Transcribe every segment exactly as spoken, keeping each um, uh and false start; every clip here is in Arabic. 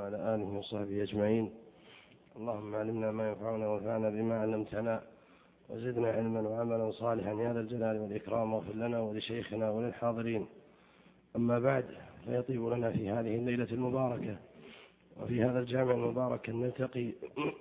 وعلى آله وصحبه أجمعين. اللهم علمنا ما ينفعنا وانفعنا بما علمتنا وزدنا علما وعملا صالحا يا ذا الجلال والإكرام، واغفر لنا ولشيخنا وللحاضرين. أما بعد، فيطيب لنا في هذه الليلة المباركة وفي هذا الجامع المبارك أن نلتقي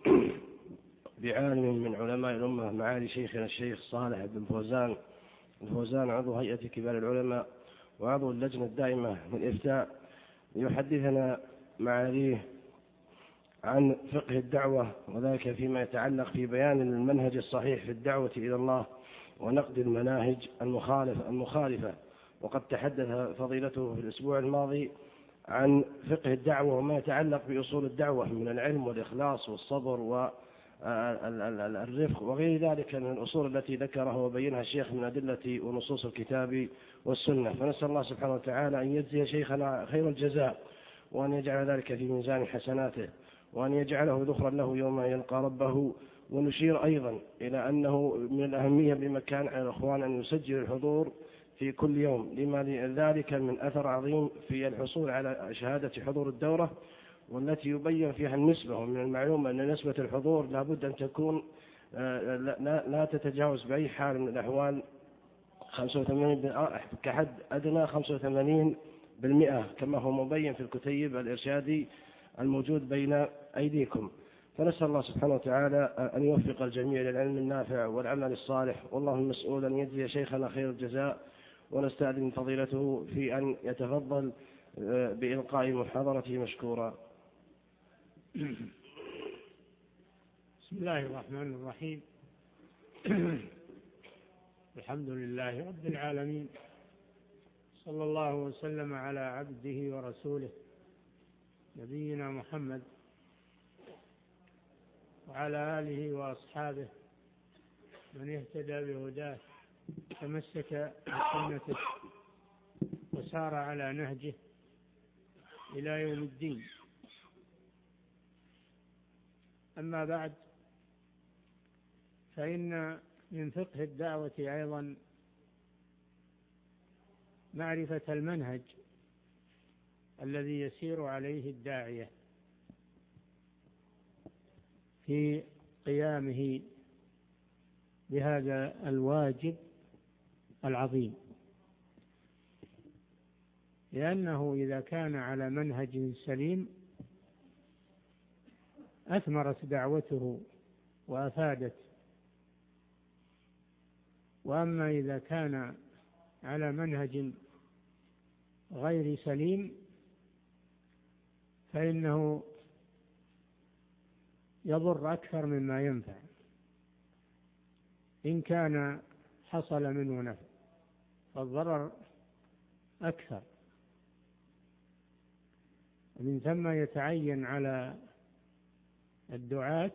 بعالم من علماء الأمة، معالي شيخنا الشيخ صالح بن فوزان الفوزان، عضو هيئة كبار العلماء وعضو اللجنة الدائمة للإفتاء، ليحدثنا معاليه عن فقه الدعوة، وذلك فيما يتعلق في بيان المنهج الصحيح في الدعوة إلى الله ونقد المناهج المخالفة المخالفة وقد تحدث فضيلته في الأسبوع الماضي عن فقه الدعوة وما يتعلق بأصول الدعوة من العلم والإخلاص والصبر والرفق وغير ذلك من الأصول التي ذكرها وبينها الشيخ من أدلة ونصوص الكتاب والسنة. فنسأل الله سبحانه وتعالى أن يجزي شيخنا خير الجزاء، وأن يجعل ذلك في ميزان حسناته، وأن يجعله ذخرا له يوم يلقى ربه. ونشير أيضا إلى أنه من الأهمية بمكان على الأخوان أن يسجل الحضور في كل يوم، لما ذلك من أثر عظيم في الحصول على شهادة حضور الدورة، والتي يبين فيها النسبة. ومن المعلوم أن نسبة الحضور لابد أن تكون لا تتجاوز بأي حال من الأحوال خمسة وثمانين كحد أدنى خمسة وثمانين بالمئة، كما هو مبين في الكتيب الإرشادي الموجود بين أيديكم. فنسأل الله سبحانه وتعالى أن يوفق الجميع للعلم النافع والعمل الصالح، والله المسؤول أن يجزي شيخنا خير الجزاء. ونستأذن فضيلته في أن يتفضل بإلقاء محاضرته مشكورا. بسم الله الرحمن الرحيم. الحمد لله رب العالمين، صلى الله وسلم على عبده ورسوله نبينا محمد وعلى آله وأصحابه من اهتدى بهداه تمسك بسنته وسار على نهجه إلى يوم الدين. أما بعد، فإن من فقه الدعوة أيضا معرفة المنهج الذي يسير عليه الداعية في قيامه بهذا الواجب العظيم، لأنه إذا كان على منهج سليم أثمرت دعوته وأفادت، وأما إذا كان على منهج غير سليم فإنه يضر أكثر مما ينفع، إن كان حصل منه نفع فالضرر أكثر. ومن ثم يتعين على الدعاة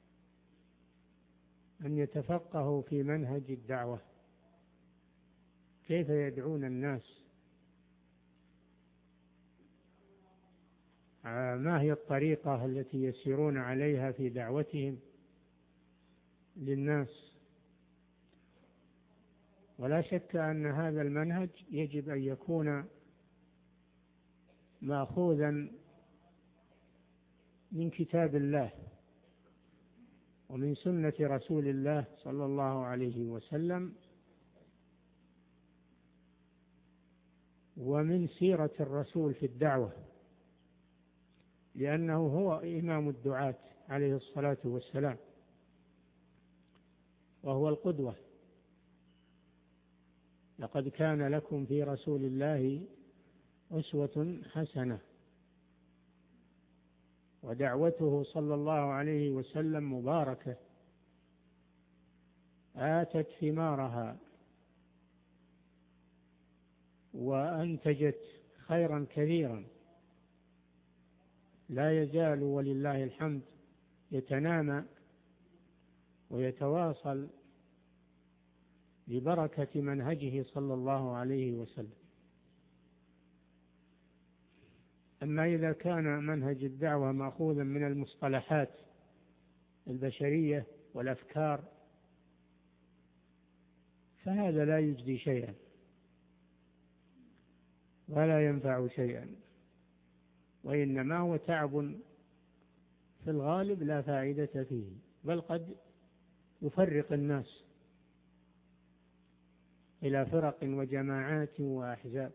أن يتفقهوا في منهج الدعوة، كيف يدعون الناس، ما هي الطريقة التي يسيرون عليها في دعوتهم للناس. ولا شك أن هذا المنهج يجب أن يكون مأخوذا من كتاب الله ومن سنة رسول الله صلى الله عليه وسلم ومن سيرة الرسول في الدعوة، لأنه هو إمام الدعاة عليه الصلاة والسلام وهو القدوة. لقد كان لكم في رسول الله أسوة حسنة. ودعوته صلى الله عليه وسلم مباركة آتت ثمارها وأنتجت خيرا كثيرا لا يزال ولله الحمد يتنامى ويتواصل ببركة منهجه صلى الله عليه وسلم. أما إذا كان منهج الدعوة مأخوذا من المصطلحات البشرية والأفكار فهذا لا يجدي شيئا ولا ينفع شيئا، وإنما هو تعب في الغالب لا فائدة فيه، بل قد يفرق الناس إلى فرق وجماعات وأحزاب،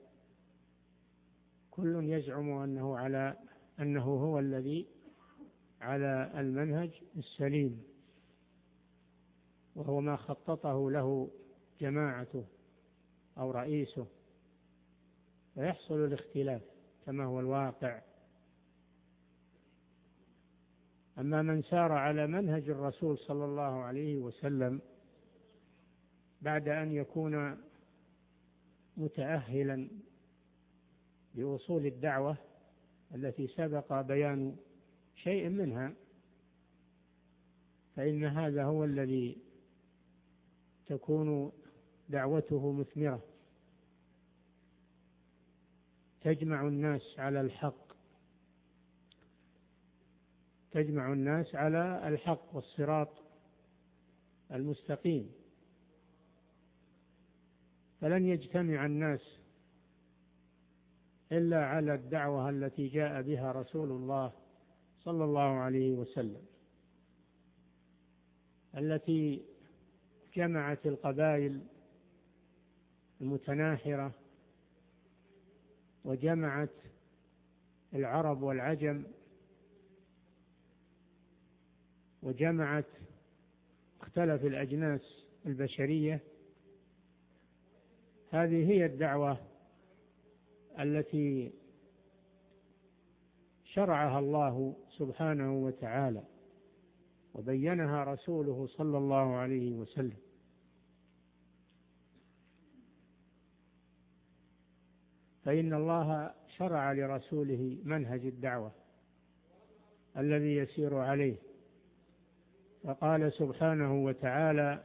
كل يزعم أنه على أنه هو الذي على المنهج السليم، وهو ما خططه له جماعته أو رئيسه، فيحصل الاختلاف كما هو الواقع. أما من سار على منهج الرسول صلى الله عليه وسلم بعد أن يكون متأهلا بأصول الدعوة التي سبق بيان شيء منها، فإن هذا هو الذي تكون دعوته مثمرة، تجمع الناس على الحق، تجمع الناس على الحق والصراط المستقيم. فلن يجتمع الناس إلا على الدعوة التي جاء بها رسول الله صلى الله عليه وسلم، التي جمعت القبائل المتناحرة وجمعت العرب والعجم وجمعت مختلف الأجناس البشرية. هذه هي الدعوة التي شرعها الله سبحانه وتعالى وبينها رسوله صلى الله عليه وسلم. فإن الله شرع لرسوله منهج الدعوة الذي يسير عليه، فقال سبحانه وتعالى: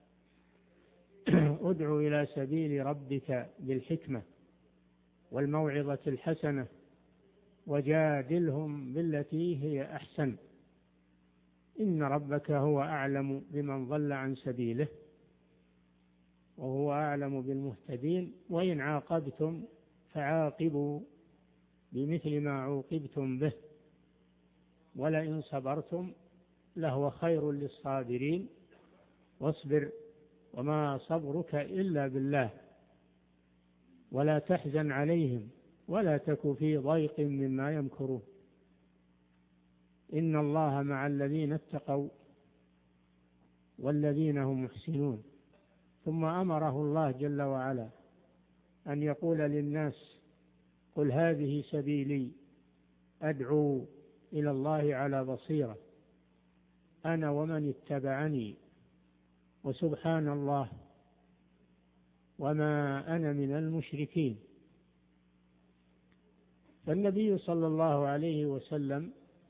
ادع إلى سبيل ربك بالحكمة والموعظة الحسنة وجادلهم بالتي هي أحسن إن ربك هو أعلم بمن ضل عن سبيله وهو أعلم بالمهتدين وإن عاقبتم فعاقبوا بمثل ما عوقبتم به ولئن صبرتم لهو خير للصابرين واصبر وما صبرك إلا بالله ولا تحزن عليهم ولا تك في ضيق مما يمكرون إن الله مع الذين اتقوا والذين هم محسنون. ثم أمره الله جل وعلا أن يقول للناس: قل هذه سبيلي أدعو إلى الله على بصيرة أنا ومن اتبعني وسبحان الله وما أنا من المشركين. فالنبي صلى الله عليه وسلم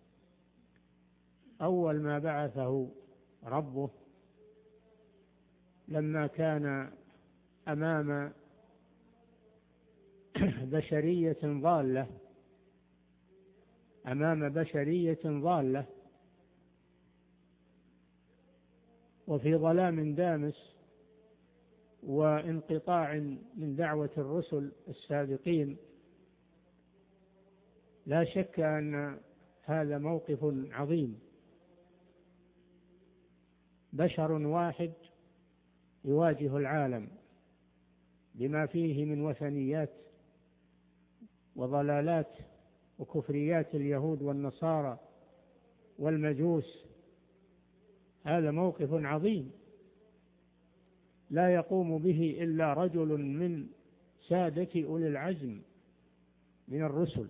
أول ما بعثه ربه لما كان أمام بشرية ضالة أمام بشرية ضالة وفي ظلام دامس وانقطاع من دعوة الرسل السابقين، لا شك أن هذا موقف عظيم. بشر واحد يواجه العالم بما فيه من وثنيات وضلالات وكفريات اليهود والنصارى والمجوس، هذا موقف عظيم لا يقوم به إلا رجل من سادة أولي العزم من الرسل.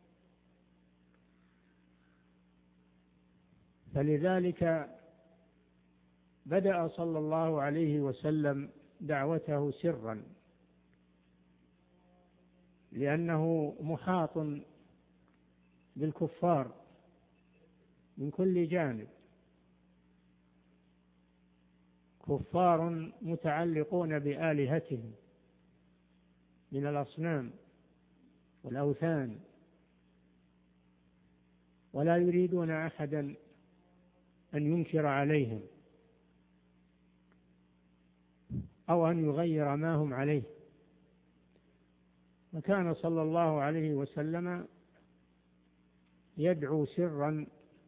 فلذلك بدأ صلى الله عليه وسلم دعوته سرا، لأنه محاط بالكفار من كل جانب، كفار متعلقون بآلهتهم من الأصنام والأوثان، ولا يريدون أحدا أن ينكر عليهم أو أن يغير ما هم عليه. فكان صلى الله عليه وسلم يدعو سرا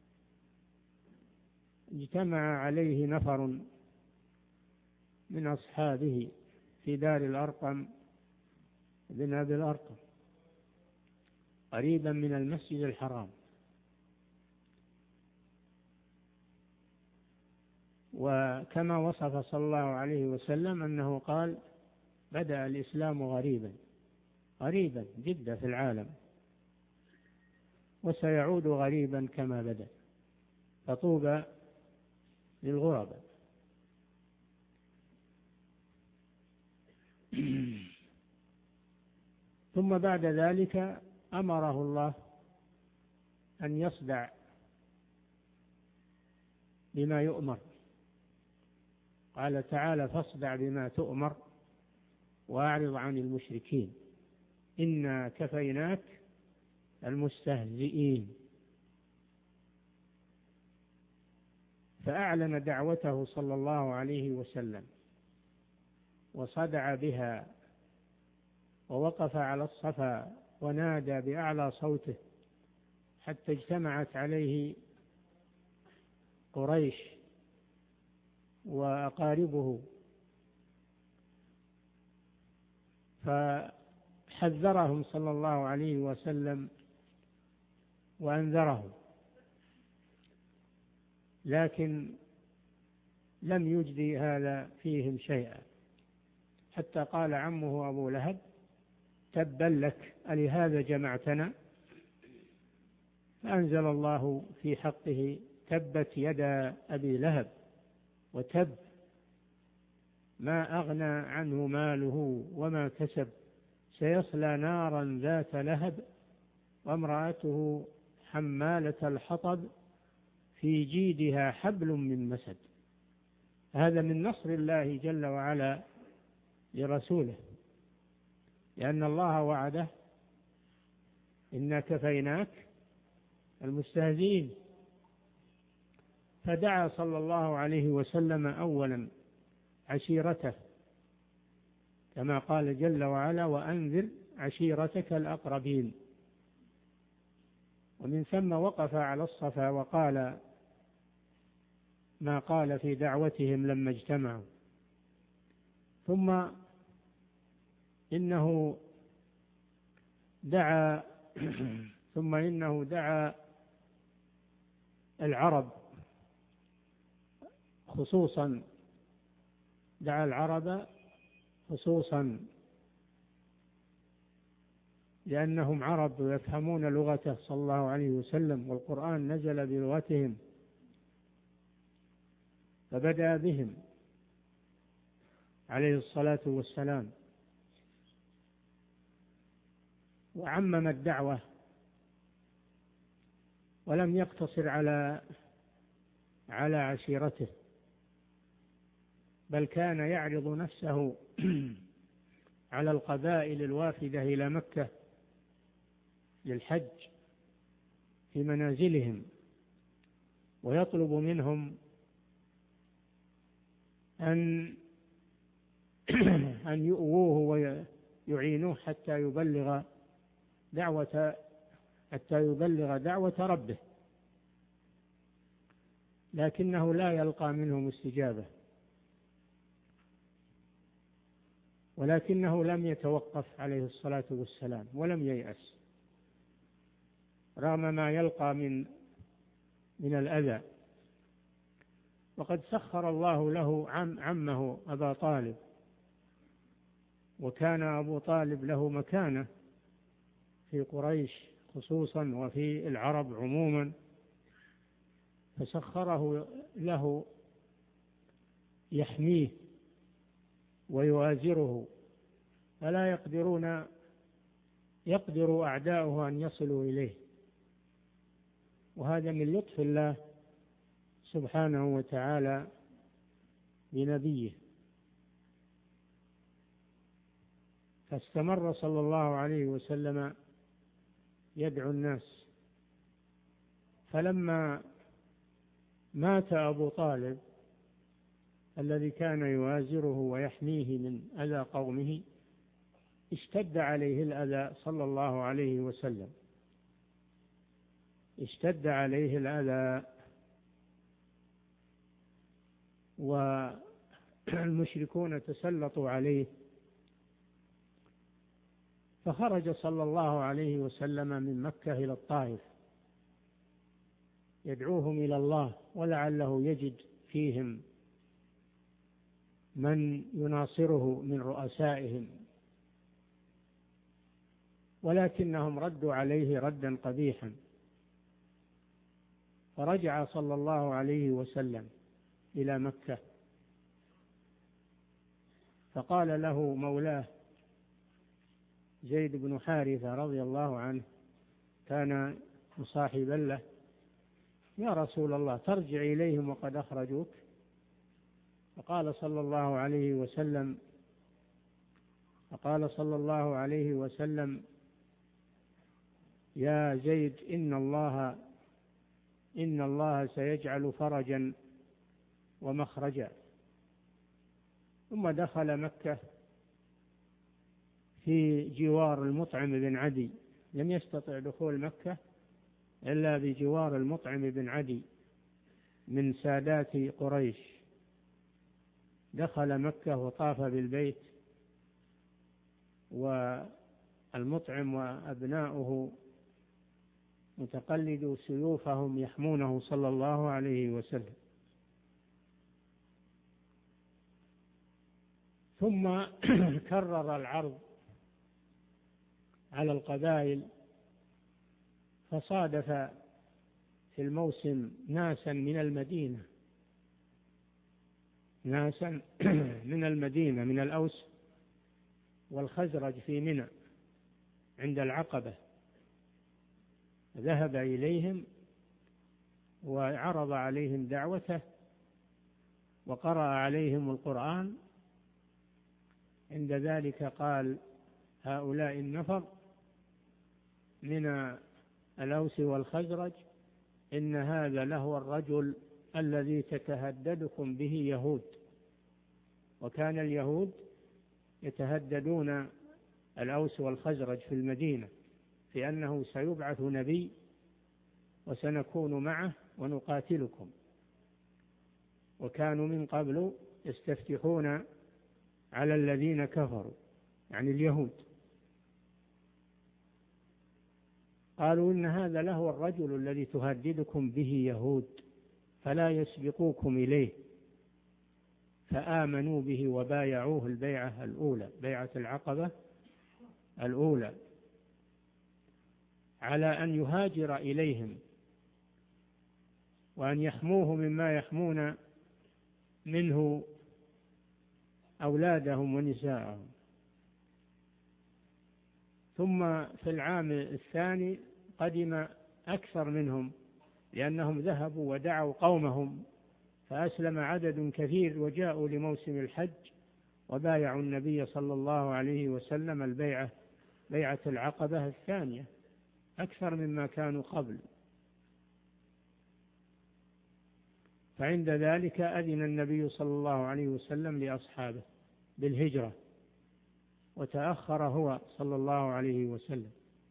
اجتمع عليه نفر من أصحابه في دار الأرقم بن أبي الأرقم قريبا من المسجد الحرام. وكما وصف صلى الله عليه وسلم أنه قال: بدأ الإسلام غريبا غريبا جدا في العالم، وسيعود غريبا كما بدأ، فطوبى للغرباء. ثم بعد ذلك أمره الله أن يصدع بما يؤمر، قال تعالى: فاصدع بما تؤمر وأعرض عن المشركين إنا كفيناك المستهزئين. فأعلن دعوته صلى الله عليه وسلم وصدع بها، ووقف على الصفا ونادى بأعلى صوته حتى اجتمعت عليه قريش وأقاربه، فحذرهم صلى الله عليه وسلم وأنذرهم، لكن لم يجدي هذا فيهم شيئا، حتى قال عمه أبو لهب: تبا لك ألهذا جمعتنا؟ فأنزل الله في حقه: تبت يدا أبي لهب وتب، ما أغنى عنه ماله وما كسب، سيصلى نارا ذات لهب وامرأته حمالة الحطب في جيدها حبل من مسد. هذا من نصر الله جل وعلا لرسوله، لأن الله وعده: إنا كفيناك المستهزئين. فدعا صلى الله عليه وسلم أولا عشيرته، كما قال جل وعلا: وأنذر عشيرتك الأقربين. ومن ثم وقف على الصفا وقال ما قال في دعوتهم لما اجتمعوا. ثم إنه دعا ثم إنه دعا العرب خصوصا دعا العرب خصوصا لأنهم عرب ويفهمون لغته صلى الله عليه وسلم، والقرآن نزل بلغتهم، فبدأ بهم عليه الصلاة والسلام وعمم الدعوة، ولم يقتصر على على عشيرته، بل كان يعرض نفسه على القبائل الوافدة إلى مكة للحج في منازلهم، ويطلب منهم أن أن يؤووه ويعينوه حتى يبلغ دعوة حتى يبلغ دعوة ربه، لكنه لا يلقى منهم استجابة، ولكنه لم يتوقف عليه الصلاة والسلام ولم ييأس رغم ما يلقى من من الأذى. وقد سخر الله له عم عمه أبا طالب، وكان أبو طالب له مكانة في قريش خصوصا وفي العرب عموما، فسخره له يحميه ويؤازره، فلا يقدرون يقدر أعداؤه أن يصلوا إليه. وهذا من لطف الله سبحانه وتعالى بنبيه. فاستمر صلى الله عليه وسلم يدعو الناس. فلما مات أبو طالب الذي كان يوازره ويحميه من أذى قومه، اشتد عليه الأذى صلى الله عليه وسلم، اشتد عليه الأذى، والمشركون تسلطوا عليه، فخرج صلى الله عليه وسلم من مكة إلى الطائف يدعوهم إلى الله، ولعله يجد فيهم من يناصره من رؤسائهم، ولكنهم ردوا عليه ردا قبيحا. فرجع صلى الله عليه وسلم إلى مكة، فقال له مولاه زيد بن حارثة رضي الله عنه، كان مصاحبا له: يا رسول الله، ترجع إليهم وقد أخرجوك؟ فقال صلى الله عليه وسلم فقال صلى الله عليه وسلم: يا زيد، إن الله إن الله سيجعل فرجا ومخرجا. ثم دخل مكة في جوار المطعم بن عدي، لم يستطع دخول مكة إلا بجوار المطعم بن عدي من سادات قريش. دخل مكة وطاف بالبيت، والمطعم وأبناؤه متقلدوا سيوفهم يحمونه صلى الله عليه وسلم. ثم كرر العرض على القبائل، فصادف في الموسم ناسا من المدينة ناسا من المدينة من الأوس والخزرج في منى عند العقبة، ذهب إليهم وعرض عليهم دعوته وقرأ عليهم القرآن. عند ذلك قال هؤلاء النفر من الأوس والخزرج: إن هذا لهو الرجل الذي تتهددكم به يهود. وكان اليهود يتهددون الأوس والخزرج في المدينة في أنه سيبعث نبي وسنكون معه ونقاتلكم، وكانوا من قبل يستفتحون على الذين كفروا، يعني اليهود. قالوا إن هذا لهو الرجل الذي تهددكم به يهود، فلا يسبقوكم إليه. فآمنوا به وبايعوه البيعة الأولى، بيعة العقبة الأولى، على أن يهاجر إليهم وأن يحموه مما يحمون منه أولادهم ونساءهم. ثم في العام الثاني قدم أكثر منهم، لأنهم ذهبوا ودعوا قومهم فأسلم عدد كثير، وجاءوا لموسم الحج وبايعوا النبي صلى الله عليه وسلم البيعة، بيعة العقبة الثانية، أكثر مما كانوا قبل. فعند ذلك أذن النبي صلى الله عليه وسلم لأصحابه بالهجرة، وتأخر هو صلى الله عليه وسلم.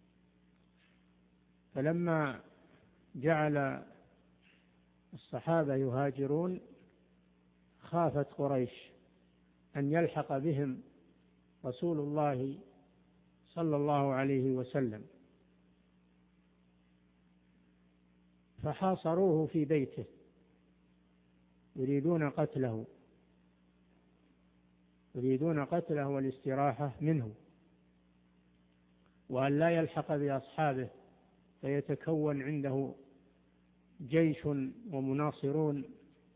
فلما جعل الصحابة يهاجرون خافت قريش أن يلحق بهم رسول الله صلى الله عليه وسلم، فحاصروه في بيته يريدون قتله يريدون قتله والاستراحة منه، وأن لا يلحق بأصحابه فيتكون عنده جيش ومناصرون.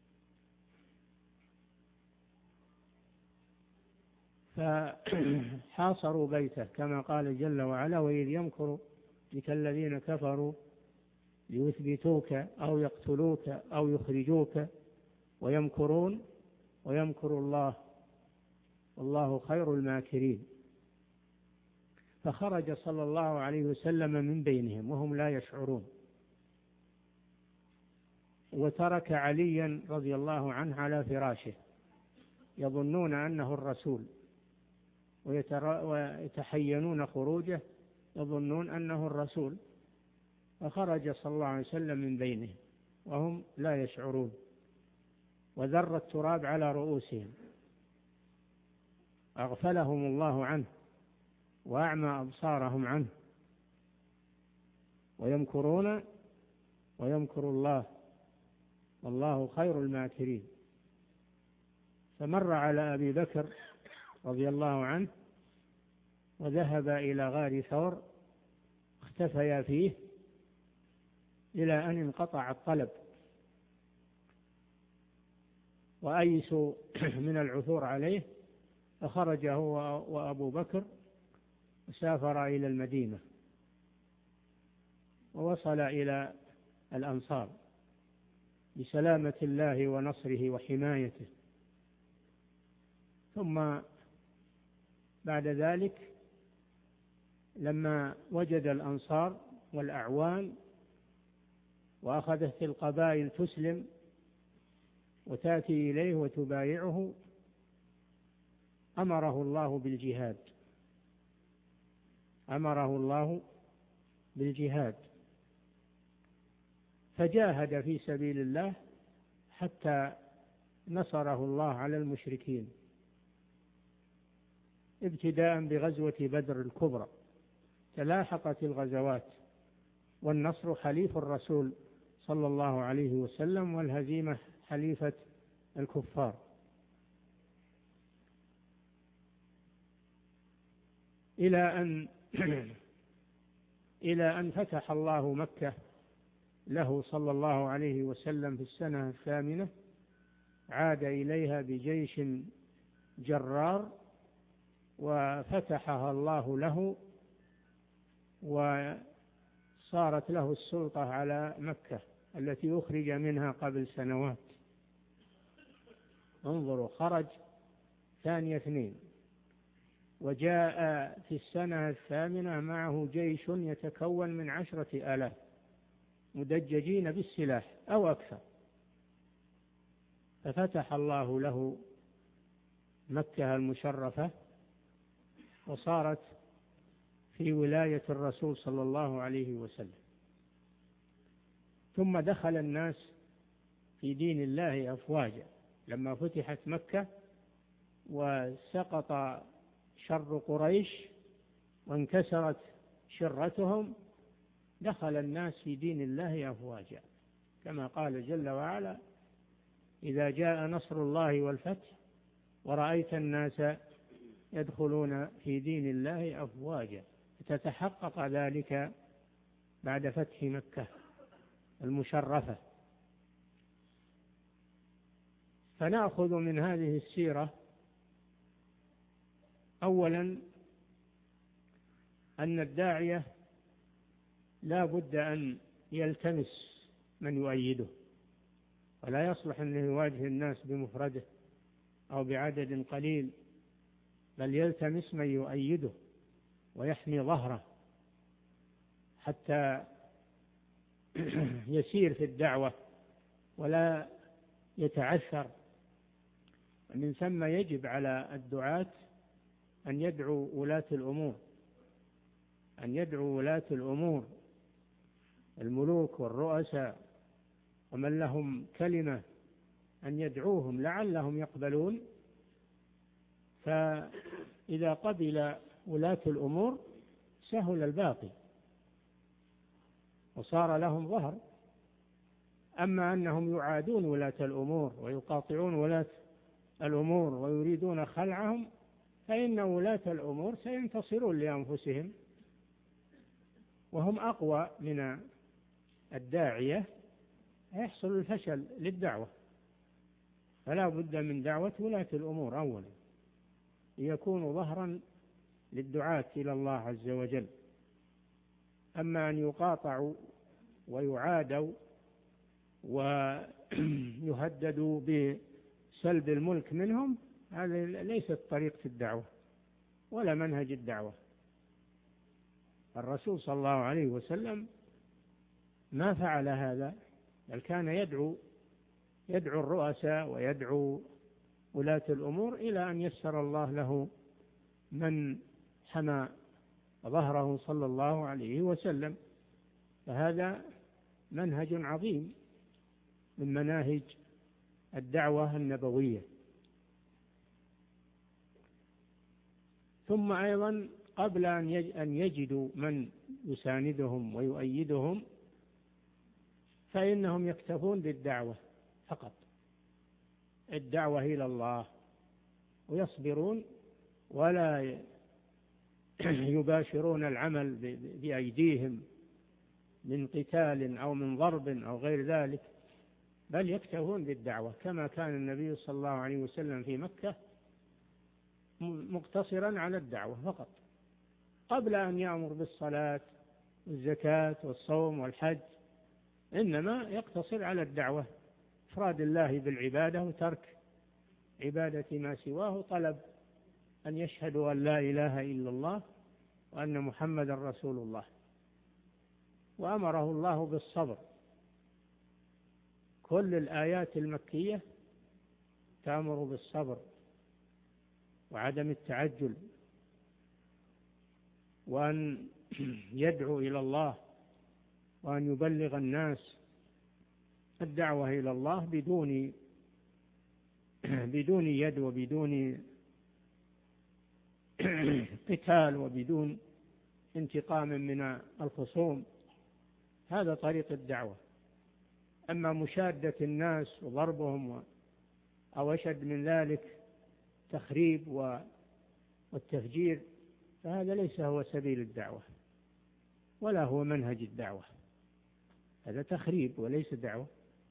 فحاصروا بيته كما قال جل وعلا: وإذ يمكر بك الذين كفروا ليثبتوك أو يقتلوك أو يخرجوك ويمكرون ويمكر الله والله خير الماكرين. فخرج صلى الله عليه وسلم من بينهم وهم لا يشعرون، وترك عليا رضي الله عنه على فراشه، يظنون أنه الرسول ويتحينون خروجه، يظنون أنه الرسول. فخرج صلى الله عليه وسلم من بينهم وهم لا يشعرون، وذر التراب على رؤوسهم، أغفلهم الله عنه وأعمى أبصارهم عنه، ويمكرون ويمكر الله والله خير الماكرين. فمر على أبي بكر رضي الله عنه وذهب إلى غار ثور، اختفيا فيه إلى أن انقطع الطلب وأيسوا من العثور عليه، فخرج هو وأبو بكر وسافر إلى المدينة ووصل إلى الأنصار بسلامة الله ونصره وحمايته. ثم بعد ذلك لما وجد الأنصار والأعوان وأخذت القبائل تسلم وتأتي إليه وتبايعه، أمره الله بالجهاد أمره الله بالجهاد فجاهد في سبيل الله حتى نصره الله على المشركين، ابتداء بغزوة بدر الكبرى. تلاحقت الغزوات والنصر حليف الرسول صلى الله عليه وسلم، والهزيمة حليفة الكفار. إلى أن إلى أن فتح الله مكة له صلى الله عليه وسلم في السنة الثامنة، عاد إليها بجيش جرار وفتحها الله له، وصارت له السلطة على مكة التي أخرج منها قبل سنوات. انظروا، خرج ثاني اثنين وجاء في السنة الثامنة معه جيش يتكون من عشرة آلاف مدججين بالسلاح أو أكثر، ففتح الله له مكة المشرفة وصارت في ولاية الرسول صلى الله عليه وسلم. ثم دخل الناس في دين الله أفواجا لما فتحت مكة وسقط شر قريش وانكسرت شرتهم، دخل الناس في دين الله أفواجا، كما قال جل وعلا: إذا جاء نصر الله والفتح ورأيت الناس يدخلون في دين الله أفواجا. تتحقق ذلك بعد فتح مكة المشرفة. فنأخذ من هذه السيرة أولا أن الداعية لا بد أن يلتمس من يؤيده، ولا يصلح أن يواجه الناس بمفرده أو بعدد قليل، بل يلتمس من يؤيده ويحمي ظهره حتى يسير في الدعوة ولا يتعثر. ومن ثم يجب على الدعاة أن يدعوا ولاة الأمور أن يدعوا ولاة الأمور الملوك والرؤساء ومن لهم كلمة، أن يدعوهم لعلهم يقبلون. فإذا قبل ولاة الأمور سهل الباقي وصار لهم ظهر. أما أنهم يعادون ولاة الأمور ويقاطعون ولاة الأمور ويريدون خلعهم، فإن ولاة الأمور سينتصرون لأنفسهم وهم أقوى من الداعية، يحصل الفشل للدعوة. فلا بد من دعوة ولاة الأمور أولا ليكونوا ظهرا للدعاة إلى الله عز وجل. أما أن يقاطعوا ويعادوا ويهددوا بسلب الملك منهم، هذا ليست طريقة الدعوة ولا منهج الدعوة. الرسول صلى الله عليه وسلم ما فعل هذا، بل كان يدعو يدعو الرؤساء ويدعو ولاة الأمور إلى أن يسر الله له من حمى ظهره صلى الله عليه وسلم. فهذا منهج عظيم من مناهج الدعوة النبوية. ثم أيضا قبل أن يجدوا من يساندهم ويؤيدهم فإنهم يكتفون بالدعوة فقط، الدعوة إلى الله، ويصبرون ولا يباشرون العمل بأيديهم من قتال أو من ضرب أو غير ذلك، بل يكتفون بالدعوة كما كان النبي صلى الله عليه وسلم في مكة مقتصرا على الدعوة فقط، قبل أن يأمر بالصلاة والزكاة والصوم والحج، إنما يقتصر على الدعوة، إفراد الله بالعبادة وترك عبادة ما سواه، طلب أن يشهدوا أن لا إله إلا الله وأن محمد رسول الله. وأمره الله بالصبر، كل الآيات المكية تأمر بالصبر وعدم التعجل، وأن يدعو إلى الله وأن يبلغ الناس الدعوة إلى الله بدون بدون يد وبدون قتال وبدون انتقام من الخصوم. هذا طريق الدعوة. أما مشادة الناس وضربهم أو أشد من ذلك تخريب والتفجير فهذا ليس هو سبيل الدعوة ولا هو منهج الدعوة، هذا تخريب وليس دعوة.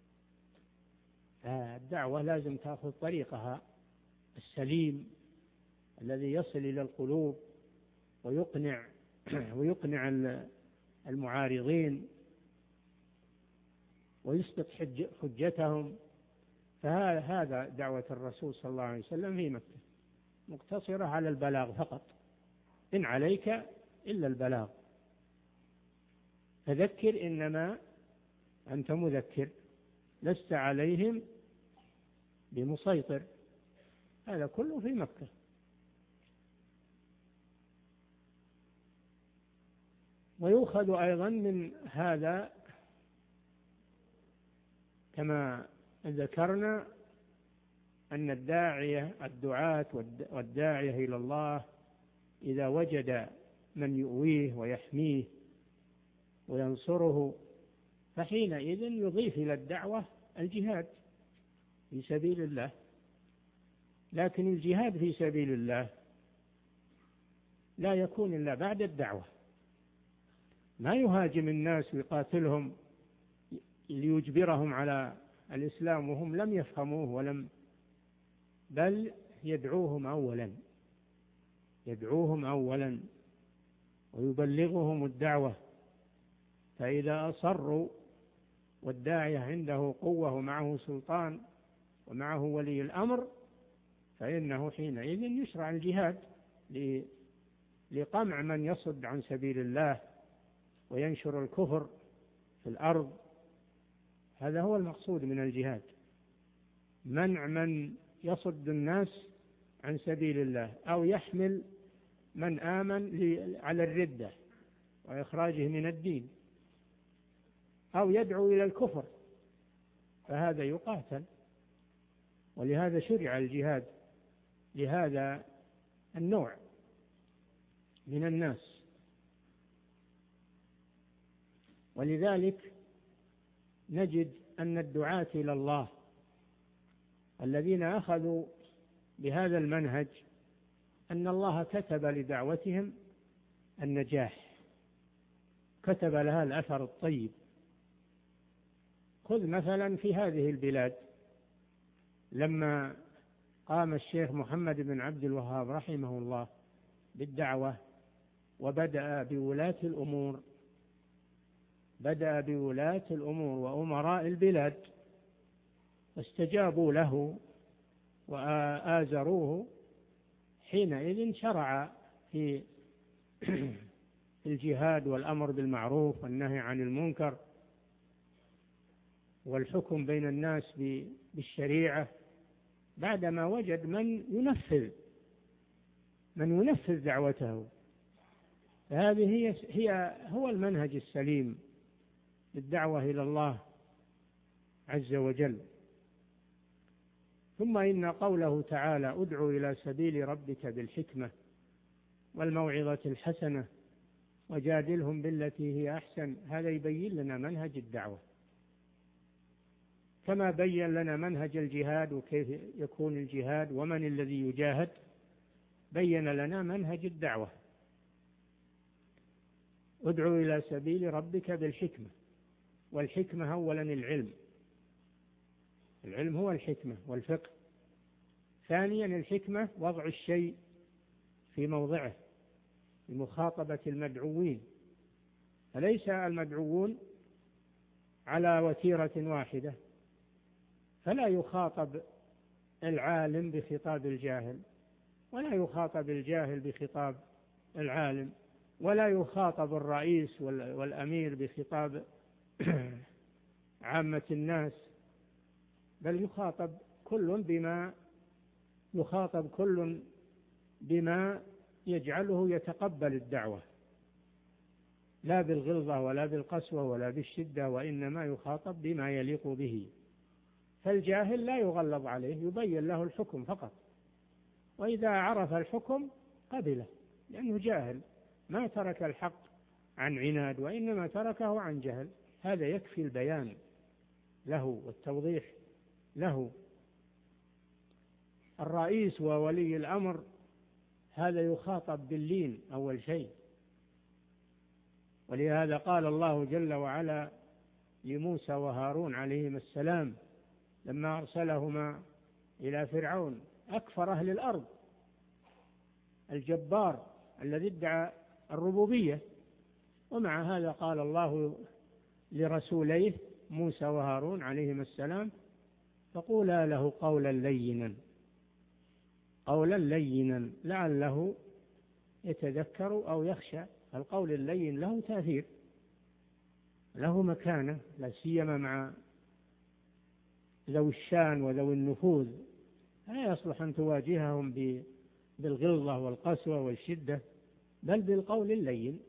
الدعوة لازم تأخذ طريقها السليم الذي يصل إلى القلوب ويقنع ويقنع المعارضين ويسقط حجتهم. فهذا دعوة الرسول صلى الله عليه وسلم في مكة، مقتصرة على البلاغ فقط، إن عليك إلا البلاغ، فذكر إنما أنت مذكر لست عليهم بمسيطر. هذا كله في مكة. ويؤخذ أيضا من هذا كما ذكرنا أن الداعية الدعاة والداعية إلى الله إذا وجد من يؤويه ويحميه وينصره فحينئذ يضيف إلى الدعوة الجهاد في سبيل الله. لكن الجهاد في سبيل الله لا يكون إلا بعد الدعوة، ما يهاجم الناس ويقاتلهم ليجبرهم على الإسلام وهم لم يفهموه ولم، بل يدعوهم أولا يدعوهم أولا ويبلغهم الدعوة، فإذا أصروا والداعية عنده قوة ومعه سلطان ومعه ولي الأمر فإنه حينئذ يشرع الجهاد لقمع من يصد عن سبيل الله وينشر الكفر في الأرض. هذا هو المقصود من الجهاد، منع من يصد الناس عن سبيل الله أو يحمل من آمن على الردة وإخراجه من الدين أو يدعو إلى الكفر، فهذا يقاتل. ولهذا شرع الجهاد لهذا النوع من الناس. ولذلك نجد أن الدعاة إلى الله الذين أخذوا بهذا المنهج أن الله كتب لدعوتهم النجاح، كتب لها الأثر الطيب. خذ مثلا في هذه البلاد لما قام الشيخ محمد بن عبد الوهاب رحمه الله بالدعوة وبدأ بولاة الأمور بدأ بولاة الأمور وأمراء البلاد واستجابوا له وآزروه، حينئذ شرع في الجهاد والأمر بالمعروف والنهي عن المنكر والحكم بين الناس بالشريعة بعدما وجد من ينفذ من ينفذ دعوته. هذه هي هو المنهج السليم بالدعوة إلى الله عز وجل. ثم إن قوله تعالى ادع إلى سبيل ربك بالحكمة والموعظة الحسنة وجادلهم بالتي هي أحسن، هذا يبين لنا منهج الدعوة، كما بين لنا منهج الجهاد وكيف يكون الجهاد ومن الذي يجاهد، بين لنا منهج الدعوة. ادع إلى سبيل ربك بالحكمة، والحكمة أولا العلم، العلم هو الحكمة والفقه. ثانيا الحكمة وضع الشيء في موضعه بمخاطبة المدعوين، فليس المدعوون على وتيرة واحدة، فلا يخاطب العالم بخطاب الجاهل، ولا يخاطب الجاهل بخطاب العالم، ولا يخاطب الرئيس والأمير بخطاب عامة الناس، بل يخاطب كل بما يخاطب كل بما يجعله يتقبل الدعوة، لا بالغلظة ولا بالقسوة ولا بالشدة، وإنما يخاطب بما يليق به. فالجاهل لا يغلظ عليه، يبين له الحكم فقط، وإذا عرف الحكم قبله، لأنه جاهل ما ترك الحق عن عناد، وإنما تركه عن جهل، هذا يكفي البيان له والتوضيح له. الرئيس وولي الأمر هذا يخاطب باللين أول شيء، ولهذا قال الله جل وعلا لموسى وهارون عليهما السلام لما أرسلهما إلى فرعون أكفر أهل الأرض الجبار الذي ادعى الربوبية، ومع هذا قال الله لرسوليه موسى وهارون عليهما السلام فقولا له قولا لينا قولا لينا لعله يتذكر أو يخشى. القول اللين له تأثير، له مكانة، لا سيما مع ذوي الشان وذوي النفوذ، لا يصلح أن تواجههم بالغلظة والقسوة والشدة، بل بالقول اللين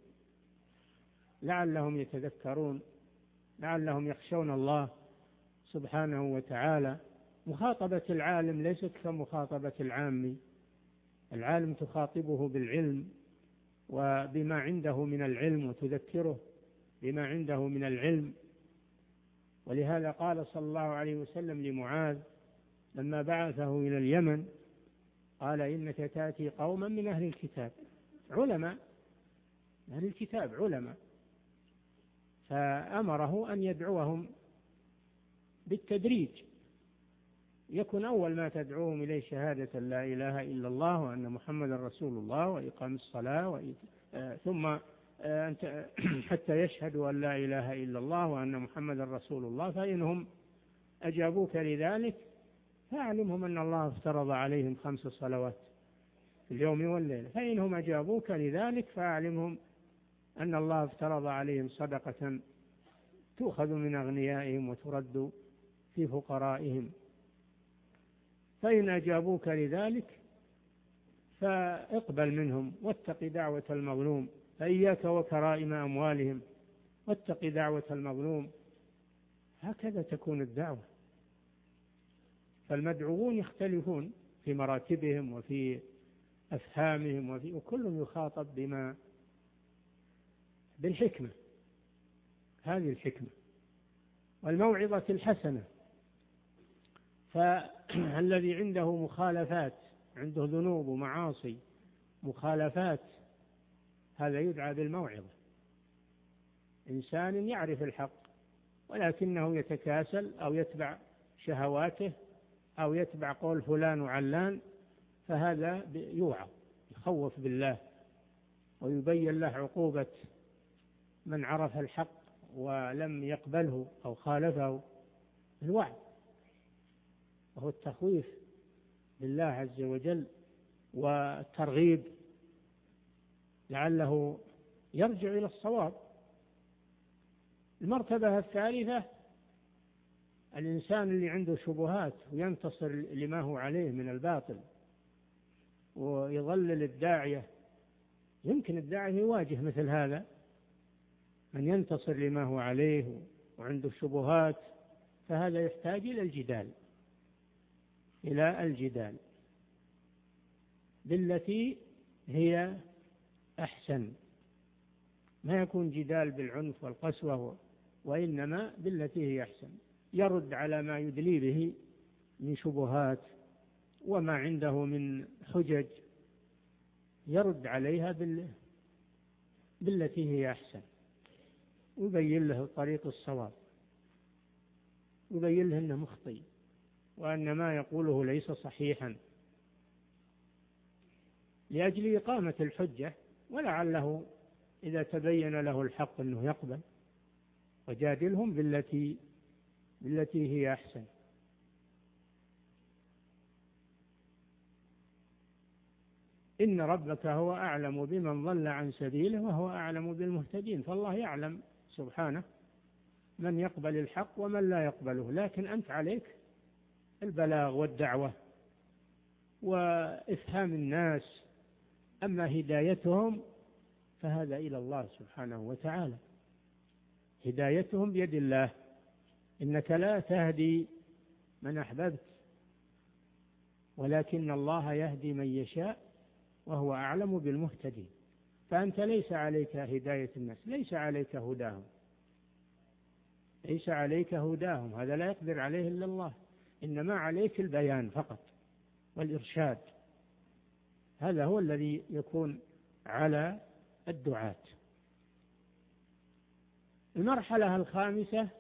لعلهم يتذكرون، لعلهم يخشون الله سبحانه وتعالى. مخاطبة العالم ليست كمخاطبة العامي، العالم تخاطبه بالعلم وبما عنده من العلم، وتذكره بما عنده من العلم. ولهذا قال صلى الله عليه وسلم لمعاذ لما بعثه إلى اليمن، قال إنك تأتي قوما من أهل الكتاب، علماء أهل الكتاب علماء، فأمره أن يدعوهم بالتدريج، يكن أول ما تدعوهم إليه شهادة لا إله إلا الله وأن محمد رسول الله وإقام الصلاة وإت... آه ثم آه حتى يشهدوا أن لا إله إلا الله وأن محمد رسول الله. فإنهم أجابوك لذلك فاعلمهم أن الله افترض عليهم خمس صلوات في اليوم والليلة. فإنهم أجابوك لذلك فاعلمهم أن الله افترض عليهم صدقة تؤخذ من أغنيائهم وترد في فقرائهم. فإن أجابوك لذلك فاقبل منهم واتق دعوة المظلوم، فإياك وكرائم أموالهم واتق دعوة المظلوم. هكذا تكون الدعوة. فالمدعوون يختلفون في مراتبهم وفي أفهامهم، وفي وكل يخاطب بما بالحكمة، هذه الحكمة والموعظة الحسنة. فالذي عنده مخالفات، عنده ذنوب ومعاصي مخالفات، هذا يدعى بالموعظة. إنسان يعرف الحق ولكنه يتكاسل أو يتبع شهواته أو يتبع قول فلان وعلان، فهذا يوعظ، يخوف بالله ويبين له عقوبة من عرف الحق ولم يقبله أو خالفه، الوعظ وهو التخويف بالله عز وجل والترغيب لعله يرجع إلى الصواب. المرتبة الثالثة الإنسان اللي عنده شبهات وينتصر لما هو عليه من الباطل ويضلل الداعية. يمكن الداعية يواجه مثل هذا من ينتصر لما هو عليه وعنده شبهات، فهذا يحتاج إلى الجدال إلى الجدال بالتي هي أحسن، ما يكون جدال بالعنف والقسوة، وإنما بالتي هي أحسن، يرد على ما يدلي به من شبهات وما عنده من حجج، يرد عليها بالتي هي أحسن، ويبين له طريق الصواب، ويبين له أنه مخطئ وأن ما يقوله ليس صحيحا، لأجل إقامة الحجة، ولعله إذا تبين له الحق أنه يقبل. وجادلهم بالتي بالتي هي أحسن. إن ربك هو أعلم بمن ضل عن سبيله وهو أعلم بالمهتدين، فالله يعلم سبحانه من يقبل الحق ومن لا يقبله، لكن أنت عليك البلاغ والدعوة وإفهام الناس، أما هدايتهم فهذا إلى الله سبحانه وتعالى، هدايتهم بيد الله، إنك لا تهدي من أحببت ولكن الله يهدي من يشاء وهو أعلم بالمهتدين. فأنت ليس عليك هداية الناس، ليس عليك هداهم، ليس عليك هداهم، هذا لا يقدر عليه إلا الله، إنما عليك البيان فقط والإرشاد، هذا هو الذي يكون على الدعاة. المرحلة الخامسة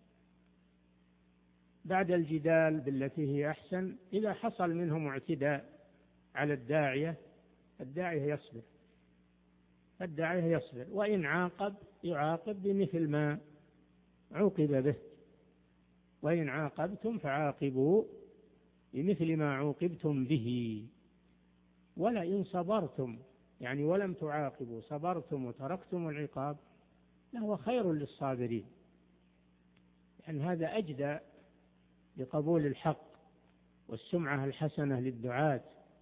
بعد الجدال بالتي هي أحسن، إذا حصل منهم اعتداء على الداعية، الداعية يصبر، الداعية يصبر، وإن عاقب يعاقب بمثل ما عوقب به، وإن عاقبتم فعاقبوا بمثل ما عوقبتم به، ولئن صبرتم يعني ولم تعاقبوا، صبرتم وتركتم العقاب لهو خير للصابرين، لأن يعني هذا أجدى لقبول الحق والسمعة الحسنة للدعاة.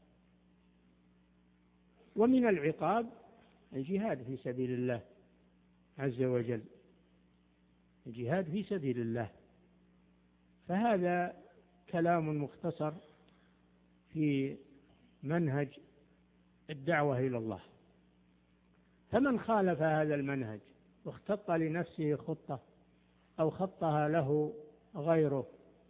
ومن العقاب الجهاد في سبيل الله عز وجل، الجهاد في سبيل الله، فهذا كلام مختصر في منهج الدعوة إلى الله. فمن خالف هذا المنهج واختط لنفسه خطة أو خطها له غيره،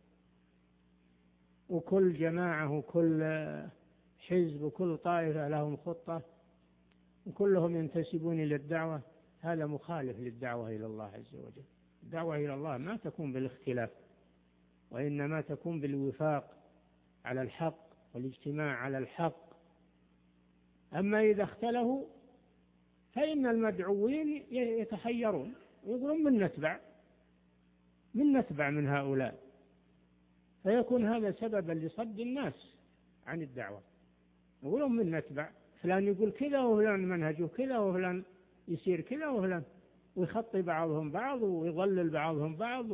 وكل جماعة وكل حزب وكل طائفة لهم خطة وكلهم ينتسبون إلى الدعوة، هذا مخالف للدعوة إلى الله عز وجل. الدعوة إلى الله ما تكون بالاختلاف، وإنما تكون بالوفاق على الحق والاجتماع على الحق. أما إذا اختلفوا فإن المدعوين يتحيرون ويقولون من نتبع من نتبع من هؤلاء، فيكون هذا سببا لصد الناس عن الدعوة، يقولون من نتبع فلان يقول كذا وفلان منهجه كذا وفلان يسير كذا وفلان، ويخطي بعضهم بعض ويضلل بعضهم بعض.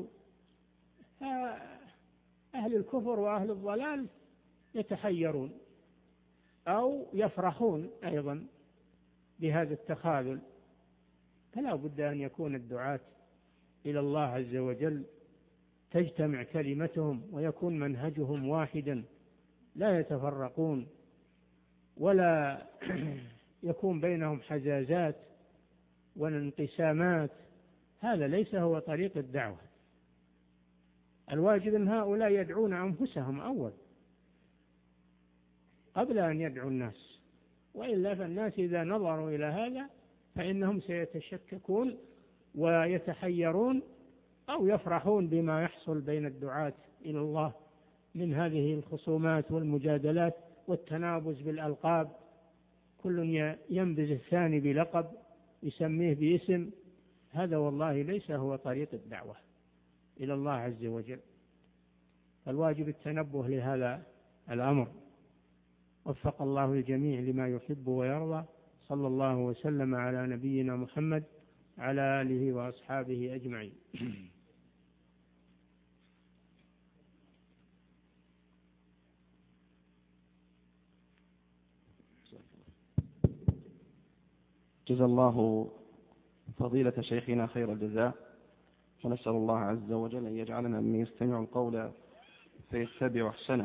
أهل الكفر وأهل الضلال يتحيرون أو يفرحون أيضا بهذا التخاذل. فلا بد أن يكون الدعاة إلى الله عز وجل تجتمع كلمتهم ويكون منهجهم واحدا، لا يتفرقون ولا يكون بينهم حزازات وانقسامات، هذا ليس هو طريق الدعوة. الواجب أن هؤلاء يدعون أنفسهم أول قبل أن يدعوا الناس، وإلا فالناس إذا نظروا إلى هذا فإنهم سيتشككون ويتحيرون أو يفرحون بما يحصل بين الدعاة إلى الله من هذه الخصومات والمجادلات والتنابز بالألقاب، كل ينبذ الثاني بلقب يسميه باسم، هذا والله ليس هو طريق الدعوة إلى الله عز وجل. فالواجب التنبه لهذا الأمر. وفق الله الجميع لما يحب ويرضى. صلى الله وسلم على نبينا محمد على آله وأصحابه أجمعين. جزا الله فضيلة شيخنا خير الجزاء، ونسأل الله عز وجل أن يجعلنا من يستمع القول فيتبع أحسنه.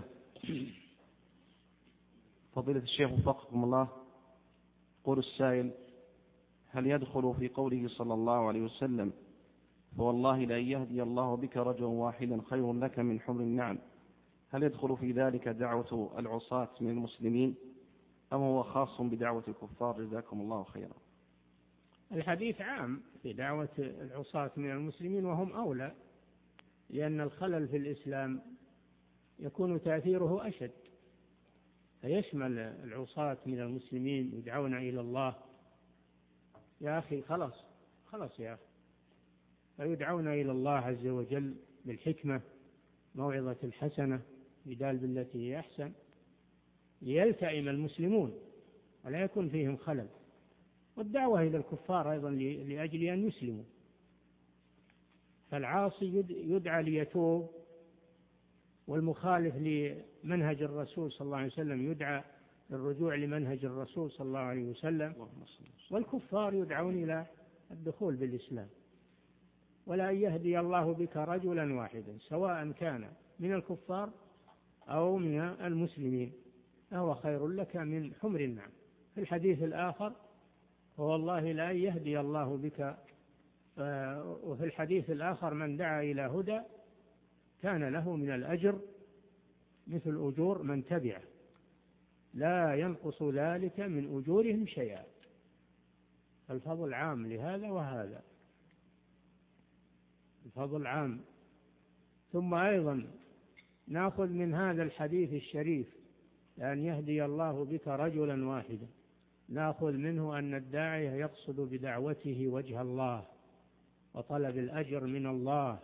فضيلة الشيخ وفقكم الله، قول السائل: هل يدخل في قوله صلى الله عليه وسلم فوالله لأن يهدي الله بك رجلا واحدا خير لك من حمر النعم، هل يدخل في ذلك دعوة العصاة من المسلمين أم هو خاص بدعوة الكفار؟ جزاكم الله خيرا. الحديث عام في دعوة العصاة من المسلمين وهم أولى، لأن الخلل في الإسلام يكون تأثيره أشد، فيشمل العصاة من المسلمين يدعون إلى الله. يا أخي خلاص خلاص يا أخي، فيدعون إلى الله عز وجل بالحكمة، موعظة الحسنة، جدال بالتي هي أحسن، ليلتئم المسلمون ولا يكون فيهم خلل. والدعوة إلى الكفار أيضا لأجل أن يسلموا، فالعاصي يدعى ليتوب، والمخالف لمنهج الرسول صلى الله عليه وسلم يدعى للرجوع لمنهج الرسول صلى الله عليه وسلم، والكفار يدعون إلى الدخول بالإسلام. ولا يهدي الله بك رجلا واحدا سواء كان من الكفار أو من المسلمين فهو خير لك من حمر النعم. في الحديث الآخر: والله لا يهدي الله بك، وفي الحديث الآخر: من دعا إلى هدى كان له من الأجر مثل أجور من تبعه لا ينقص ذلك من أجورهم شيئا. الفضل عام لهذا وهذا، الفضل عام. ثم أيضا نأخذ من هذا الحديث الشريف لأن يهدي الله بك رجلا واحدا، نأخذ منه أن الداعية يقصد بدعوته وجه الله وطلب الأجر من الله،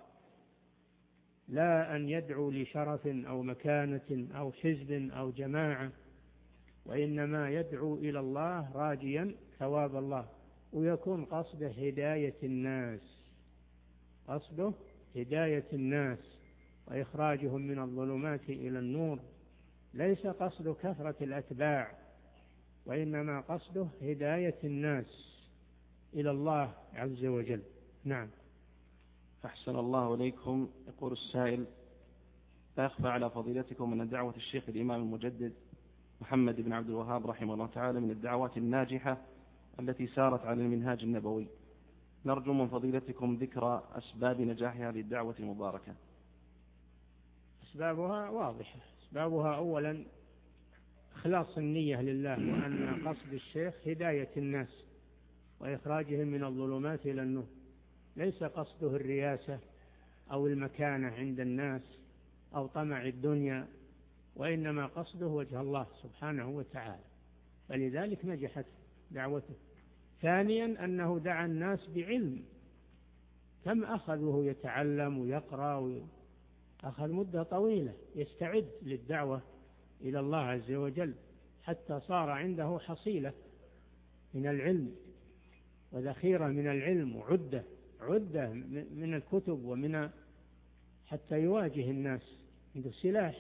لا أن يدعو لشرف أو مكانة أو حزب أو جماعة، وإنما يدعو إلى الله راجيا ثواب الله، ويكون قصده هداية الناس، قصده هداية الناس وإخراجهم من الظلمات إلى النور، ليس قصده كثرة الأتباع، وإنما قصده هداية الناس إلى الله عز وجل. نعم. أحسن الله إليكم. يقول السائل: لا يخفى على فضيلتكم أن دعوة الشيخ الإمام المجدد محمد بن عبد الوهاب رحمه الله تعالى من الدعوات الناجحة التي سارت على المنهاج النبوي، نرجو من فضيلتكم ذكر أسباب نجاحها للدعوة المباركة. أسبابها واضحة. أسبابها: أولا إخلاص النية لله، وأن قصد الشيخ هداية الناس وإخراجهم من الظلمات إلى النور، ليس قصده الرياسة أو المكانة عند الناس أو طمع الدنيا، وإنما قصده وجه الله سبحانه وتعالى، فلذلك نجحت دعوته. ثانيا أنه دعا الناس بعلم، كم أخذه يتعلم ويقرأ، أخذ مدة طويلة يستعد للدعوة إلى الله عز وجل، حتى صار عنده حصيلة من العلم وذخيرة من العلم وعدة عدة من الكتب ومن حتى يواجه الناس، عنده سلاح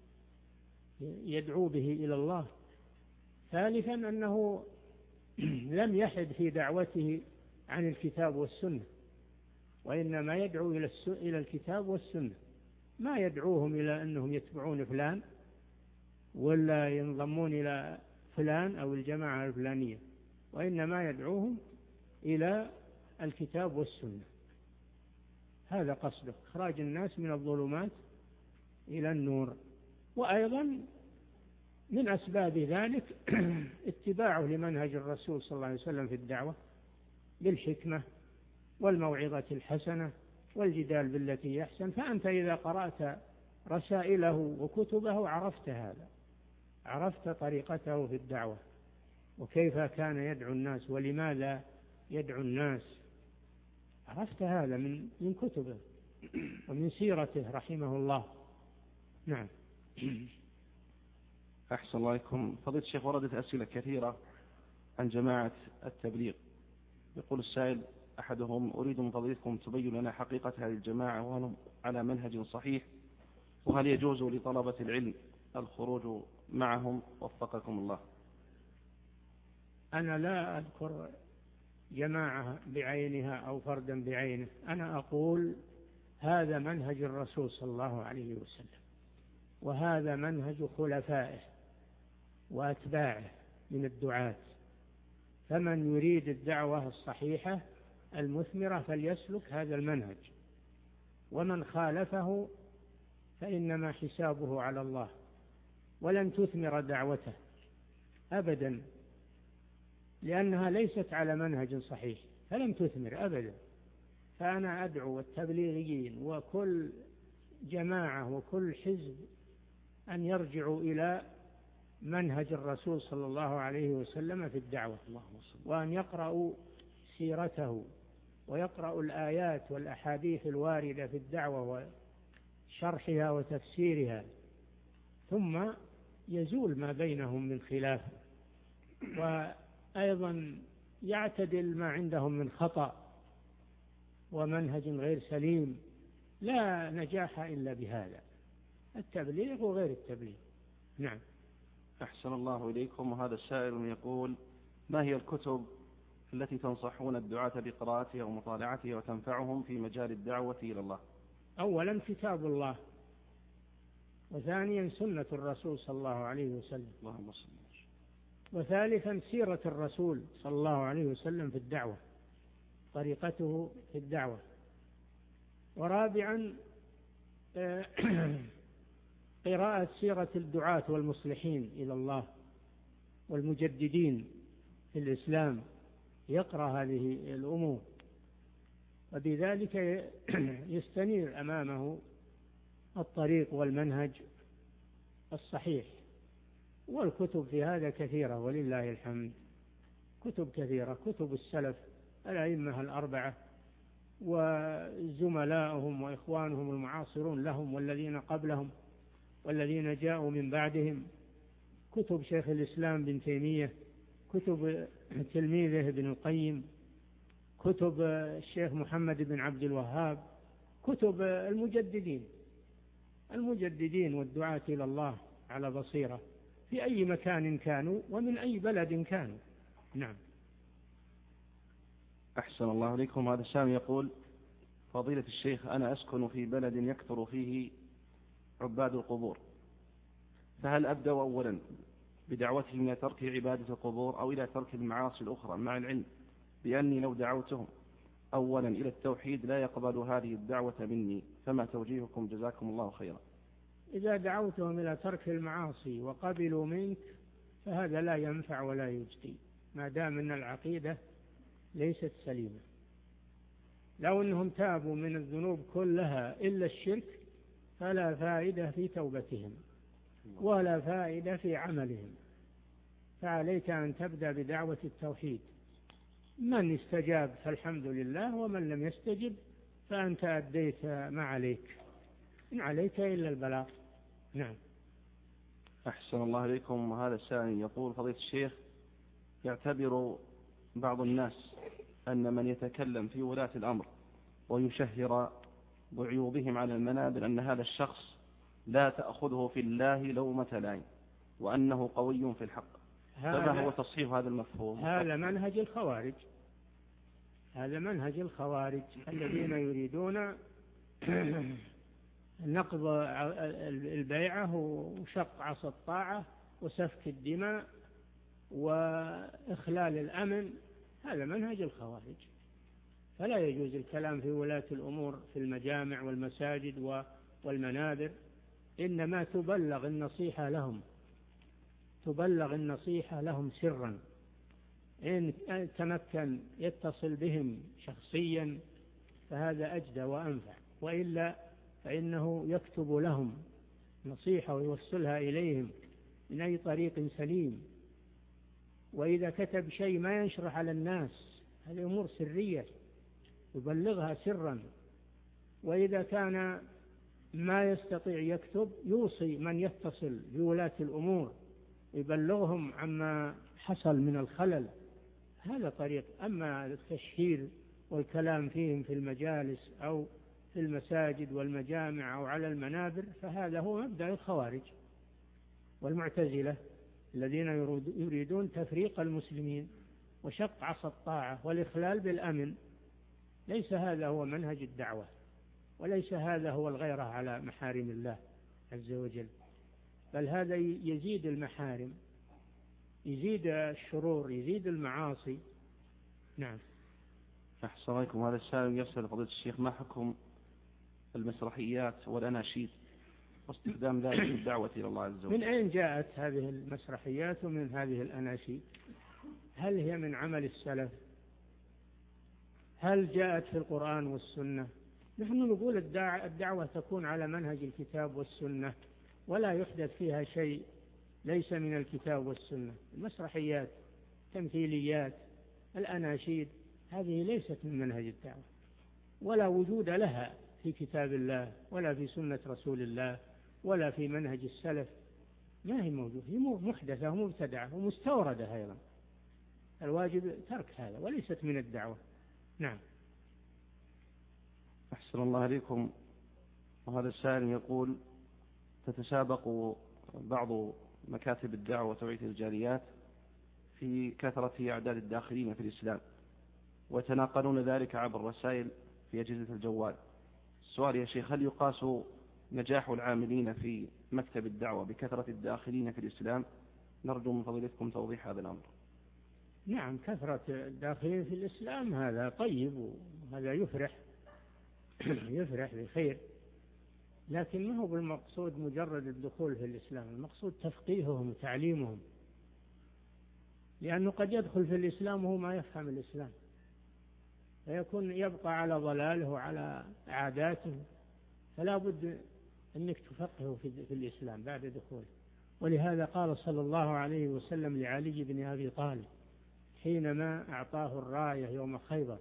يدعو به إلى الله. ثالثا أنه لم يحد في دعوته عن الكتاب والسنة، وإنما يدعو إلى الكتاب والسنة، ما يدعوهم إلى أنهم يتبعون فلان ولا ينضمون إلى فلان أو الجماعة الفلانية، وإنما يدعوهم إلى الكتاب والسنة. هذا قصده، إخراج الناس من الظلمات إلى النور. وأيضا من أسباب ذلك اتباعه لمنهج الرسول صلى الله عليه وسلم في الدعوة بالحكمة والموعظة الحسنة والجدال بالتي يحسن. فأنت إذا قرأت رسائله وكتبه عرفت هذا، عرفت طريقته في الدعوة وكيف كان يدعو الناس ولماذا يدعو الناس، عرفت هذا من من كتبه ومن سيرته رحمه الله. نعم. أحسن الله إليكم. فضيلة الشيخ، وردت أسئلة كثيرة عن جماعة التبليغ. يقول السائل أحدهم: أريد من فضيلتكم تبين لنا حقيقة هذه الجماعة وهل على منهج صحيح، وهل يجوز لطلبة العلم الخروج معهم؟ وفقكم الله. أنا لا أذكر جماعة بعينها أو فردا بعينه. أنا أقول هذا منهج الرسول صلى الله عليه وسلم، وهذا منهج خلفائه وأتباعه من الدعاة. فمن يريد الدعوة الصحيحة المثمرة فليسلك هذا المنهج، ومن خالفه فإنما حسابه على الله، ولن تثمر دعوته أبدا، لأنها ليست على منهج صحيح، فلن تثمر أبدا. فأنا أدعو التبليغيين وكل جماعة وكل حزب أن يرجعوا إلى منهج الرسول صلى الله عليه وسلم في الدعوة، وأن يقرأوا سيرته ويقرأوا الآيات والأحاديث الواردة في الدعوة وشرحها وتفسيرها، ثم يزول ما بينهم من خلاف، وأيضا يعتدل ما عندهم من خطأ ومنهج غير سليم. لا نجاح إلا بهذا، التبليغ وغير التبليغ. نعم. أحسن الله إليكم. وهذا السائل يقول: ما هي الكتب التي تنصحون الدعاة بقراءتها ومطالعتها وتنفعهم في مجال الدعوة إلى الله؟ أولا كتاب الله، وثانيا سنة الرسول صلى الله عليه وسلم، اللهم صل. وثالثا سيرة الرسول صلى الله عليه وسلم في الدعوة، طريقته في الدعوة، ورابعا قراءة سيرة الدعاة والمصلحين إلى الله والمجددين في الإسلام، يقرأ هذه الأمور، وبذلك يستنير أمامه الطريق والمنهج الصحيح. والكتب في هذا كثيرة ولله الحمد، كتب كثيرة، كتب السلف الأئمة الأربعة وزملاؤهم وإخوانهم المعاصرون لهم والذين قبلهم والذين جاءوا من بعدهم، كتب شيخ الإسلام بن تيمية، كتب تلميذه ابن القيم، كتب الشيخ محمد بن عبد الوهاب، كتب المجددين المجددين والدعاة إلى الله على بصيرة في أي مكان كانوا ومن أي بلد كانوا. نعم. أحسن الله إليكم. هذا السامي يقول: فضيلة الشيخ، أنا أسكن في بلد يكثر فيه عباد القبور، فهل أبدأ أولا بدعوتهم إلى ترك عبادة القبور أو إلى ترك المعاصي الأخرى، مع العلم بأني لو دعوتهم أولا إلى التوحيد لا يقبل هذه الدعوة مني، فما توجيهكم جزاكم الله خيرا؟ إذا دعوتهم إلى ترك المعاصي وقبلوا منك فهذا لا ينفع ولا يجدي، ما دام أن العقيدة ليست سليمة. لو أنهم تابوا من الذنوب كلها إلا الشرك فلا فائدة في توبتهم ولا فائدة في عملهم، فعليك أن تبدأ بدعوة التوحيد. من استجاب فالحمد لله، ومن لم يستجب فأنت أديت ما عليك، إن عليك إلا البلاغ. نعم. أحسن الله إليكم. وهذا السائل يقول: فضيلة الشيخ، يعتبر بعض الناس أن من يتكلم في ولاة الأمر ويشهر بعيوبهم على المنابر أن هذا الشخص لا تأخذه في الله لومة لائم، وأنه قوي في الحق، فما هو تصحيح هذا المفهوم؟ هذا منهج الخوارج، هذا منهج الخوارج الذين يريدون نقض البيعة وشق عصا الطاعة وسفك الدماء وإخلال الأمن، هذا منهج الخوارج. فلا يجوز الكلام في ولاة الأمور في المجامع والمساجد والمنابر، إنما تبلغ النصيحة لهم، تبلغ النصيحة لهم سرا، إن تمكن يتصل بهم شخصيا فهذا أجدى وأنفع، وإلا فإنه يكتب لهم نصيحة ويوصلها إليهم من أي طريق سليم. وإذا كتب شيء ما ينشرح على الناس، هذه أمور سرية يبلغها سرا. وإذا كان ما يستطيع يكتب يوصي من يتصل بولاة الأمور يبلغهم عما حصل من الخلل، هذا طريق. أما التشهير والكلام فيهم في المجالس أو في المساجد والمجامع أو على المنابر فهذا هو مبدأ الخوارج والمعتزلة الذين يريدون تفريق المسلمين وشق عصا الطاعة والإخلال بالأمن. ليس هذا هو منهج الدعوة، وليس هذا هو الغيرة على محارم الله عز وجل، بل هذا يزيد المحارم، يزيد الشرور، يزيد المعاصي. نعم. أحسن عليكم. هذا السائل يسأل فضيلة الشيخ: ما حكم المسرحيات والأناشيد واستخدام ذلك في الدعوة إلى الله عز وجل؟ من أين جاءت هذه المسرحيات ومن هذه الأناشيد؟ هل هي من عمل السلف؟ هل جاءت في القرآن والسنة؟ نحن نقول الدعوة تكون على منهج الكتاب والسنة، ولا يحدث فيها شيء ليس من الكتاب والسنة. المسرحيات، تمثيليات، الأناشيد، هذه ليست من منهج الدعوة، ولا وجود لها في كتاب الله ولا في سنة رسول الله ولا في منهج السلف. ما هي موجودة، هي محدثة ومبتدعة ومستوردة أيضا. الواجب ترك هذا، وليست من الدعوة. نعم. أحسن الله عليكم. وهذا السائل يقول: تتسابق بعض مكاتب الدعوة وتوعية الجاليات في كثرة أعداد الداخلين في الإسلام، ويتناقلون ذلك عبر الرسائل في أجهزة الجوال. السؤال يا شيخ: هل يقاس نجاح العاملين في مكتب الدعوة بكثرة الداخلين في الإسلام؟ نرجو من فضيلتكم توضيح هذا الأمر. نعم، كثرة الداخلين في الإسلام هذا طيب، وهذا يفرح يفرح بخير، لكن ما هو بالمقصود مجرد الدخول في الإسلام، المقصود تفقيههم وتعليمهم، لأنه قد يدخل في الإسلام وهو ما يفهم الإسلام، فيكون يبقى على ضلاله وعلى عاداته، فلا بد أنك تفقهه في الإسلام بعد دخوله. ولهذا قال صلى الله عليه وسلم لعلي بن أبي طالب حينما أعطاه الراية يوم خيبر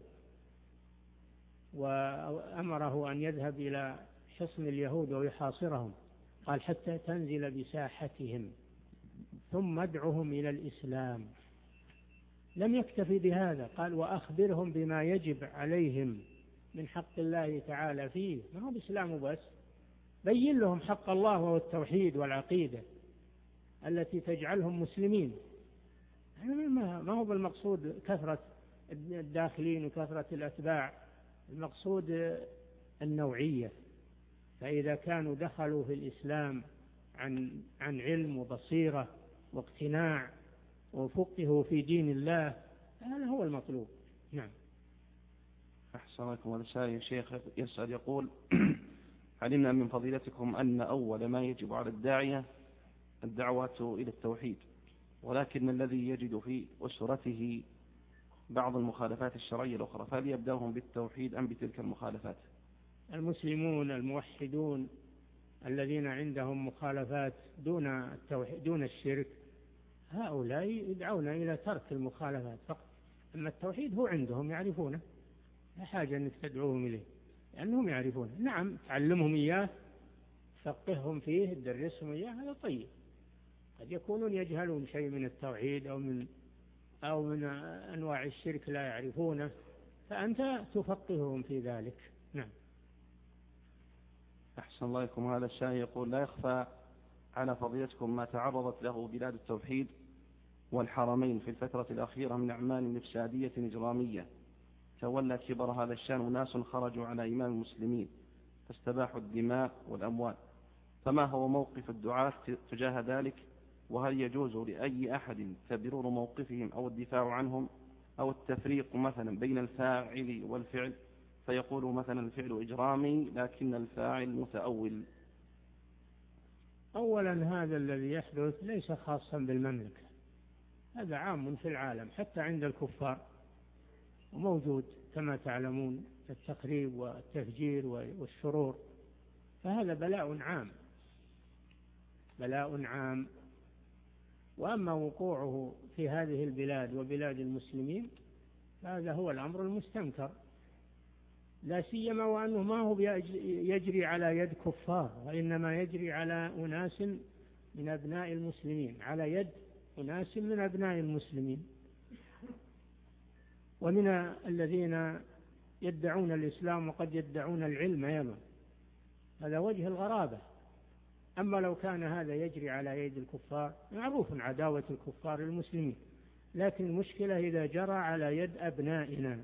وأمره أن يذهب إلى حصن اليهود ويحاصرهم، قال: حتى تنزل بساحتهم ثم ادعهم إلى الإسلام. لم يكتفي بهذا، قال: وأخبرهم بما يجب عليهم من حق الله تعالى فيه. ما هو بإسلام بس، بين لهم حق الله وهو التوحيد والعقيدة التي تجعلهم مسلمين. ما هو بالمقصود كثرة الداخلين وكثرة الأتباع، المقصود النوعية. فإذا كانوا دخلوا في الإسلام عن عن علم وبصيرة واقتناع وفقهوا في دين الله، هذا هو المطلوب. نعم. أحسن لكم. هذا السائل شيخ يسأل يقول: علمنا من فضيلتكم أن أول ما يجب على الداعية الدعوة إلى التوحيد، ولكن الذي يجد في أسرته بعض المخالفات الشرعية الأخرى، فهل يبدأهم بالتوحيد أم بتلك المخالفات؟ المسلمون الموحدون الذين عندهم مخالفات دون التوحيد دون الشرك، هؤلاء يدعون إلى ترك المخالفات فقط. أما التوحيد هو عندهم يعرفونه، لا حاجة أنك تدعوهم إليه لأنهم يعرفونه. نعم، تعلمهم إياه، فقههم فيه، تدرسهم إياه، هذا طيب. قد يكونون يجهلون شيء من التوحيد أو من أو من أنواع الشرك لا يعرفونه، فأنت تفقههم في ذلك. نعم. أحسن الله إليكم. هذا السائل يقول: لا يخفى على فضيلتكم ما تعرضت له بلاد التوحيد والحرمين في الفترة الأخيرة من أعمال إفسادية إجرامية تولى كبر هذا الشأن ناس خرجوا على إمام المسلمين فاستباحوا الدماء والأموال، فما هو موقف الدعاة تجاه ذلك؟ وهل يجوز لأي أحد تبرير موقفهم أو الدفاع عنهم أو التفريق مثلا بين الفاعل والفعل، فيقول مثلا الفعل إجرامي لكن الفاعل متأول؟ أولا، هذا الذي يحدث ليس خاصا بالمملكة، هذا عام في العالم حتى عند الكفار، وموجود كما تعلمون التخريب والتفجير والشرور، فهذا بلاء عام بلاء عام. وأما وقوعه في هذه البلاد وبلاد المسلمين فهذا هو الأمر المستنكر، لا سيما وأنه ما هو يجري على يد كفار، وإنما يجري على أناس من أبناء المسلمين، على يد أناس من أبناء المسلمين، ومن الذين يدعون الإسلام وقد يدعون العلم أيضا، هذا وجه الغرابة. أما لو كان هذا يجري على يد الكفار، معروف عداوة الكفار للمسلمين، لكن المشكلة إذا جرى على يد أبنائنا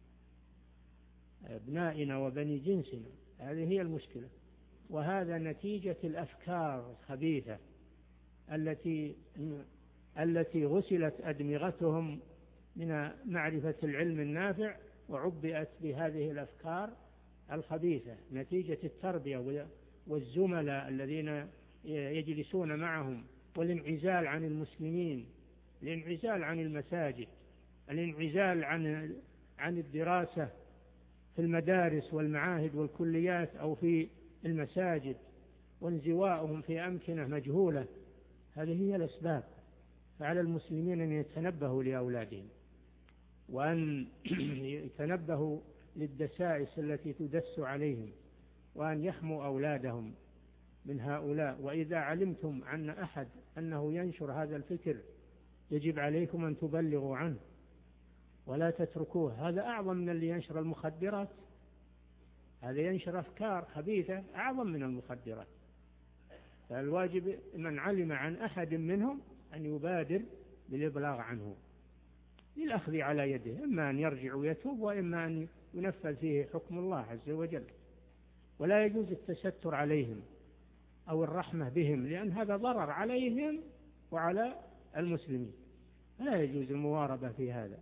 أبنائنا وبني جنسنا، هذه هي المشكلة. وهذا نتيجة الأفكار الخبيثة التي التي غسلت أدمغتهم من معرفة العلم النافع وعبئت بهذه الأفكار الخبيثة، نتيجة التربية والزملاء الذين يجلسون معهم، والانعزال عن المسلمين، الانعزال عن المساجد، الانعزال عن عن الدراسة في المدارس والمعاهد والكليات أو في المساجد، وانزواؤهم في أمكنة مجهولة. هذه هي الأسباب. فعلى المسلمين أن يتنبهوا لأولادهم، وأن يتنبهوا للدسائس التي تدس عليهم، وأن يحموا أولادهم من هؤلاء. وإذا علمتم عن أحد أنه ينشر هذا الفكر يجب عليكم أن تبلغوا عنه ولا تتركوه. هذا أعظم من اللي ينشر المخدرات، هذا ينشر أفكار خبيثة أعظم من المخدرات. فالواجب من علم عن أحد منهم أن يبادر بالإبلاغ عنه للأخذ على يده، إما أن يرجع ويتوب وإما أن ينفذ فيه حكم الله عز وجل. ولا يجوز التستر عليهم أو الرحمة بهم، لأن هذا ضرر عليهم وعلى المسلمين. لا يجوز المواربة في هذا،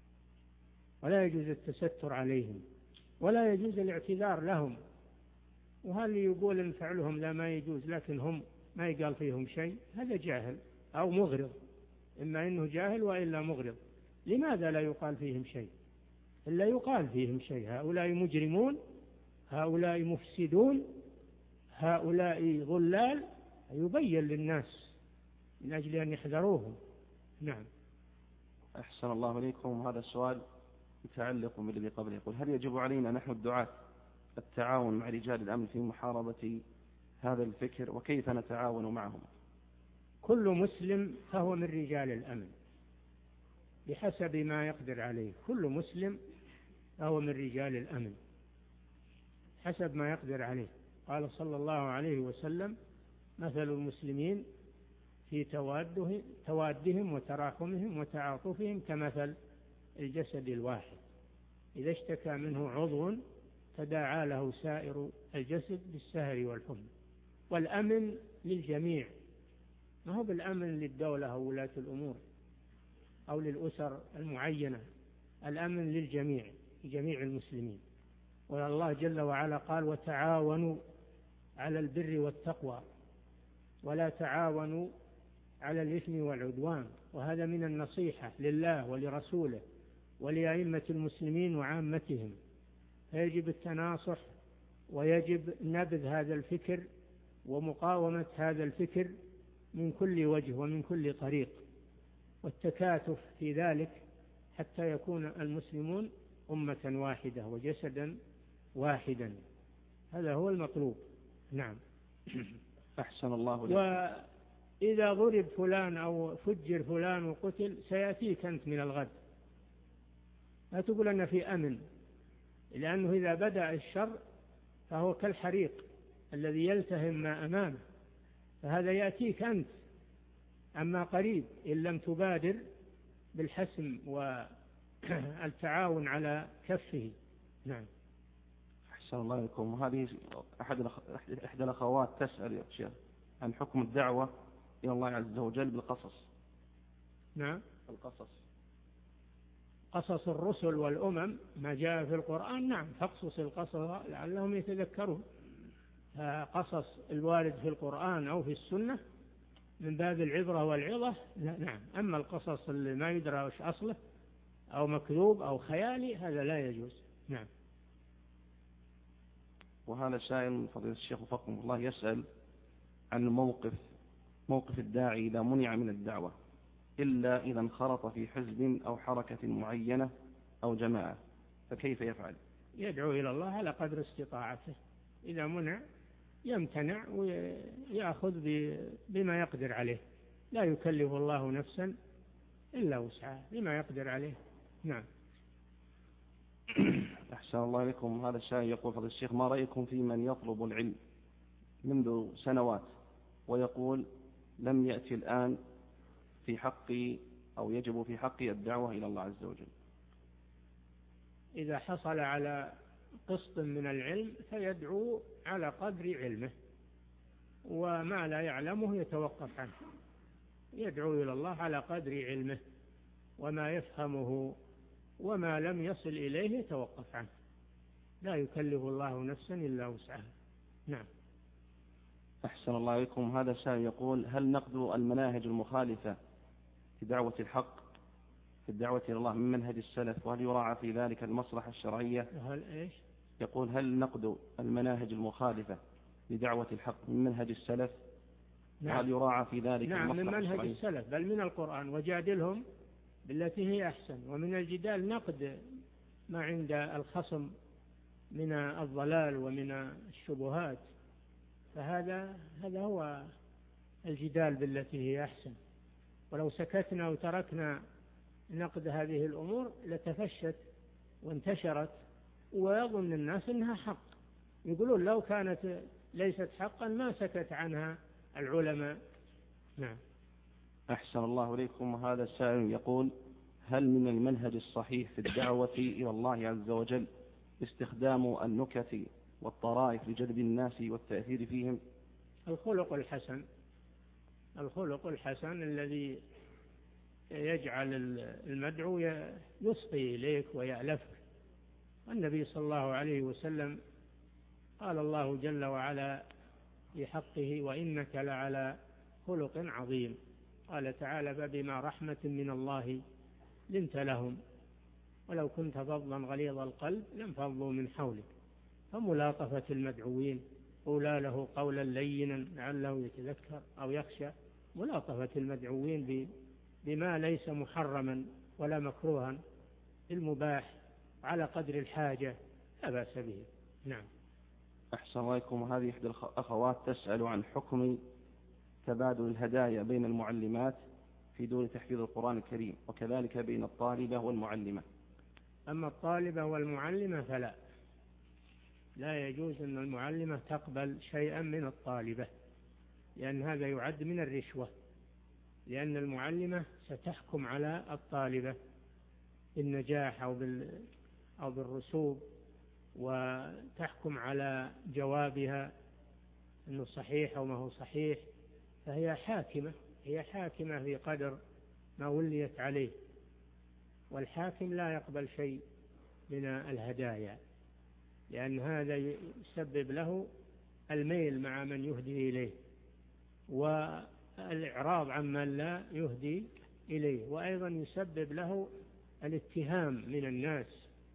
ولا يجوز التستر عليهم، ولا يجوز الاعتذار لهم. وهل يقول إن فعلهم لا ما يجوز لكن هم ما يقال فيهم شيء؟ هذا جاهل أو مغرض، إما إنه جاهل وإلا مغرض. لماذا لا يقال فيهم شيء؟ إلا يقال فيهم شيء. هؤلاء مجرمون، هؤلاء مفسدون، هؤلاء ضلال، يبين للناس من أجل أن يحذروهم. نعم. أحسن الله إليكم. هذا السؤال متعلق بالذي قبل، يقول: هل يجب علينا نحن الدعاة التعاون مع رجال الأمن في محاربة هذا الفكر، وكيف نتعاون معهم؟ كل مسلم فهو من رجال الأمن بحسب ما يقدر عليه. كل مسلم فهو من رجال الأمن حسب ما يقدر عليه. قال صلى الله عليه وسلم: مثل المسلمين في تواده توادهم وتراحمهم وتعاطفهم كمثل الجسد الواحد، إذا اشتكى منه عضو تداعى له سائر الجسد بالسهر والحمى. والأمن للجميع، ما هو بالأمن للدولة أو ولاة الأمور أو للأسر المعينة، الأمن للجميع، لجميع المسلمين. والله جل وعلا قال: وتعاونوا على البر والتقوى ولا تعاونوا على الإثم والعدوان. وهذا من النصيحة لله ولرسوله ولأئمة المسلمين وعامتهم. فيجب التناصح ويجب نبذ هذا الفكر ومقاومة هذا الفكر من كل وجه ومن كل طريق، والتكاتف في ذلك حتى يكون المسلمون أمة واحدة وجسدا واحدا. هذا هو المطلوب. نعم. أحسن الله لك. وإذا ضرب فلان أو فجر فلان وقتل سيأتيك أنت من الغد، لا تقول أن في أمن، لأنه إذا بدأ الشر فهو كالحريق الذي يلتهم ما أمامه، فهذا يأتيك أنت. أما قريب إن لم تبادر بالحسم والتعاون على كفه. نعم. أحسن الله لكم. وهذه أحد إحدى الأخوات تسأل يا شيخ عن حكم الدعوة إلى الله عز وجل بالقصص. نعم. القصص، قصص الرسل والأمم ما جاء في القرآن. نعم، فاقصص القصص لعلهم يتذكرون. قصص الوارد في القرآن أو في السنة من باب العبرة والعظة. نعم. أما القصص اللي ما يدرى وش أصله أو مكذوب أو خيالي هذا لا يجوز. نعم. وهذا سائل فضيلة الشيخ وفقكم الله يسأل عن الموقف موقف الداعي إذا منع من الدعوة إلا إذا انخرط في حزب أو حركة معينة أو جماعة، فكيف يفعل؟ يدعو إلى الله على قدر استطاعته. إذا منع يمتنع ويأخذ بما يقدر عليه، لا يكلف الله نفسا إلا وسعها، بما يقدر عليه. نعم. أحسن الله إليكم. هذا السائل يقول: فضيلة الشيخ، ما رأيكم في من يطلب العلم منذ سنوات ويقول لم يأتي الآن في حقي أو يجب في حقه الدعوة إلى الله عز وجل؟ إذا حصل على قسط من العلم فيدعو على قدر علمه، وما لا يعلمه يتوقف عنه، يدعو إلى الله على قدر علمه، وما يفهمه وما لم يصل إليه يتوقف عنه، لا يكلف الله نفسا إلا وسعها. نعم. أحسن الله إليكم. هذا سائل يقول: هل نقد المناهج المخالفة في دعوة الحق في الدعوة إلى الله من منهج السلف، وهل يراعى في ذلك المصلحة الشرعية؟ هل إيش؟ يقول: هل نقد المناهج المخالفة لدعوة الحق من منهج السلف؟ نعم. وهل يراعى في ذلك نعم، المصلحة من منهج الشرعية؟ السلف، بل من القرآن: وجادلهم بالتي هي أحسن. ومن الجدال نقد ما عند الخصم من الضلال ومن الشبهات، فهذا هذا هو الجدال بالتي هي أحسن. ولو سكتنا وتركنا نقد هذه الأمور لتفشت وانتشرت، ويظن الناس أنها حق، يقولون لو كانت ليست حقا ما سكت عنها العلماء. نعم. أحسن الله إليكم. وهذا السائل يقول: هل من المنهج الصحيح في الدعوة إلى الله عز وجل استخدام النكت والطرائف لجذب الناس والتأثير فيهم؟ الخلق الحسن، الخلق الحسن الذي يجعل المدعو يصغي إليك ويألفك. النبي صلى الله عليه وسلم قال الله جل وعلا في حقه: وإنك لعلى خلق عظيم. قال تعالى: فبما رحمة من الله لنت لهم ولو كنت فظا غليظ القلب لانفضوا من حولك. فملاطفة المدعوين، قولا له قولا لينا لعله يتذكر أو يخشى، ملاطفة المدعوين بما ليس محرما ولا مكروها، المباح على قدر الحاجة لا بأس به. نعم. أحسن الله إليكم. هذه إحدى الأخوات تسأل عن حكم تبادل الهدايا بين المعلمات في دور تحفيظ القرآن الكريم، وكذلك بين الطالبة والمعلمة. أما الطالبة والمعلمة فلا، لا يجوز أن المعلمة تقبل شيئا من الطالبة، لأن هذا يعد من الرشوة، لأن المعلمة ستحكم على الطالبة بالنجاح أو بال أو بالرسوب، وتحكم على جوابها أنه صحيح أو ما هو صحيح، فهي حاكمة، هي حاكمة في قدر ما وليت عليه، والحاكم لا يقبل شيء من الهدايا، لأن هذا يسبب له الميل مع من يهدي إليه، والإعراض عمن لا يهدي إليه، وأيضا يسبب له الاتهام من الناس.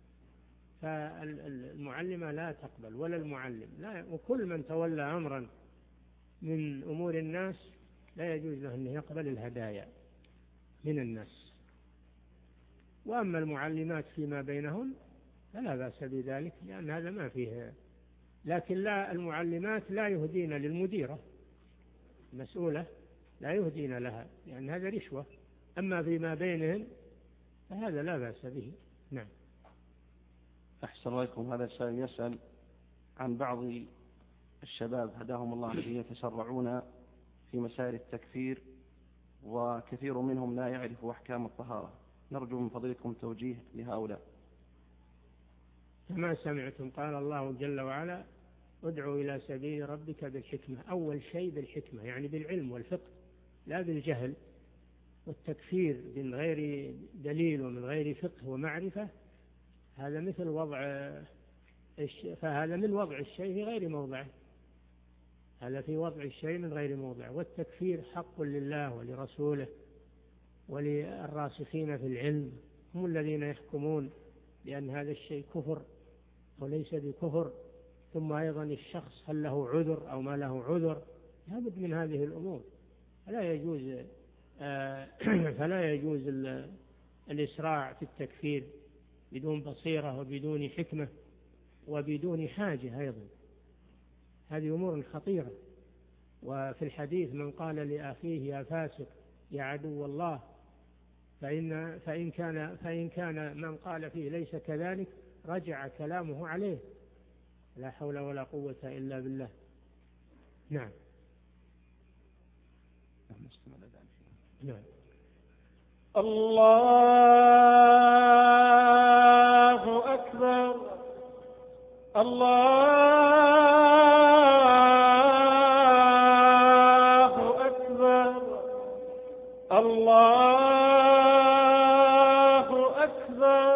فالمعلمة لا تقبل ولا المعلم لا، وكل من تولى أمرا من أمور الناس لا يجوز له أن يقبل الهدايا من الناس. وأما المعلمات فيما بينهن فلا بأس بذلك، لأن هذا ما فيه. لكن لا، المعلمات لا يهدين للمديرة المسؤولة، لا يهدين لها، لأن هذا رشوة. أما فيما بينهن فهذا لا بأس به. نعم. أحسن الله إليكم. هذا السائل يسأل عن بعض الشباب هداهم الله الذين يتسرعون في مسائل التكفير، وكثير منهم لا يعرف أحكام الطهارة، نرجو من فضلكم توجيه لهؤلاء. كما سمعتم قال الله جل وعلا: ادعوا إلى سبيل ربك بالحكمة. أول شيء بالحكمة، يعني بالعلم والفقه، لا بالجهل. والتكفير من غير دليل ومن غير فقه ومعرفة هذا مثل وضع فهذا من وضع الشيء في غير موضعه، هذا في وضع الشيء من غير موضعه. والتكفير حق لله ولرسوله وللراسخين في العلم، هم الذين يحكمون بأن هذا الشيء كفر وليس بكفر. ثم أيضا الشخص هل له عذر أو ما له عذر، لابد من هذه الأمور. فلا يجوز فلا يجوز الإسراع في التكفير بدون بصيرة وبدون حكمة وبدون حاجة أيضا، هذه أمور خطيرة. وفي الحديث: من قال لأخيه يا فاسق يا عدو الله، فإن, فإن, كان, فإن كان من قال فيه ليس كذلك رجع كلامه عليه. لا حول ولا قوة إلا بالله. نعم. نعم. الله أكبر. الله أكبر. الله أكبر.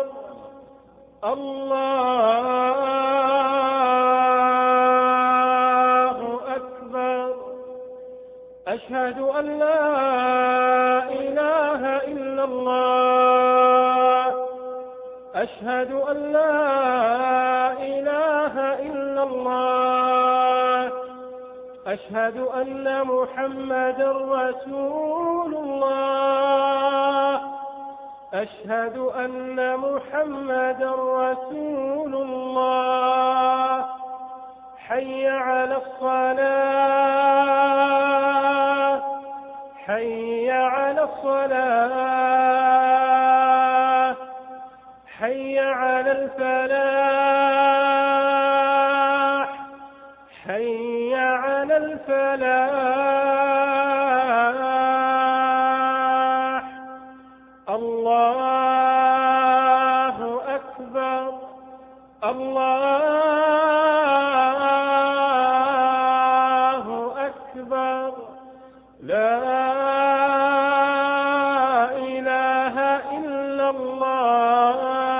الله أكبر. أشهد أن لا إله إلا الله. أشهد أن لا إله إلا الله. أشهد أن محمدا رسول الله. أشهد أن محمدا رسول الله. حي على الصلاة. حي على الصلاة. حي على الفلاح. حي على الفلاح. الله أكبر. الله أكبر. لا إله إلا الله.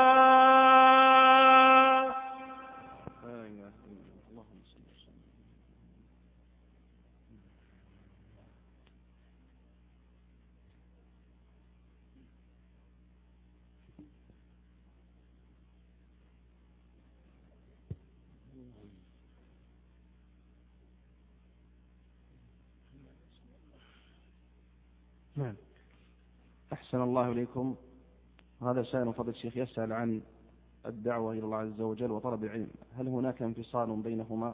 نعم. أحسن الله إليكم. هذا سائل فضل الشيخ يسأل عن الدعوة إلى الله عز وجل وطلب العلم، هل هناك انفصال بينهما؟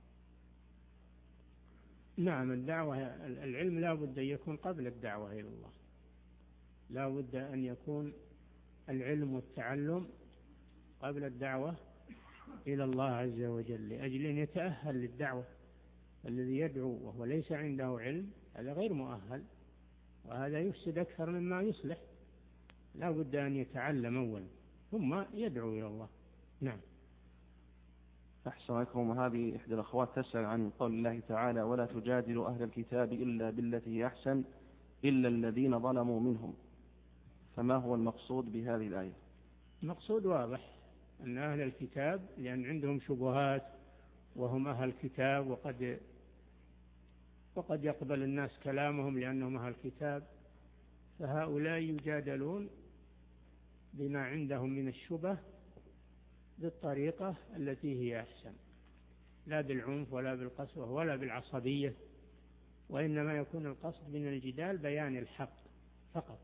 نعم، الدعوة العلم لا بد أن يكون قبل الدعوة إلى الله، لا بد أن يكون العلم والتعلم قبل الدعوة إلى الله عز وجل، لأجل أن يتأهل للدعوة. الذي يدعو وهو ليس عنده علم هذا غير مؤهل، وهذا يفسد أكثر مما يصلح. لا بد أن يتعلم أولا ثم يدعو إلى الله. نعم. أحسن لكم. هذه إحدى الأخوات تسأل عن قول الله تعالى: ولا تجادلوا أهل الكتاب إلا بالتي هي أحسن إلا الذين ظلموا منهم، فما هو المقصود بهذه الآية؟ المقصود واضح، أن أهل الكتاب لأن عندهم شبهات وهم أهل الكتاب، وقد وقد يقبل الناس كلامهم لأنهم أهل الكتاب، فهؤلاء يجادلون بما عندهم من الشبه بالطريقة التي هي أحسن، لا بالعنف ولا بالقسوة ولا بالعصبية، وإنما يكون القصد من الجدال بيان الحق فقط.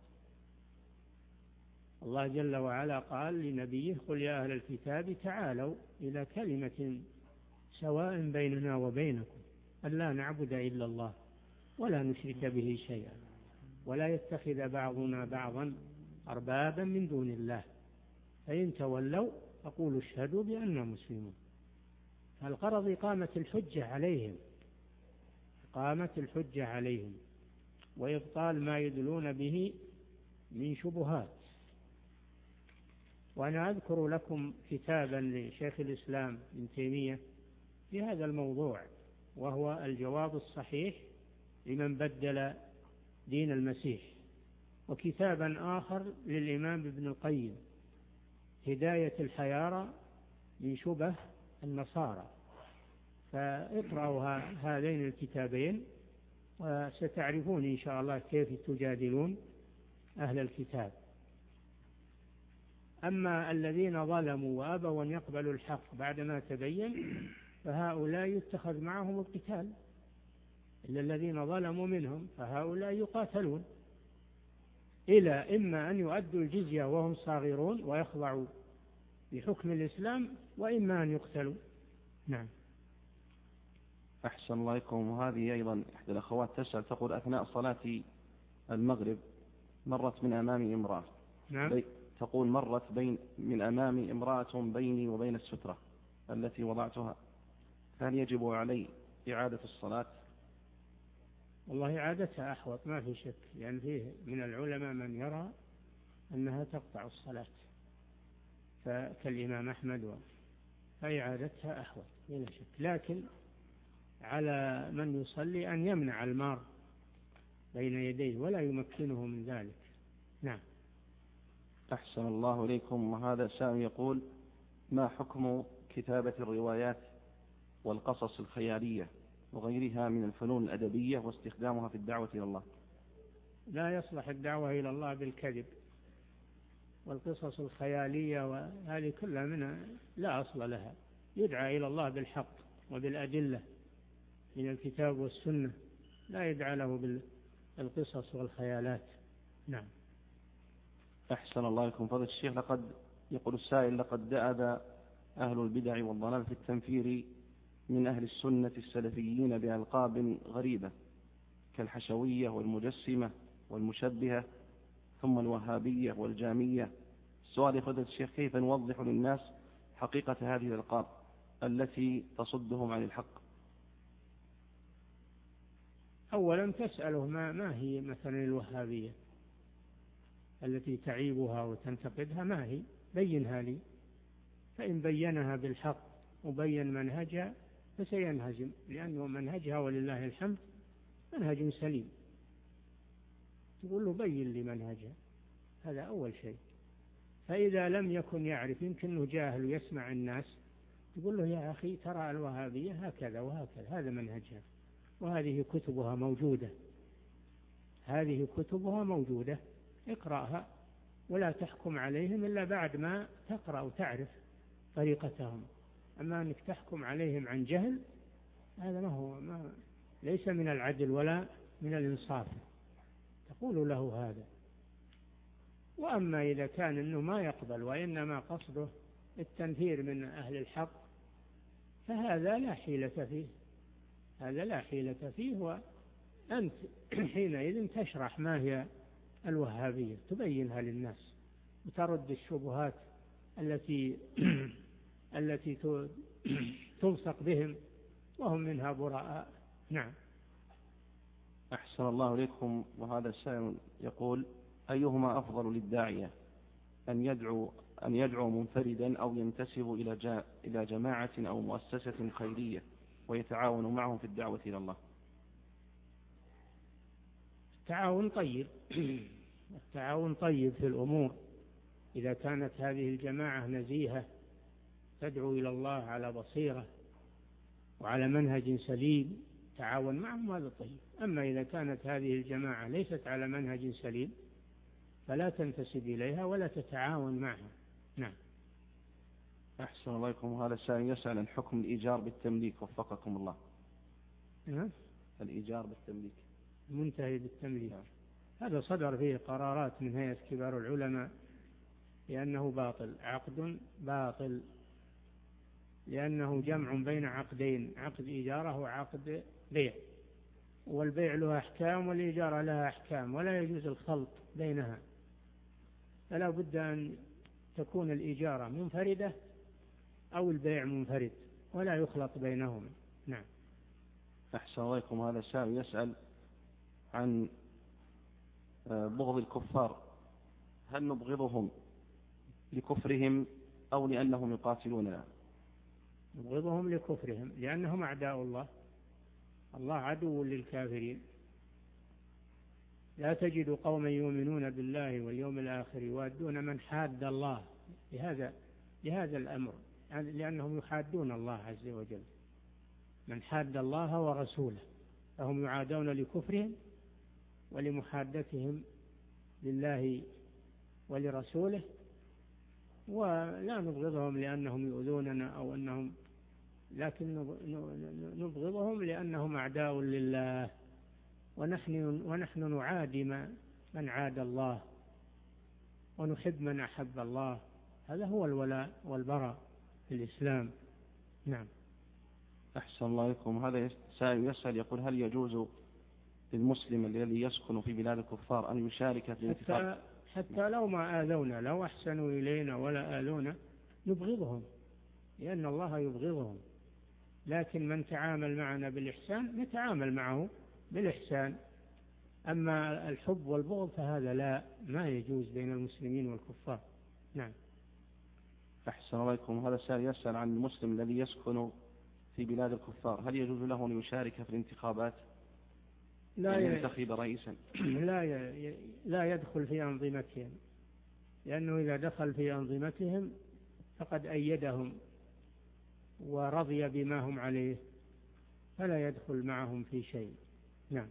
الله جل وعلا قال لنبيه: قل يا أهل الكتاب تعالوا إلى كلمة سواء بيننا وبينكم ألا نعبد إلا الله ولا نشرك به شيئا ولا يتخذ بعضنا بعضا أربابا من دون الله فإن تولوا فقولوا اشهدوا بأننا مسلمون. فالغرض إقامة الحجة عليهم، إقامة الحجة عليهم وإبطال ما يدلون به من شبهات. وأنا أذكر لكم كتابا لشيخ الإسلام ابن تيمية في هذا الموضوع، وهو الجواب الصحيح لمن بدل دين المسيح، وكتابا آخر للإمام ابن القيم هداية الحيارى من شبه النصارى. فاقرأوا هذين الكتابين وستعرفون إن شاء الله كيف تجادلون أهل الكتاب. أما الذين ظلموا وأبوا أن يقبلوا الحق بعدما تبين فهؤلاء يتخذ معهم القتال، إلا الذين ظلموا منهم فهؤلاء يقاتلون إلى إما أن يؤدوا الجزية وهم صاغرون ويخضعوا بحكم الإسلام، وإما أن يقتلوا. نعم. أحسن الله إليكم. وهذه أيضا إحدى الأخوات تسأل تقول: أثناء صلاة المغرب مرت من أمامي امرأة. نعم. تقول: مرت بين من أمامي امرأة بيني وبين السترة التي وضعتها، هل يجب علي إعادة الصلاة؟ والله إعادتها أحوط ما في شك، لأن فيه من العلماء من يرى أنها تقطع الصلاة كالإمام أحمد، فإعادتها أحوط بلا شك، لكن على من يصلي أن يمنع المار بين يديه ولا يمكنه من ذلك. نعم. أحسن الله إليكم. وهذا سائل يقول: ما حكم كتابة الروايات والقصص الخيالية وغيرها من الفنون الأدبية واستخدامها في الدعوة إلى الله؟ لا يصلح الدعوة إلى الله بالكذب والقصص الخيالية، وهذه كلها منها لا أصل لها. يدعى إلى الله بالحق وبالأدلة من الكتاب والسنة، لا يدعى له بالقصص والخيالات. نعم. أحسن الله لكم فضل الشيخ. لقد يقول السائل: لقد دأب أهل البدع والضلال في التنفير من أهل السنة السلفيين بألقاب غريبة كالحشوية والمجسمة والمشبهة، ثم الوهابية والجامية. السؤال يا فضل الشيخ: كيف نوضح للناس حقيقة هذه الألقاب التي تصدهم عن الحق؟ أولا تسأله ما, ما هي مثلا الوهابية التي تعيبها وتنتقدها، ما هي؟ بينها لي، فإن بينها بالحق وبين منهجها فسينهزم، لأنه منهجها ولله الحمد منهج سليم. تقول له بين لي منهجها، هذا أول شيء. فإذا لم يكن يعرف، يمكنه جاهل ويسمع الناس، تقول له يا أخي ترى الوهابية هكذا وهكذا، هذا منهجها، وهذه كتبها موجودة، هذه كتبها موجودة، اقرأها ولا تحكم عليهم إلا بعد ما تقرأ وتعرف طريقتهم. أما أنك تحكم عليهم عن جهل، هذا ما هو ما ليس من العدل ولا من الإنصاف. تقول له هذا. وأما إذا كان أنه ما يقبل وإنما قصده التنفير من أهل الحق، فهذا لا حيلة فيه، هذا لا حيلة فيه. وأنت حينئذ تشرح ما هي الوهابية، تبينها للناس وترد الشبهات التي التي تلصق بهم وهم منها براء. نعم. أحسن الله إليكم. وهذا السائل يقول: أيهما أفضل للداعية، أن يدعو أن يدعو منفردا أو ينتسب إلى إلى جماعة أو مؤسسة خيرية ويتعاون معهم في الدعوة إلى الله؟ التعاون طيب التعاون طيب في الأمور، إذا كانت هذه الجماعة نزيهة تدعو إلى الله على بصيرة وعلى منهج سليم، تعاون معهم، هذا طيب. أما إذا كانت هذه الجماعة ليست على منهج سليم فلا تنتسب إليها ولا تتعاون معها. نعم. أحسن الله إليكم. هذا السائل يسأل عن حكم الإيجار بالتمليك، وفقكم الله. نعم. الإيجار بالتمليك، منتهي بالتمليك. نعم. هذا صدر فيه قرارات من هيئة كبار العلماء لأنه باطل، عقد باطل، لأنه جمع بين عقدين، عقد إيجارة وعقد بيع، والبيع له أحكام والإيجارة لها أحكام، ولا يجوز الخلط بينها. فلا بد أن تكون الإيجارة منفردة أو البيع منفرد، ولا يخلط بينهما. نعم. أحسن الله إليكم. هذا السائل يسأل عن بغض الكفار، هل نبغضهم لكفرهم أو لأنهم يقاتلوننا؟ نبغضهم لكفرهم، لأنهم أعداء الله، الله عدو للكافرين. لا تجد قوما يؤمنون بالله واليوم الآخر يوادون من حاد الله، لهذا لهذا الأمر، لأنهم يحادون الله عز وجل. من حاد الله ورسوله فهم يعادون لكفرهم ولمحادتهم لله ولرسوله. ولا نبغضهم لأنهم يؤذوننا أو أنهم، لكن نبغضهم لأنهم أعداء لله، ونحن, ونحن نعادي من عاد الله ونحب من أحب الله. هذا هو الولاء والبراء في الإسلام. نعم. أحسن الله إليكم. هذا سائل يسأل يقول: هل يجوز للمسلم الذي يسكن في بلاد الكفار أن يشارك في الانتخاب؟ حتى لو ما آذونا، لو أحسنوا إلينا ولا آذونا نبغضهم، لأن الله يبغضهم. لكن من تعامل معنا بالإحسان نتعامل معه بالإحسان، أما الحب والبغض فهذا لا ما يجوز بين المسلمين والكفار. نعم. أحسن عليكم. هذا السائل يسأل عن المسلم الذي يسكن في بلاد الكفار، هل يجوز له أن يشارك في الانتخابات؟ لا ينتخب رئيسا. لا لا يدخل في أنظمتهم، لأنه إذا دخل في أنظمتهم فقد أيدهم ورضي بما هم عليه، فلا يدخل معهم في شيء. نعم.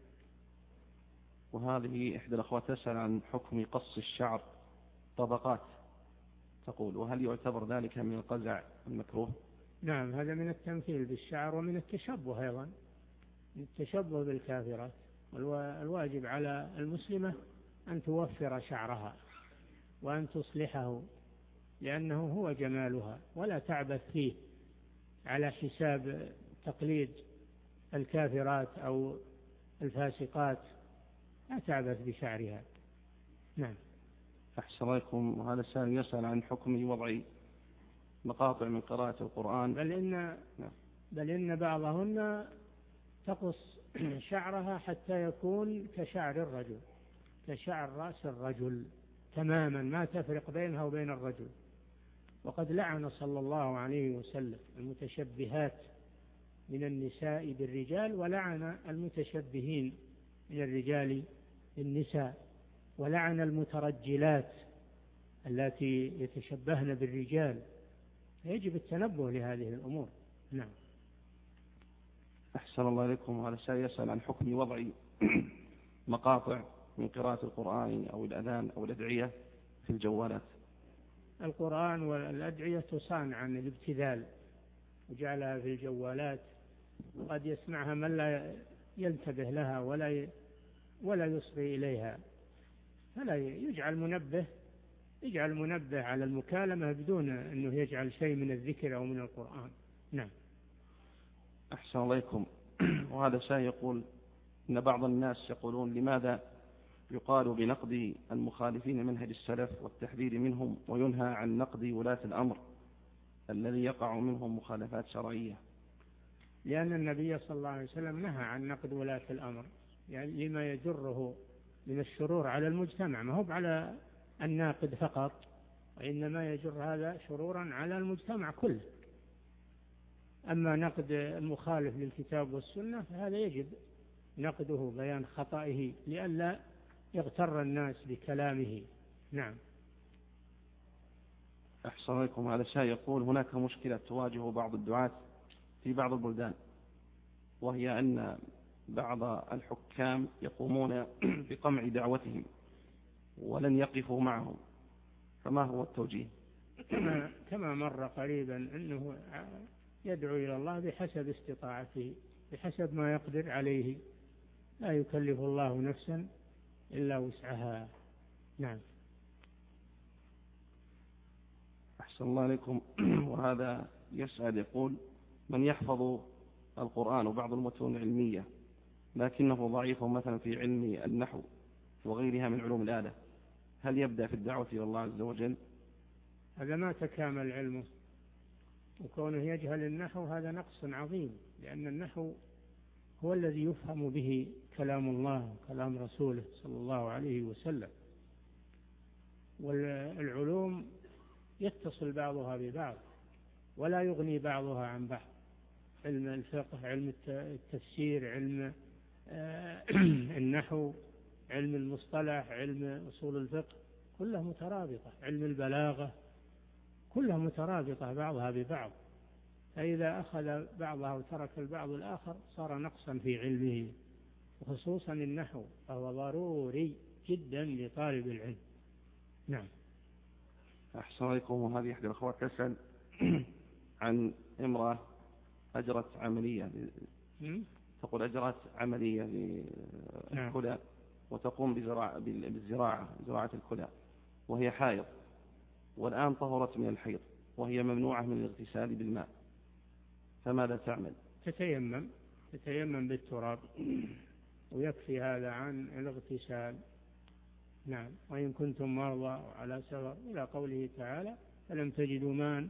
وهذه إحدى الأخوات تسأل عن حكم قص الشعر طبقات، تقول وهل يعتبر ذلك من القزع المكروه؟ نعم، هذا من التمثيل بالشعر ومن التشبه أيضا، من التشبه بالكافرات. والواجب على المسلمة أن توفر شعرها وأن تصلحه، لأنه هو جمالها، ولا تعبث فيه على حساب تقليد الكافرات أو الفاسقات، لا تعبث بشعرها. نعم. أحسن عليكم. وهذا السائل يسأل عن حكم وضع مقاطع من قراءة القرآن. بل إن, بل إن بعضهن تقص شعرها حتى يكون كشعر الرجل، كشعر رأس الرجل تماما، ما تفرق بينها وبين الرجل. وقد لعن صلى الله عليه وسلم المتشبهات من النساء بالرجال، ولعن المتشبهين من الرجال بالنساء، ولعن المترجلات التي يتشبهن بالرجال. يجب التنبه لهذه الأمور. نعم. أحسن الله إليكم. وهذا السائل يسأل عن حكم وضع مقاطع من قراءة القرآن أو الأذان أو الأدعية في الجوالات. القرآن والأدعية تصان عن الابتذال وجعلها في الجوالات، وقد يسمعها من لا ينتبه لها ولا ولا يصغي إليها، فلا يجعل منبه يجعل منبه على المكالمة بدون أنه يجعل شيء من الذكر أو من القرآن. نعم. أحسن الله إليكم. وهذا سائل يقول إن بعض الناس يقولون لماذا يقال بنقد المخالفين منهج السلف والتحذير منهم، وينهى عن نقد ولاة الأمر الذي يقع منهم مخالفات شرعية؟ لأن النبي صلى الله عليه وسلم نهى عن نقد ولاة الأمر، يعني لما يجره من الشرور على المجتمع، ما هو على الناقد فقط، وإنما يجر هذا شرورا على المجتمع كله. أما نقد المخالف للكتاب والسنة فهذا يجب نقده، بيان خطئه لئلا يغتر الناس بكلامه. نعم. أحسن عليكم. هذا الشيء يقول هناك مشكلة تواجه بعض الدعاة في بعض البلدان، وهي أن بعض الحكام يقومون بقمع دعوتهم ولن يقفوا معهم، فما هو التوجيه؟ كما, كما مر قريبا أنه يدعو إلى الله بحسب استطاعته، بحسب ما يقدر عليه، لا يكلف الله نفسا إلا وسعها. نعم. أحسن الله عليكم. وهذا يسأل يقول من يحفظ القرآن وبعض المتون العلمية لكنه ضعيف مثلا في علم النحو وغيرها من علوم الآلة، هل يبدأ في الدعوة إلى الله عز وجل؟ هذا ما تكامل علمه، وكونه يجهل النحو هذا نقص عظيم، لأن النحو هو الذي يفهم به كلام الله وكلام رسوله صلى الله عليه وسلم، والعلوم يتصل بعضها ببعض ولا يغني بعضها عن بعض. علم الفقه، علم التفسير، علم النحو، علم المصطلح، علم أصول الفقه، كلها مترابطة، علم البلاغة، كلها مترابطة بعضها ببعض، فإذا أخذ بعضها وترك البعض الآخر صار نقصا في علمه، وخصوصا النحو فهو ضروري جدا لطالب العلم. نعم. أحسن عليكم. وهذه إحدى الأخوات تسأل عن امرأة أجرت عملية، تقول أجرت عملية للكلى وتقوم بزراعة بالزراعة زراعة الكلى وهي حائض، والآن طهرت من الحيض وهي ممنوعة من الاغتسال بالماء، فماذا تعمل؟ تتيمم تتيمم بالتراب ويكفي هذا عن الاغتسال. نعم. وإن كنتم مرضى على سفر إلى قوله تعالى فلم تجدوا ماء،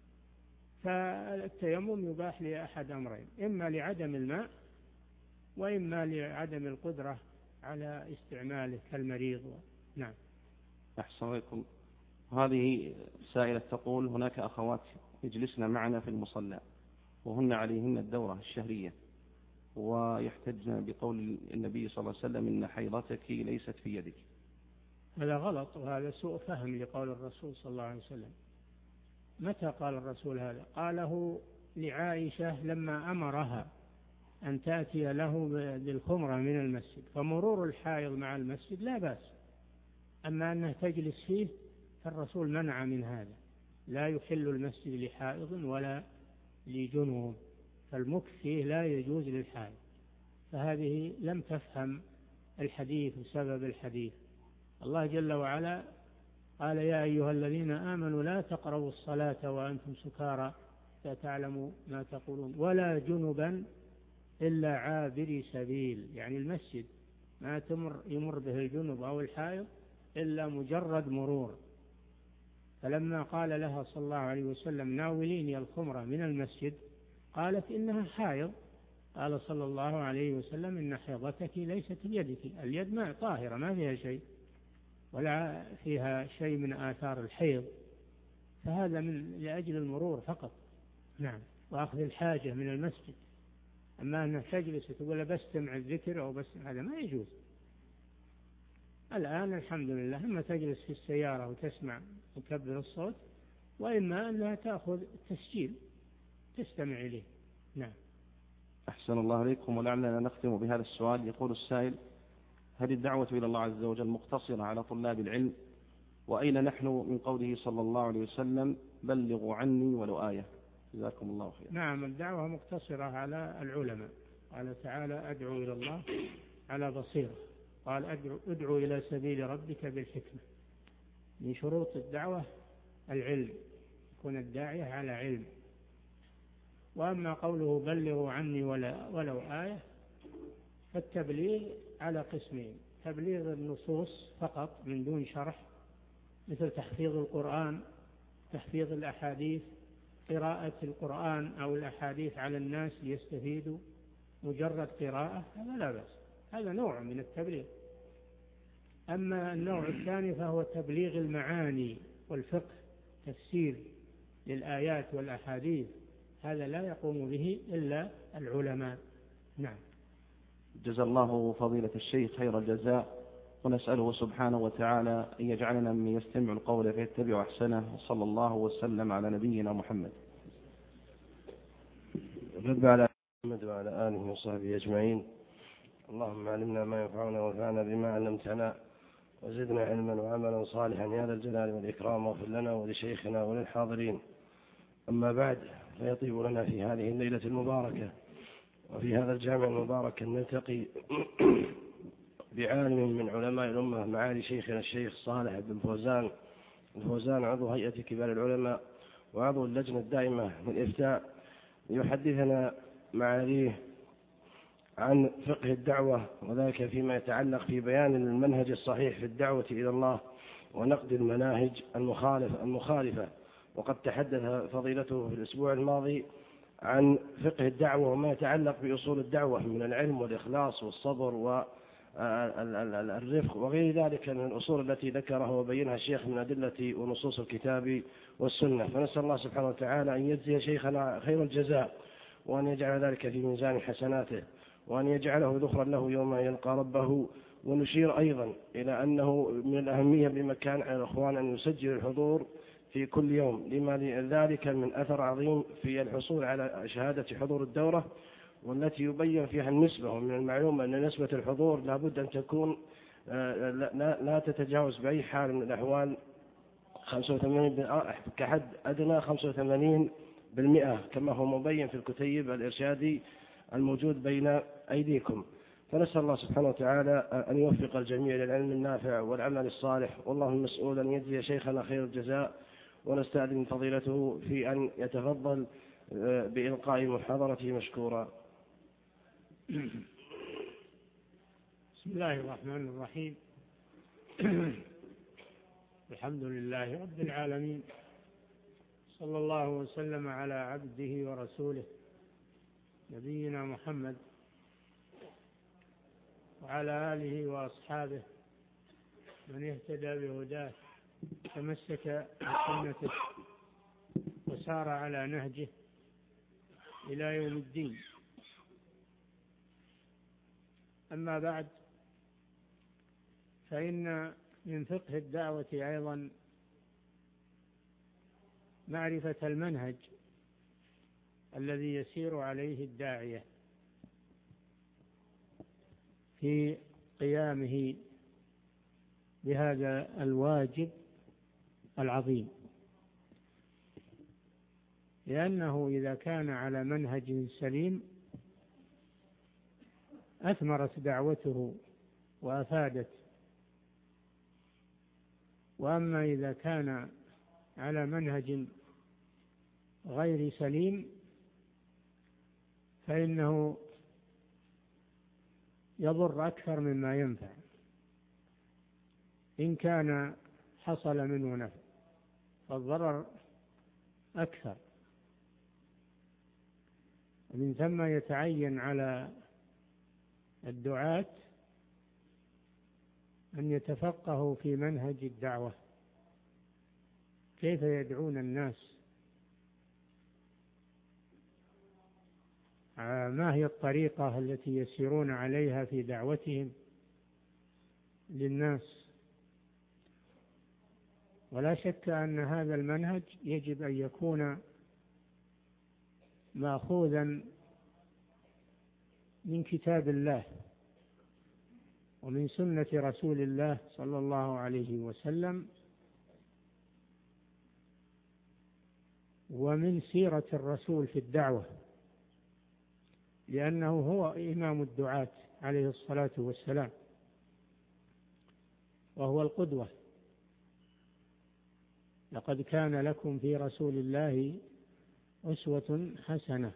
فالتيمم يباح لأحد أمرين، إما لعدم الماء وإما لعدم القدرة على استعماله كالمريض. نعم. أحسن عليكم. هذه سائلة تقول: هناك أخوات يجلسن معنا في المصلى وهن عليهن الدورة الشهرية، ويحتجن بقول النبي صلى الله عليه وسلم: إن حيضتك ليست في يدك. هذا غلط، وهذا سوء فهم لقول الرسول صلى الله عليه وسلم. متى قال الرسول هذا؟ قاله لعائشة لما أمرها أن تأتي له بالخمرة من المسجد، فمرور الحائض مع المسجد لا بأس، أما أنها تجلس فيه فالرسول منع من هذا. لا يحل المسجد لحائض ولا لجنوب، فالمكث فيه لا يجوز للحائض. فهذه لم تفهم الحديث بسبب الحديث. الله جل وعلا قال: يا أيها الذين آمنوا لا تقربوا الصلاة وأنتم سكارى لا تعلموا ما تقولون ولا جنبا إلا عابري سبيل. يعني المسجد ما تمر يمر به الجنب أو الحائض إلا مجرد مرور. فلما قال لها صلى الله عليه وسلم: ناوليني الخمرة من المسجد، قالت: إنها حائض. قال صلى الله عليه وسلم: إن حيضتك ليست بيدك. اليد ما طاهرة، ما فيها شيء ولا فيها شيء من آثار الحيض، فهذا من لأجل المرور فقط. نعم، وأخذ الحاجة من المسجد. أما أنها تجلس وتقول بستمع الذكر أو بستمع، هذا ما يجوز. الآن الحمد لله إما تجلس في السيارة وتسمع وتكبر الصوت، وإما أنها تأخذ تسجيل تستمع إليه. نعم. أحسن الله عليكم. ولعلنا نختم بهذا السؤال. يقول السائل: هل الدعوة إلى الله عز وجل مقتصرة على طلاب العلم؟ وأين نحن من قوله صلى الله عليه وسلم: بلغوا عني ولو آية؟ جزاكم الله خير. نعم، الدعوة مقتصرة على العلماء. قال تعالى: أدعو إلى الله على بصيرة. قال: أدعو, أدعو إلى سبيل ربك بالحكمة. من شروط الدعوة العلم، يكون الداعية على علم. وأما قوله بلغوا عني ولو آية، فالتبليغ على قسمين: تبليغ النصوص فقط من دون شرح، مثل تحفيظ القرآن، تحفيظ الأحاديث، قراءة القرآن أو الأحاديث على الناس ليستفيدوا، مجرد قراءة، هذا لا بأس، هذا نوع من التبليغ. أما النوع الثاني فهو تبليغ المعاني والفقه، تفسير للآيات والأحاديث، هذا لا يقوم به إلا العلماء. نعم. جزا الله فضيلة الشيخ خير الجزاء، ونسأله سبحانه وتعالى أن يجعلنا من يستمع القول فيتبع أحسنه، وصلى الله وسلم على نبينا محمد. رب على محمد وعلى آله وصحبه أجمعين. اللهم علمنا ما ينفعنا وانفعنا بما علمتنا، وزدنا علما وعملا صالحا يا ذا الجلال والإكرام، واغفر لنا ولشيخنا وللحاضرين. أما بعد، فيطيب لنا في هذه الليلة المباركة وفي هذا الجامع المبارك أن نلتقي بعالم من علماء الأمة، معالي شيخنا الشيخ صالح بن فوزان الفوزان، عضو هيئة كبار العلماء وعضو اللجنة الدائمة للإفتاء، ليحدثنا معاليه عن فقه الدعوة، وذلك فيما يتعلق في بيان المنهج الصحيح في الدعوة إلى الله ونقد المناهج المخالفة المخالفة وقد تحدث فضيلته في الأسبوع الماضي عن فقه الدعوة وما يتعلق بأصول الدعوة من العلم والإخلاص والصبر والرفق وغير ذلك من الأصول التي ذكرها وبينها الشيخ من أدلة ونصوص الكتاب والسنة. فنسأل الله سبحانه وتعالى أن يجزي شيخنا خير الجزاء، وأن يجعل ذلك في ميزان حسناته، وأن يجعله ذخرا له يوم يلقى ربه. ونشير أيضا إلى أنه من الأهمية بمكان على الأخوان أن يسجل الحضور في كل يوم، لما ذلك من أثر عظيم في الحصول على شهادة حضور الدورة، والتي يبين فيها النسبة. ومن المعلوم أن نسبة الحضور لابد أن تكون لا تتجاوز بأي حال من الأحوال خمسة وثمانين كحد أدنى خمسة وثمانين بالمئة، كما هو مبين في الكتيب الإرشادي الموجود بين أيديكم. فنسأل الله سبحانه وتعالى أن يوفق الجميع للعلم النافع والعمل الصالح، والله المسؤول أن يجزي شيخنا خير الجزاء، ونستأذن فضيلته في أن يتفضل بإلقاء محاضرته مشكورا. بسم الله الرحمن الرحيم. الحمد لله رب العالمين، صلى الله وسلم على عبده ورسوله نبينا محمد وعلى آله وأصحابه من اهتدى بهداه تمسك بسنته وسار على نهجه إلى يوم الدين. أما بعد، فإن من فقه الدعوة أيضا معرفة المنهج الذي يسير عليه الداعية في قيامه بهذا الواجب العظيم، لأنه إذا كان على منهج سليم أثمرت دعوته وأفادت، وأما إذا كان على منهج غير سليم فإنه يضر أكثر مما ينفع، إن كان حصل منه نفع فالضرر أكثر. ومن ثم يتعين على الدعاة أن يتفقهوا في منهج الدعوة، كيف يدعون الناس، ما هي الطريقة التي يسيرون عليها في دعوتهم للناس. ولا شك أن هذا المنهج يجب أن يكون مأخوذا من كتاب الله ومن سنة رسول الله صلى الله عليه وسلم ومن سيرة الرسول في الدعوة، لأنه هو إمام الدعاة عليه الصلاة والسلام وهو القدوة. لقد كان لكم في رسول الله أسوة حسنة.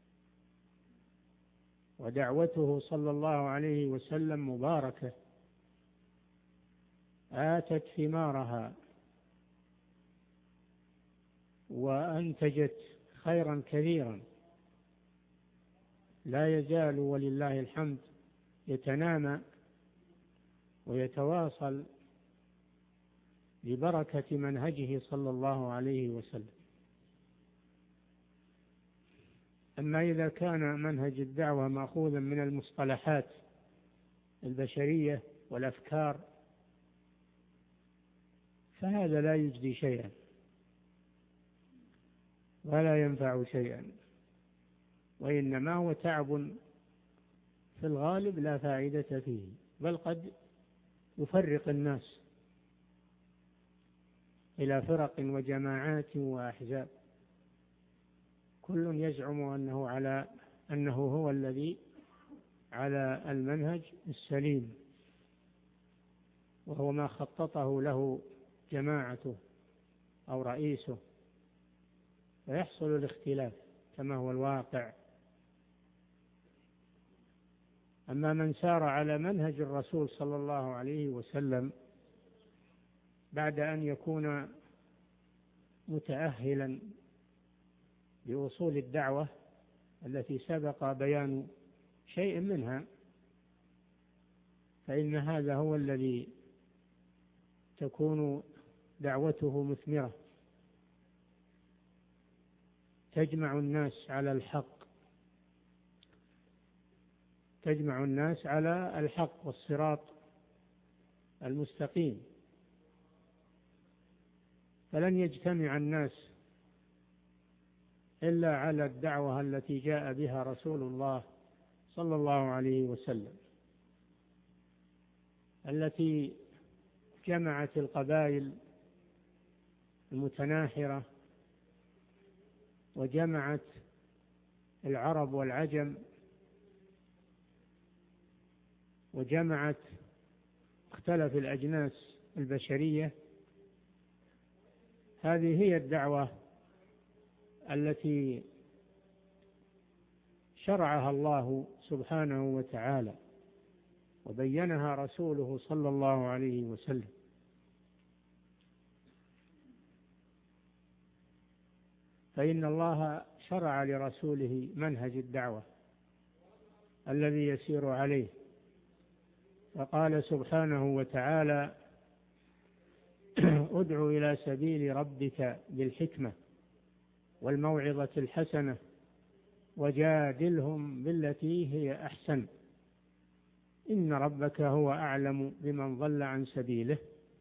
ودعوته صلى الله عليه وسلم مباركة آتت ثمارها وأنتجت خيرا كثيرا لا يزال ولله الحمد يتنامى ويتواصل ببركة منهجه صلى الله عليه وسلم. أما إذا كان منهج الدعوة مأخوذا من المصطلحات البشرية والأفكار فهذا لا يجدي شيئا ولا ينفع شيئا، وإنما هو تعب في الغالب لا فائدة فيه، بل قد يفرق الناس إلى فرق وجماعات وأحزاب، كل يزعم أنه على أنه هو الذي على المنهج السليم، وهو ما خططه له جماعته أو رئيسه، فيحصل الاختلاف كما هو الواقع. أما من سار على منهج الرسول صلى الله عليه وسلم بعد أن يكون متأهلا بأصول الدعوة التي سبق بيان شيء منها، فإن هذا هو الذي تكون دعوته مثمرة، تجمع الناس على الحق، تجمع الناس على الحق والصراط المستقيم. فلن يجتمع الناس إلا على الدعوة التي جاء بها رسول الله صلى الله عليه وسلم، التي جمعت القبائل المتناحرة وجمعت العرب والعجم وجمعت مختلف الأجناس البشرية. هذه هي الدعوة التي شرعها الله سبحانه وتعالى وبينها رسوله صلى الله عليه وسلم. فإن الله شرع لرسوله منهج الدعوة الذي يسير عليه، فقال سبحانه وتعالى: ادع إلى سبيل ربك بالحكمة والموعظة الحسنة وجادلهم بالتي هي أحسن إن ربك هو أعلم بمن ضل عن سبيله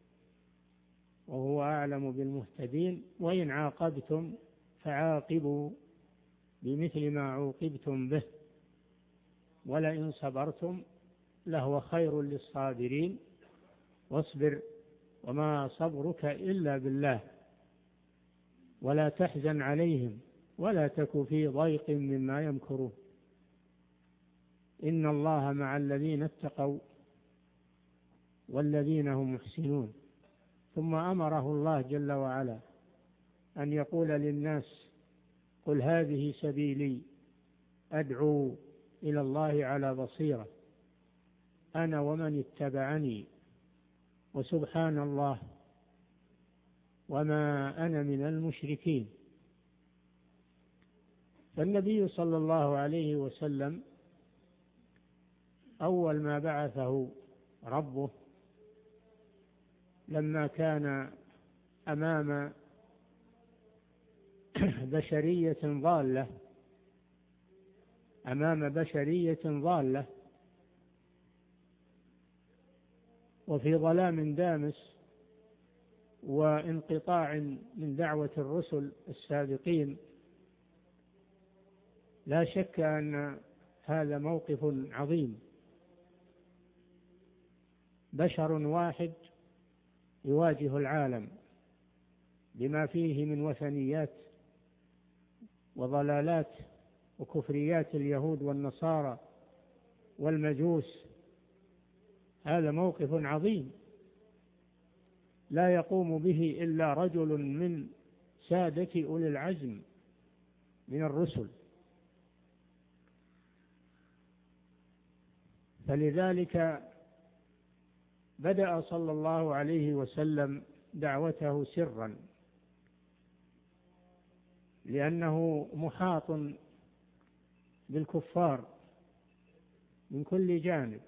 وهو أعلم بالمهتدين وإن عاقبتم فعاقبوا بمثل ما عوقبتم به ولئن صبرتم لهو خير للصابرين واصبر وما صبرك إلا بالله ولا تحزن عليهم ولا تك في ضيق مما يمكرون إن الله مع الذين اتقوا والذين هم محسنون. ثم أمره الله جل وعلا أن يقول للناس: قل هذه سبيلي أدعو إلى الله على بصيرة أنا ومن اتبعني وسبحان الله وما أنا من المشركين. فالنبي صلى الله عليه وسلم أول ما بعثه ربه لما كان أمام بشرية ضالة أمام بشرية ضالة وفي ظلام دامس وانقطاع من دعوة الرسل السابقين، لا شك أن هذا موقف عظيم. بشر واحد يواجه العالم بما فيه من وثنيات وضلالات وكفريات اليهود والنصارى والمجوس، هذا موقف عظيم لا يقوم به إلا رجل من سادة أولي العزم من الرسل. فلذلك بدأ صلى الله عليه وسلم دعوته سرا، لأنه محاط بالكفار من كل جانب،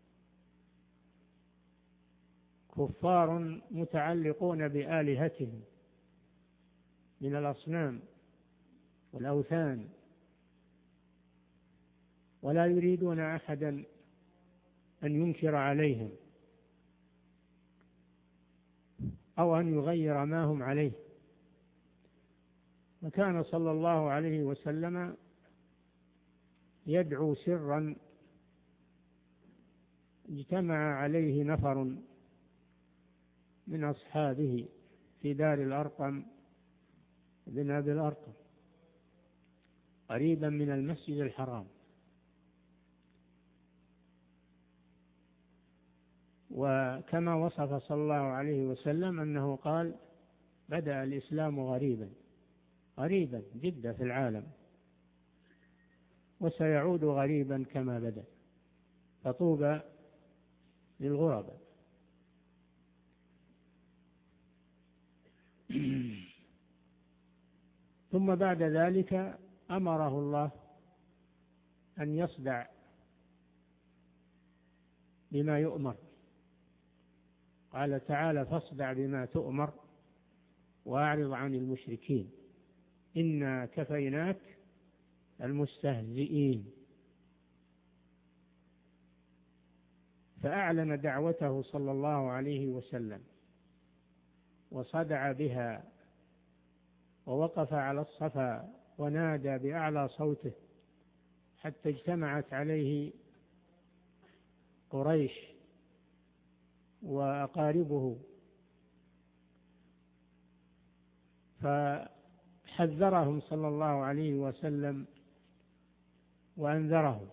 كفار متعلقون بآلهتهم من الأصنام والأوثان، ولا يريدون أحدا أن ينكر عليهم أو أن يغير ما هم عليه. فكان صلى الله عليه وسلم يدعو سرا اجتمع عليه نفر من أصحابه في دار الأرقم بن أبي الأرقم قريبا من المسجد الحرام، وكما وصف صلى الله عليه وسلم أنه قال: بدأ الإسلام غريبا غريبا جدا في العالم وسيعود غريبا كما بدأ، فطوبى للغرباء. ثم بعد ذلك أمره الله أن يصدع بما يؤمر، قال تعالى: فاصدع بما تؤمر وأعرض عن المشركين إنا كفيناك المستهزئين. فأعلن دعوته صلى الله عليه وسلم وصدع بها ووقف على الصفا ونادى بأعلى صوته حتى اجتمعت عليه قريش وأقاربه، فحذرهم صلى الله عليه وسلم وأنذرهم،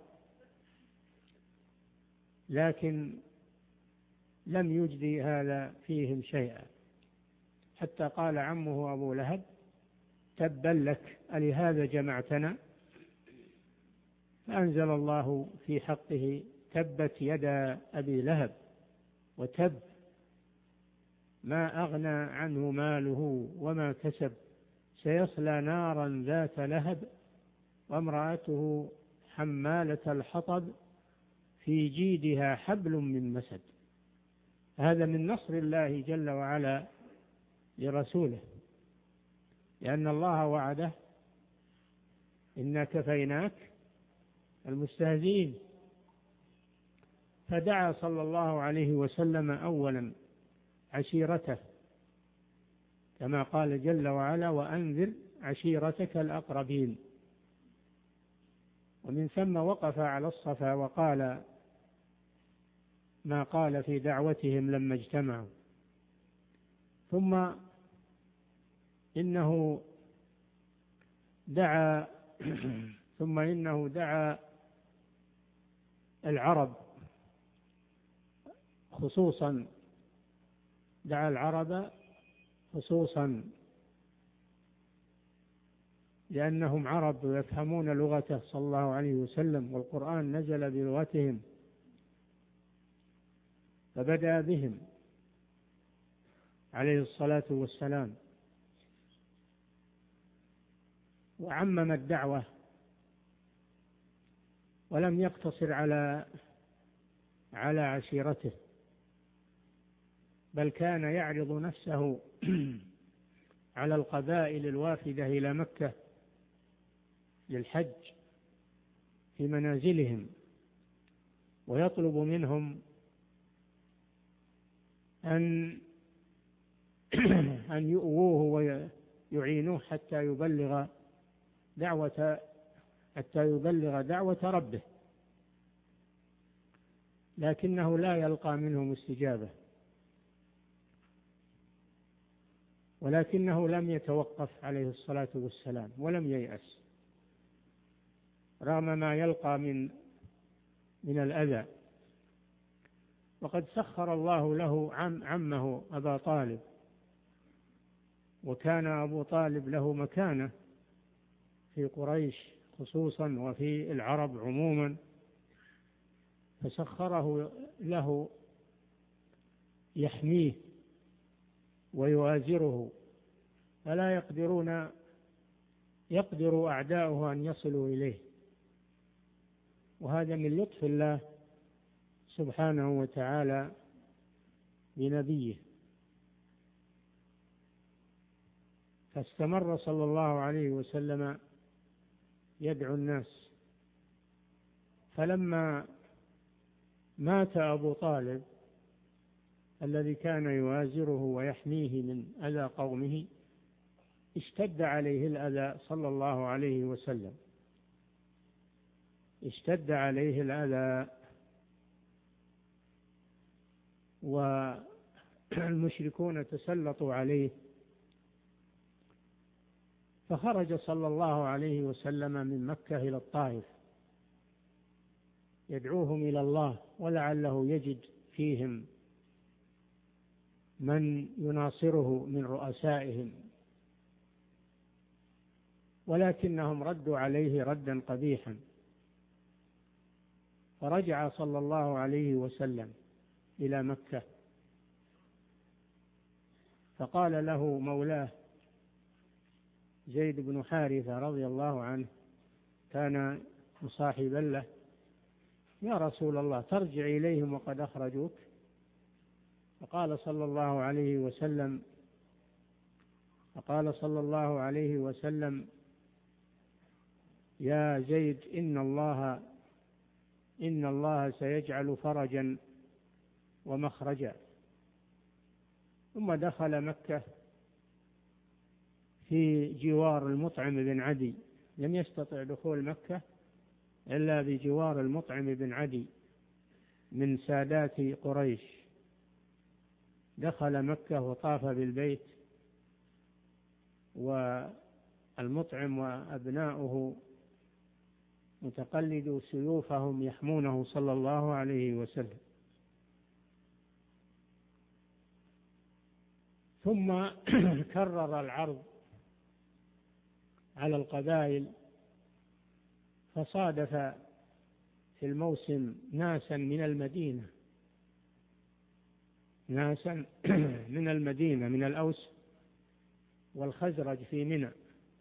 لكن لم يجدي هذا فيهم شيئا، حتى قال عمه أبو لهب: تبا لك ألهذا جمعتنا؟ فأنزل الله في حقه: تبت يدا أبي لهب وتب ما أغنى عنه ماله وما كسب سيصلى نارا ذات لهب وامرأته حمالة الحطب في جيدها حبل من مسد. هذا من نصر الله جل وعلا لرسوله، لأن الله وعده إنا كفيناك المستهزئين. فدعا صلى الله عليه وسلم أولا عشيرته كما قال جل وعلا: وأنذر عشيرتك الأقربين. ومن ثم وقف على الصفا وقال ما قال في دعوتهم لما اجتمعوا. ثم إنه دعا ثم إنه دعا العرب خصوصا دعا العرب خصوصا لأنهم عرب ويفهمون لغته صلى الله عليه وسلم، والقرآن نزل بلغتهم، فبدأ بهم عليه الصلاة والسلام وعمم الدعوة، ولم يقتصر على على عشيرته، بل كان يعرض نفسه على القبائل الوافدة إلى مكة للحج في منازلهم، ويطلب منهم أن أن يؤووه ويعينوه حتى يبلغ دعوة حتى يبلغ دعوة ربه، لكنه لا يلقى منهم استجابة، ولكنه لم يتوقف عليه الصلاة والسلام ولم ييأس رغم ما يلقى من من الأذى. وقد سخر الله له عم عمه أبا طالب، وكان أبو طالب له مكانة في قريش خصوصا وفي العرب عموما، فسخره له يحميه ويؤازره، فلا يقدرون يقدر أعداؤه أن يصلوا إليه. وهذا من لطف الله سبحانه وتعالى بنبيه. فاستمر صلى الله عليه وسلم يدعو الناس. فلما مات أبو طالب الذي كان يوازره ويحميه من أذى قومه، اشتد عليه الأذى صلى الله عليه وسلم، اشتد عليه الأذى، والمشركون تسلطوا عليه، فخرج صلى الله عليه وسلم من مكة إلى الطائف يدعوهم إلى الله، ولعله يجد فيهم من يناصره من رؤسائهم، ولكنهم ردوا عليه ردا قبيحا. فرجع صلى الله عليه وسلم إلى مكة، فقال له مولاه زيد بن حارثة رضي الله عنه، كان مصاحبا له: يا رسول الله، ترجع إليهم وقد أخرجوك؟ فقال صلى الله عليه وسلم فقال صلى الله عليه وسلم: يا زيد، إن الله إن الله سيجعل فرجا ومخرجا. ثم دخل مكة في جوار المطعم بن عدي، لم يستطع دخول مكة إلا بجوار المطعم بن عدي من سادات قريش. دخل مكة وطاف بالبيت، والمطعم وأبناؤه متقلدوا سيوفهم يحمونه صلى الله عليه وسلم. ثم كرر العرض على القبائل، فصادف في الموسم ناسا من المدينة ناسا من المدينة من الأوس والخزرج في منى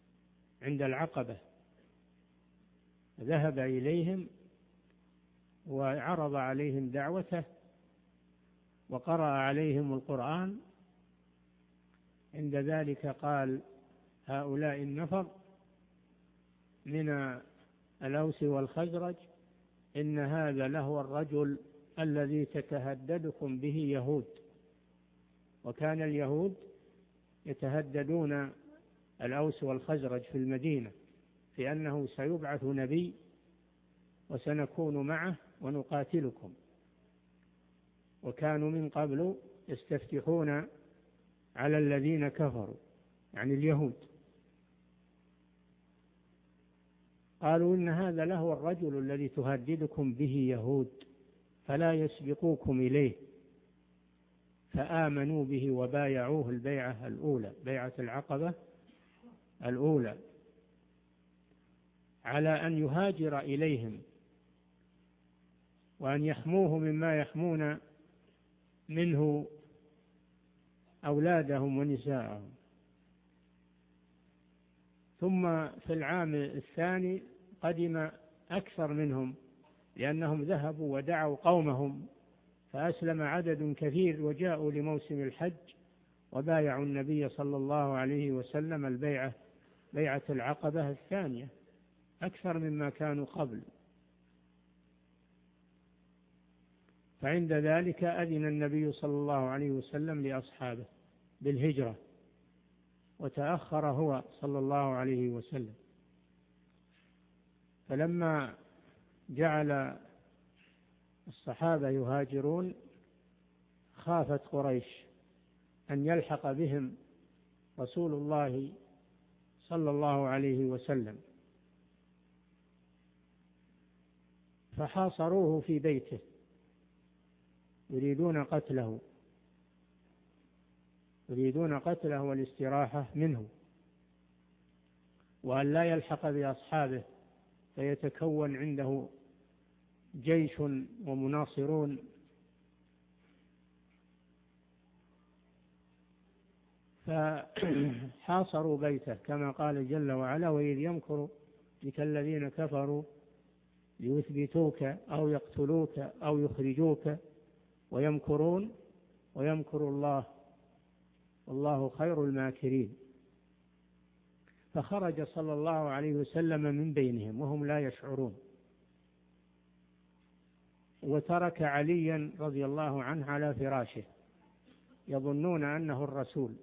عند العقبة، ذهب إليهم وعرض عليهم دعوته وقرأ عليهم القرآن. عند ذلك قال هؤلاء النفر من الأوس والخزرج إن هذا لهو الرجل الذي تتهددكم به يهود. وكان اليهود يتهددون الأوس والخزرج في المدينة في أنه سيبعث نبي وسنكون معه ونقاتلكم، وكانوا من قبل يستفتحون على الذين كفروا يعني اليهود. قالوا إن هذا لهو الرجل الذي تهددكم به يهود فلا يسبقوكم إليه، فآمنوا به وبايعوه البيعة الأولى، بيعة العقبة الأولى، على أن يهاجر إليهم وأن يحموه مما يحمون منه أولادهم ونساءهم. ثم في العام الثاني قدم أكثر منهم لأنهم ذهبوا ودعوا قومهم، فأسلم عدد كثير وجاءوا لموسم الحج وبايعوا النبي صلى الله عليه وسلم البيعة، بيعة العقبة الثانية، أكثر مما كانوا قبل. فعند ذلك أذن النبي صلى الله عليه وسلم لأصحابه بالهجرة، وتأخر هو صلى الله عليه وسلم. فلما جعل الصحابة يهاجرون خافت قريش أن يلحق بهم رسول الله صلى الله عليه وسلم، فحاصروه في بيته يريدون قتله يريدون قتله والاستراحة منه، وأن لا يلحق بأصحابه فيتكون عنده جيش ومناصرون. فحاصروا بيته كما قال جل وعلا وإذ يمكر بك الذين كفروا ليثبتوك أو يقتلوك أو يخرجوك ويمكرون ويمكر الله والله خير الماكرين. فخرج صلى الله عليه وسلم من بينهم وهم لا يشعرون، وترك عليا رضي الله عنه على فراشه يظنون أنه الرسول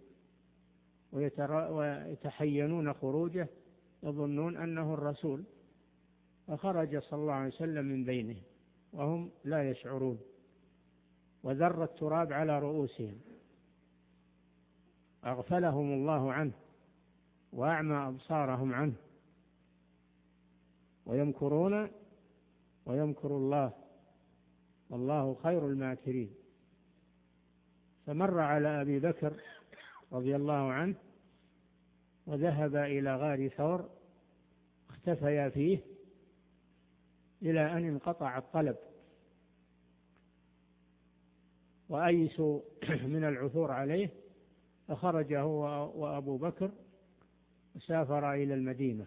ويتحينون خروجه يظنون أنه الرسول، فخرج صلى الله عليه وسلم من بينهم وهم لا يشعرون، وذر التراب على رؤوسهم، أغفلهم الله عنه وأعمى أبصارهم عنه. ويمكرون ويمكر الله والله خير الماكرين. فمر على أبي بكر رضي الله عنه وذهب إلى غار ثور اختفيا فيه إلى أن انقطع الطلب وأيسوا من العثور عليه، فخرج هو وأبو بكر وسافر إلى المدينة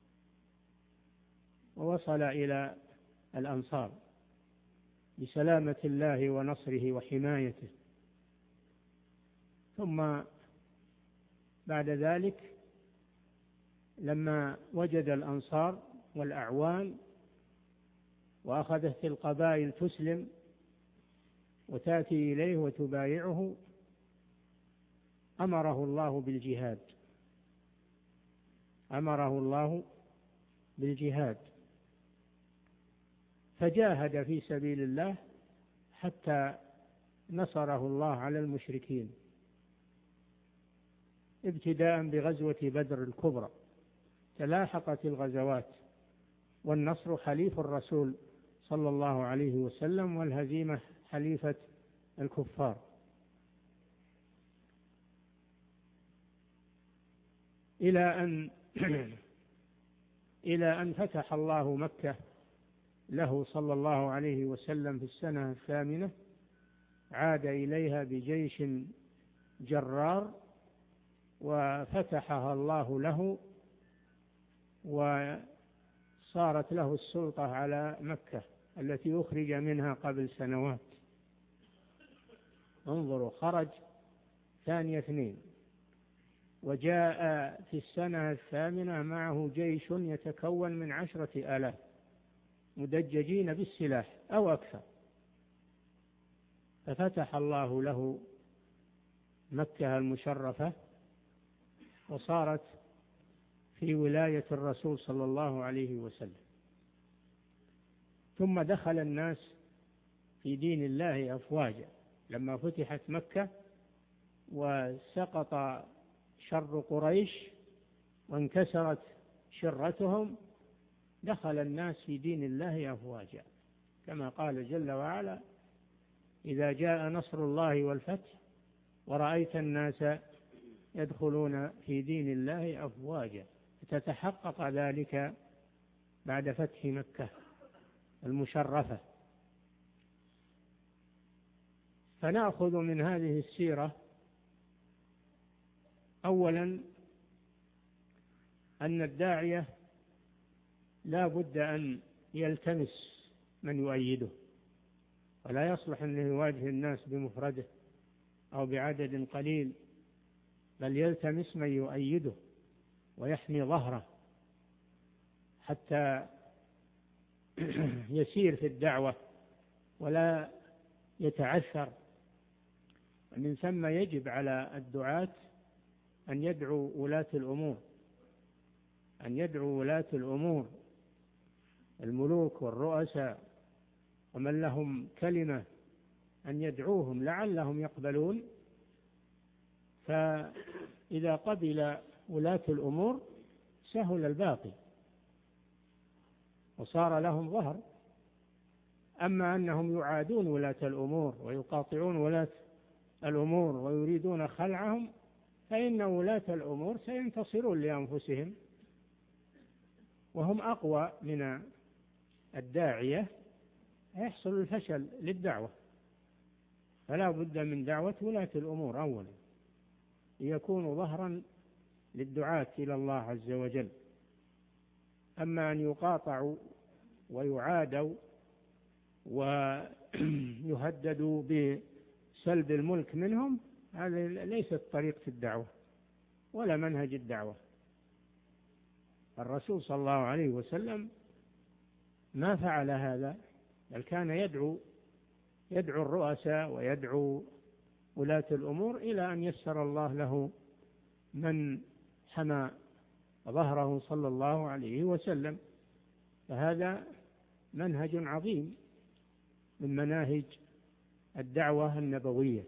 ووصل إلى الأنصار بسلامة الله ونصره وحمايته. ثم بعد ذلك لما وجد الأنصار والأعوان وأخذت القبائل تسلم وتأتي إليه وتبايعه، أمره الله بالجهاد أمره الله بالجهاد فجاهد في سبيل الله حتى نصره الله على المشركين، ابتداء بغزوة بدر الكبرى. تلاحقت الغزوات والنصر حليف الرسول صلى الله عليه وسلم والهزيمة حليفة الكفار. إلى أن إلى أن فتح الله مكة له صلى الله عليه وسلم في السنة الثامنة، عاد إليها بجيش جرار وفتحها الله له وصارت له السلطة على مكة التي أخرج منها قبل سنوات. انظروا، خرج ثاني اثنين، وجاء في السنة الثامنة معه جيش يتكون من عشرة آلاف مدججين بالسلاح أو أكثر، ففتح الله له مكة المشرفة وصارت في ولاية الرسول صلى الله عليه وسلم. ثم دخل الناس في دين الله أفواجا لما فتحت مكة وسقط شر قريش وانكسرت شرتهم، دخل الناس في دين الله أفواجا، كما قال جل وعلا: إذا جاء نصر الله والفتح ورأيت الناس يدخلون في دين الله أفواجا. تتحقق ذلك بعد فتح مكة المشرفة. فنأخذ من هذه السيرة أولا أن الداعية لا بد أن يلتمس من يؤيده، ولا يصلح أن يواجه الناس بمفرده أو بعدد قليل، بل يلتمس من يؤيده ويحمي ظهره حتى يسير في الدعوة ولا يتعثر. ومن ثم يجب على الدعاة أن يدعوا ولاة الأمور أن يدعوا ولاة الأمور الملوك والرؤساء ومن لهم كلمة، أن يدعوهم لعلهم يقبلون. فإذا قبل ولاة الأمور سهل الباقي وصار لهم ظهر. أما أنهم يعادون ولاة الأمور ويقاطعون ولاة الأمور ويريدون خلعهم، فإن ولاة الأمور سينتصرون لأنفسهم، وهم أقوى من الداعية، يحصل الفشل للدعوة. فلا بد من دعوة ولاة الأمور أولا ليكونوا ظهرا للدعاة إلى الله عز وجل. أما أن يقاطعوا ويعادوا ويهددوا بسلب الملك منهم، هذه ليست طريقة الدعوة ولا منهج الدعوة. الرسول صلى الله عليه وسلم ما فعل هذا، بل كان يدعو يدعو الرؤساء ويدعو ولاة الأمور إلى أن يسر الله له من حمى ظهره صلى الله عليه وسلم. فهذا منهج عظيم من مناهج الدعوة النبوية.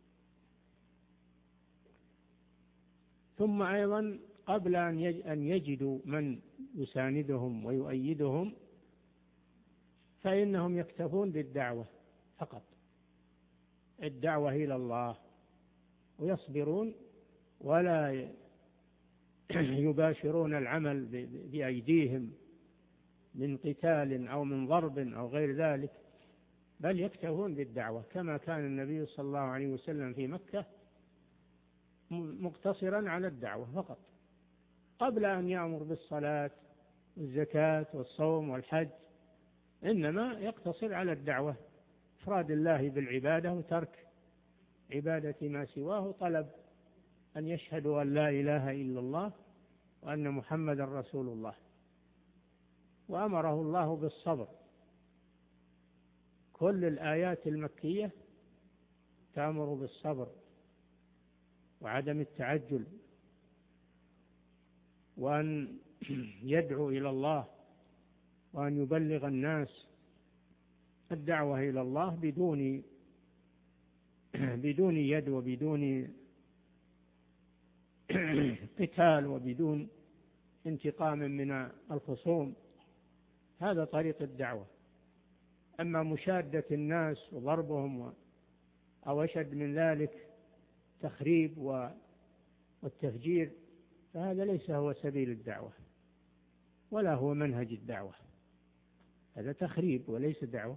ثم أيضا قبل أن يجدوا من يساندهم ويؤيدهم فإنهم يكتفون بالدعوة فقط، الدعوة إلى الله، ويصبرون ولا يباشرون العمل بأيديهم من قتال أو من ضرب أو غير ذلك، بل يكتفون بالدعوة كما كان النبي صلى الله عليه وسلم في مكة مقتصرا على الدعوة فقط، قبل أن يأمر بالصلاة والزكاة والصوم والحج، إنما يقتصر على الدعوة، إفراد الله بالعبادة وترك عبادة ما سواه، طلب أن يشهدوا أن لا إله إلا الله وأن محمد رسول الله. وأمره الله بالصبر. كل الآيات المكية تأمر بالصبر وعدم التعجل، وأن يدعو إلى الله وأن يبلغ الناس الدعوة إلى الله بدون بدون يد وبدون قتال وبدون انتقام من الخصوم. هذا طريق الدعوة. أما مشادة الناس وضربهم أو أشد من ذلك تخريب والتفجير، فهذا ليس هو سبيل الدعوة ولا هو منهج الدعوة، هذا تخريب وليس دعوة.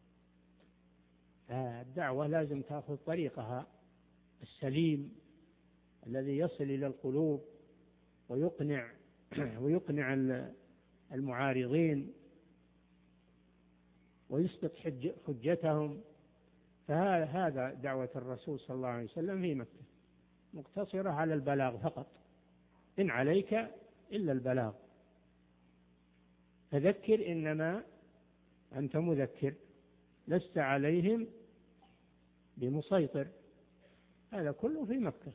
الدعوة لازم تأخذ طريقها السليم الذي يصل إلى القلوب ويقنع ويقنع المعارضين. ويسقط حجتهم. فهذا دعوة الرسول صلى الله عليه وسلم في مكة، مقتصرة على البلاغ فقط، إن عليك إلا البلاغ، فذكر إنما أنت مذكر لست عليهم بمسيطر. هذا كله في مكة.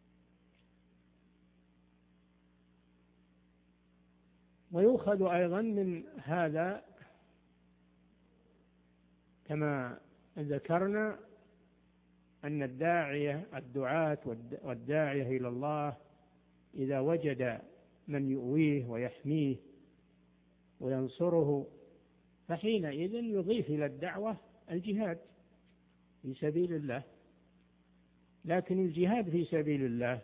ويؤخذ أيضا من هذا كما ذكرنا أن الداعية الدعاة والداعية إلى الله إذا وجد من يؤويه ويحميه وينصره فحينئذ يضيف إلى الدعوة الجهاد في سبيل الله. لكن الجهاد في سبيل الله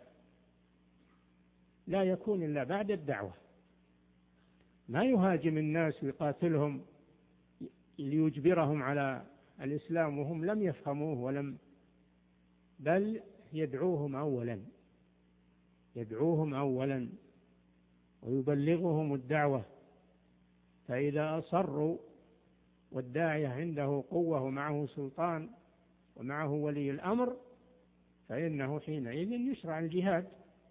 لا يكون إلا بعد الدعوة، ما يهاجم الناس ويقاتلهم ليجبرهم على الإسلام وهم لم يفهموه ولم بل يدعوهم أولا يدعوهم أولا ويبلغهم الدعوة. فإذا أصروا والداعية عنده قوة ومعه سلطان ومعه ولي الأمر فإنه حينئذ يشرع الجهاد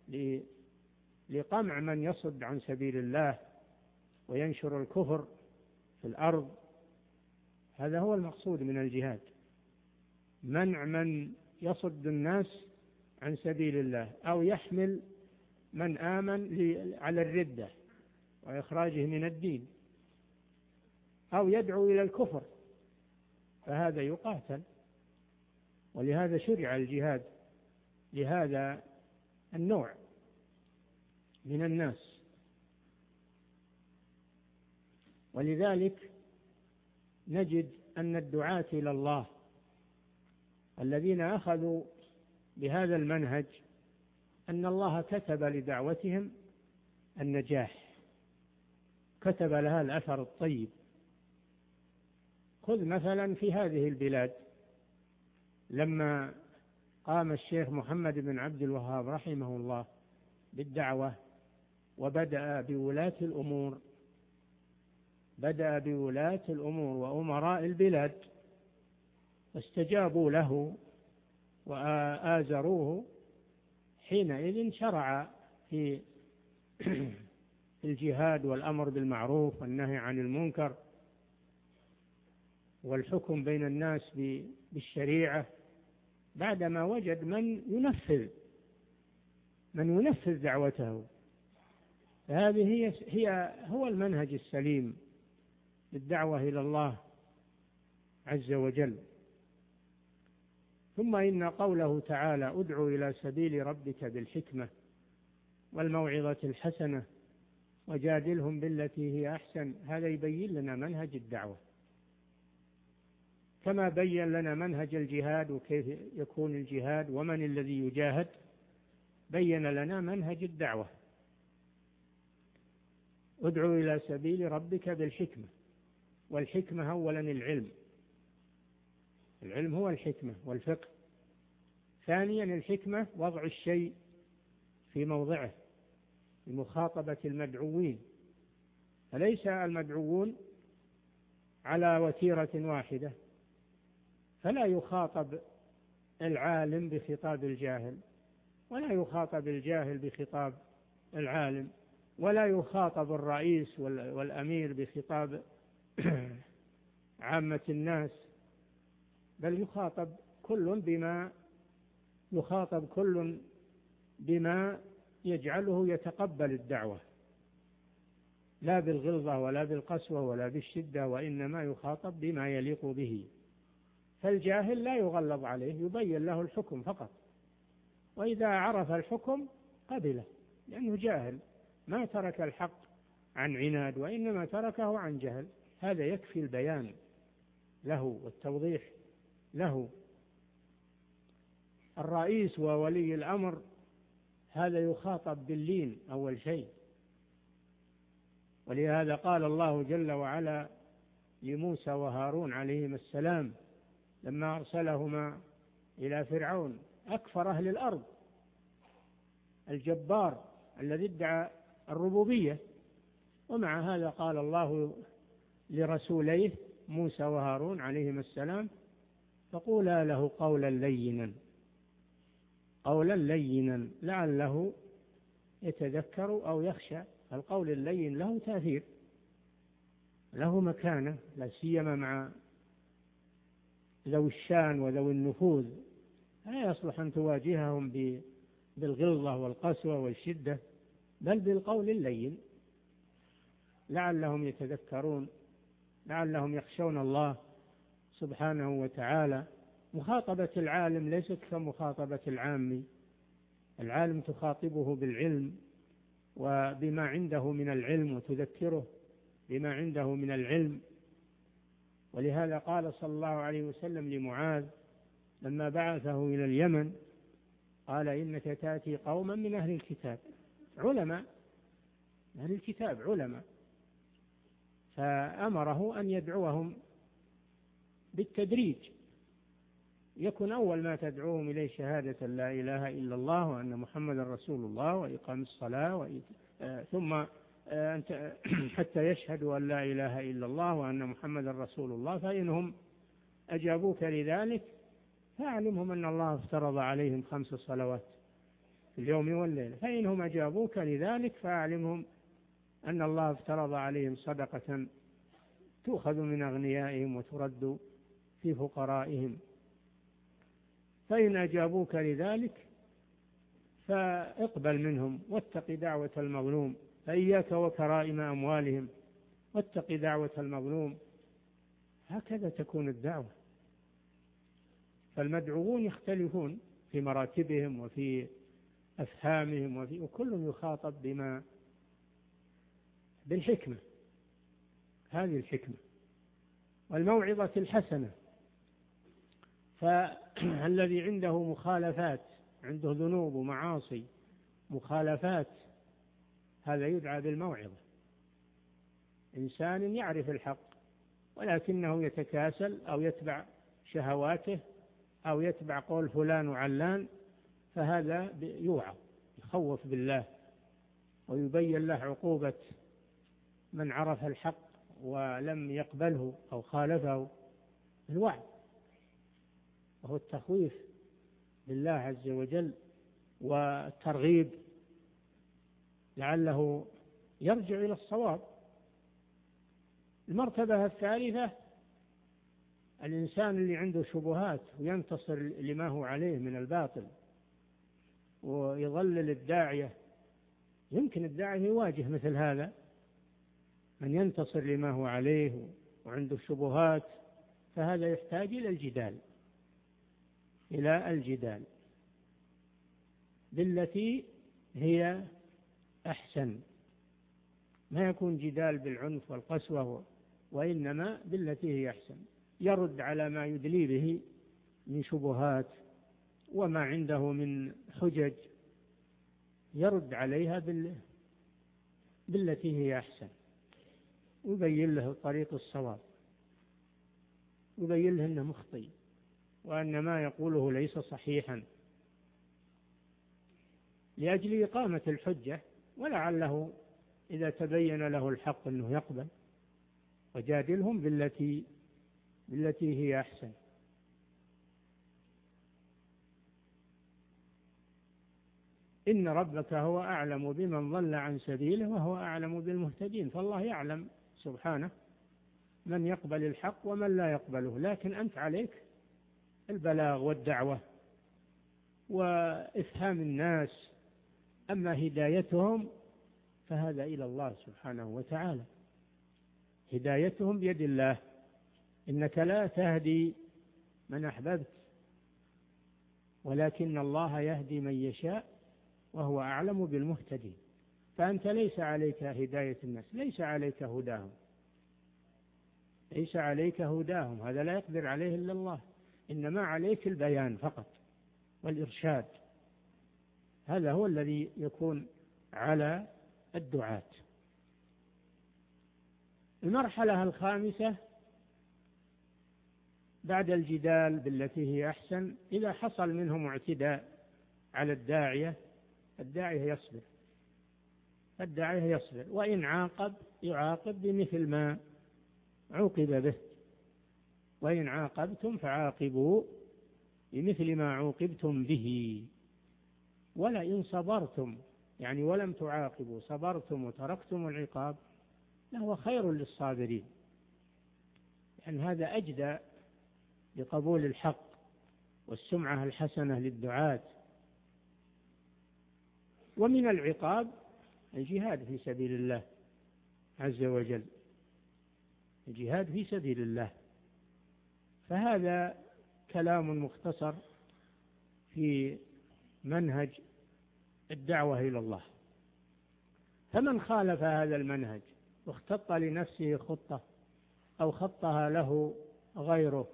لقمع من يصد عن سبيل الله وينشر الكفر في الأرض. هذا هو المقصود من الجهاد، منع من يصد الناس عن سبيل الله أو يحمل من آمن على الردة وإخراجه من الدين أو يدعو إلى الكفر، فهذا يقاتل. ولهذا شرع الجهاد لهذا النوع من الناس. ولذلك نجد أن الدعاة إلى الله الذين أخذوا بهذا المنهج أن الله كتب لدعوتهم النجاح، كتب لها الأثر الطيب. خذ مثلا في هذه البلاد لما قام الشيخ محمد بن عبد الوهاب رحمه الله بالدعوة وبدأ بولاة الأمور بدأ بولاة الأمور وأمراء البلاد واستجابوا له وآزروه، حينئذ شرع في الجهاد والأمر بالمعروف والنهي عن المنكر والحكم بين الناس بالشريعة بعدما وجد من ينفذ من ينفذ دعوته. هذه هي, هي هو المنهج السليم للدعوة إلى الله عز وجل. ثم إن قوله تعالى ادع إلى سبيل ربك بالحكمة والموعظة الحسنة وجادلهم بالتي هي أحسن، هذا يبين لنا منهج الدعوة كما بين لنا منهج الجهاد وكيف يكون الجهاد ومن الذي يجاهد، بين لنا منهج الدعوة. ادعو إلى سبيل ربك بالحكمة، والحكمة أولا العلم، العلم هو الحكمة والفقه. ثانيا الحكمة وضع الشيء في موضعه لمخاطبة المدعوين، فليس المدعوون على وتيرة واحدة، فلا يخاطب العالم بخطاب الجاهل، ولا يخاطب الجاهل بخطاب العالم، ولا يخاطب الرئيس والأمير بخطاب عامة الناس، بل يخاطب كل بما يخاطب كل بما يجعله يتقبل الدعوة، لا بالغلظة ولا بالقسوة ولا بالشدة، وإنما يخاطب بما يليق به. فالجاهل لا يغلظ عليه، يبين له الحكم فقط، وإذا عرف الحكم قبله، لأنه جاهل ما ترك الحق عن عناد وإنما تركه عن جهل. هذا يكفي البيان له والتوضيح له. الرئيس وولي الأمر هذا يخاطب باللين أول شيء، ولهذا قال الله جل وعلا لموسى وهارون عليهما السلام لما أرسلهما إلى فرعون أكفر أهل الأرض الجبار الذي ادعى الربوبية، ومع هذا قال الله لرسوليه موسى وهارون عليهما السلام فقولا له قولا لينا قولا لينا لعله يتذكر أو يخشى. القول اللين له تأثير، له مكانة، لا سيما مع ذوي الشان وذوي النفوذ، لا يصلح أن تواجههم بالغلظة والقسوة والشدة، بل بالقول اللين لعلهم يتذكرون، لعلهم يخشون الله سبحانه وتعالى. مخاطبة العالم ليست كمخاطبة العامي، العالم تخاطبه بالعلم وبما عنده من العلم وتذكره بما عنده من العلم. ولهذا قال صلى الله عليه وسلم لمعاذ لما بعثه إلى اليمن قال إنك تأتي قوما من أهل الكتاب، علماء أهل الكتاب علماء، فأمره أن يدعوهم بالتدريج، يكن أول ما تدعوهم إليه شهادة لا إله إلا الله وأن محمد رسول الله وإقام الصلاة وإت... آه ثم آه أنت حتى يشهدوا أن لا إله إلا الله وأن محمد رسول الله. فإنهم أجابوك لذلك فأعلمهم أن الله افترض عليهم خمس صلوات في اليوم والليلة. فإنهم أجابوك لذلك فأعلمهم أن الله افترض عليهم صدقة تؤخذ من أغنيائهم وترد في فقرائهم. فإن أجابوك لذلك فاقبل منهم واتق دعوة المظلوم، فإياك وكرائم أموالهم واتق دعوة المظلوم. هكذا تكون الدعوة. فالمدعوون يختلفون في مراتبهم وفي أفهامهم وفي وكل يخاطب بما بالحكمة، هذه الحكمة والموعظة الحسنة. فالذي عنده مخالفات، عنده ذنوب ومعاصي مخالفات، هذا يدعى بالموعظة. إنسان يعرف الحق ولكنه يتكاسل أو يتبع شهواته أو يتبع قول فلان وعلان، فهذا يوعظ، يخوف بالله ويبين له عقوبة من عرف الحق ولم يقبله أو خالفه. الوعظ وهو التخويف بالله عز وجل والترغيب لعله يرجع إلى الصواب. المرتبة الثالثة الإنسان اللي عنده شبهات وينتصر لما هو عليه من الباطل ويضلل الداعية. يمكن الداعية يواجه مثل هذا، من ينتصر لما هو عليه وعنده شبهات، فهذا يحتاج إلى الجدال إلى الجدال بالتي هي أحسن. ما يكون جدال بالعنف والقسوة، وإنما بالتي هي أحسن. يرد على ما يدلي به من شبهات وما عنده من حجج، يرد عليها بال... بالتي هي أحسن، ويبين له طريق الصواب، ويبين له أنه مخطئ وأن ما يقوله ليس صحيحا، لأجل إقامة الحجة. ولعله إذا تبين له الحق أنه يقبل. وجادلهم بالتي بالتي هي أحسن. إن ربك هو أعلم بمن ضل عن سبيله وهو أعلم بالمهتدين. فالله يعلم سبحانه من يقبل الحق ومن لا يقبله، لكن أنت عليك البلاغ والدعوة وإفهام الناس. أما هدايتهم فهذا إلى الله سبحانه وتعالى، هدايتهم بيد الله. إنك لا تهدي من أحببت ولكن الله يهدي من يشاء وهو أعلم بالمهتدين. فأنت ليس عليك هداية الناس، ليس عليك هداهم، ليس عليك هداهم، هذا لا يقدر عليه إلا الله. إنما عليك البيان فقط والإرشاد، هذا هو الذي يكون على الدعاة. المرحلة الخامسة بعد الجدال بالتي هي أحسن، إذا حصل منهم اعتداء على الداعية، الداعية يصبر، الداعية يصبر، وإن عاقب يعاقب بمثل ما عوقب به، وإن عاقبتم فعاقبوا بمثل ما عوقبتم به ولئن صبرتم، يعني ولم تعاقبوا، صبرتم وتركتم العقاب لهو خير للصابرين، لأن يعني هذا أجدى لقبول الحق والسمعة الحسنة للدعاة. ومن العقاب الجهاد في سبيل الله عز وجل، الجهاد في سبيل الله. فهذا كلام مختصر في منهج الدعوة إلى الله. فمن خالف هذا المنهج واختط لنفسه خطة أو خطها له غيره،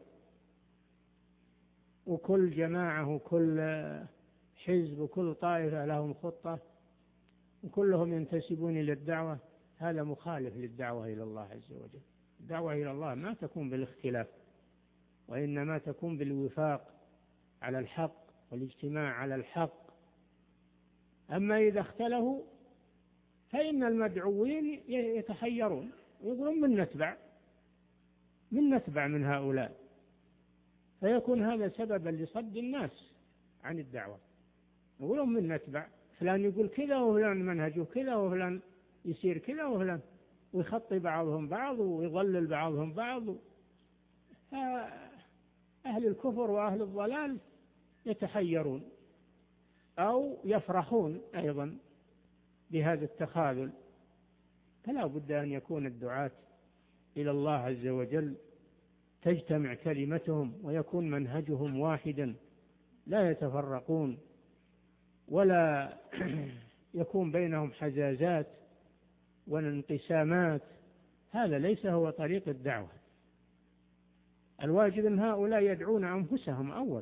وكل جماعة وكل حزب وكل طائفة لهم خطة وكلهم ينتسبون إلى الدعوة، هذا مخالف للدعوة إلى الله عز وجل. الدعوة إلى الله ما تكون بالاختلاف، وإنما تكون بالوفاق على الحق والاجتماع على الحق. أما إذا اختلفوا فإن المدعوين يتحيرون ويقولون من نتبع من نتبع من هؤلاء، فيكون هذا سببا لصد الناس عن الدعوة. يقولون من نتبع فلان يقول كذا وفلان منهجه كذا وفلان يسير كذا وفلان، ويخطي بعضهم بعض ويضلل بعضهم بعض. أهل الكفر وأهل الضلال يتحيرون أو يفرحون أيضا بهذا التخاذل. فلا بد أن يكون الدعاة إلى الله عز وجل تجتمع كلمتهم ويكون منهجهم واحدا، لا يتفرقون ولا يكون بينهم حزازات وانقسامات. هذا ليس هو طريق الدعوة. الواجب أن هؤلاء يدعون أنفسهم أول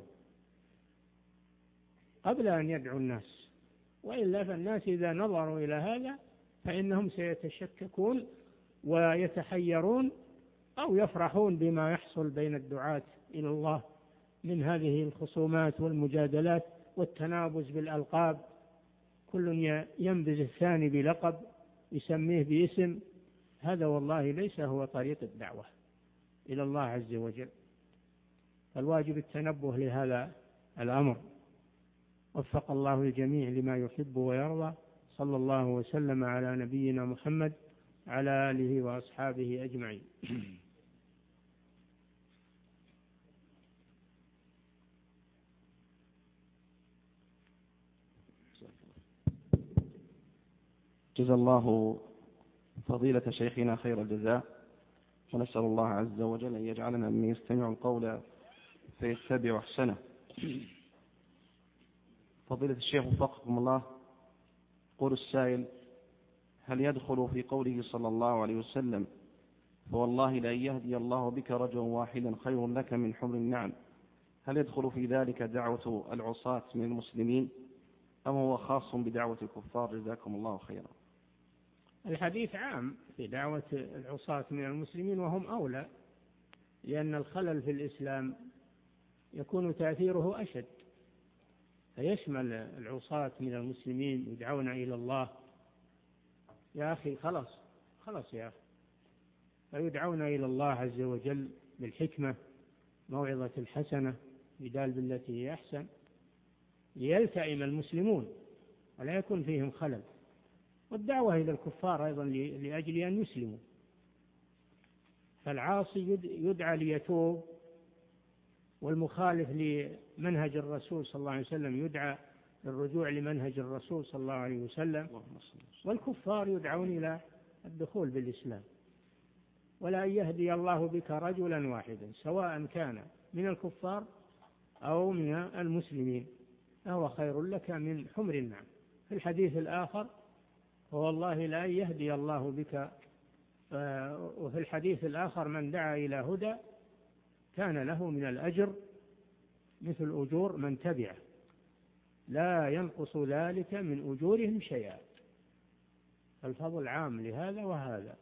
قبل أن يدعوا الناس، وإلا فالناس إذا نظروا إلى هذا فإنهم سيتشككون ويتحيرون أو يفرحون بما يحصل بين الدعاة إلى الله من هذه الخصومات والمجادلات والتنابز بالألقاب، كل ينبذ الثاني بلقب يسميه باسم. هذا والله ليس هو طريق الدعوة إلى الله عز وجل. فالواجب التنبه لهذا الأمر. وفق الله الجميع لما يحب ويرضى. صلى الله وسلم على نبينا محمد على آله وأصحابه أجمعين. جزا الله فضيلة شيخنا خير الجزاء، ونسأل الله عز وجل أن يجعلنا من يستمع القول فيتبع أحسنه. فضيلة الشيخ وفقكم الله، قول السائل: هل يدخل في قوله صلى الله عليه وسلم فوالله لأن يهدي الله بك رجلا واحدا خير لك من حمر النعم، هل يدخل في ذلك دعوة العصاة من المسلمين أم هو خاص بدعوة الكفار؟ جزاكم الله خيرا. الحديث عام في دعوة العصاة من المسلمين وهم أولى، لأن الخلل في الإسلام يكون تأثيره أشد، فيشمل العصاة من المسلمين يدعون إلى الله. يا أخي خلاص خلاص يا أخي، فيدعون إلى الله عز وجل بالحكمة، موعظة الحسنة، بدال بالتي هي أحسن، ليلتئم المسلمون ولا يكون فيهم خلل. والدعوة إلى الكفار أيضا لأجل أن يسلموا. فالعاصي يدعى ليتوب، والمخالف لمنهج الرسول صلى الله عليه وسلم يدعى للرجوع لمنهج الرسول صلى الله عليه وسلم، والكفار يدعون إلى الدخول بالإسلام. ولا يهدي الله بك رجلا واحدا سواء كان من الكفار أو من المسلمين فهو خير لك من حمر النعم. في الحديث الآخر: والله لا يهدي الله بك. وفي الحديث الآخر: من دعا إلى هدى كان له من الأجر مثل أجور من تبعه لا ينقص ذلك من أجورهم شيئا. الفضل عام لهذا وهذا،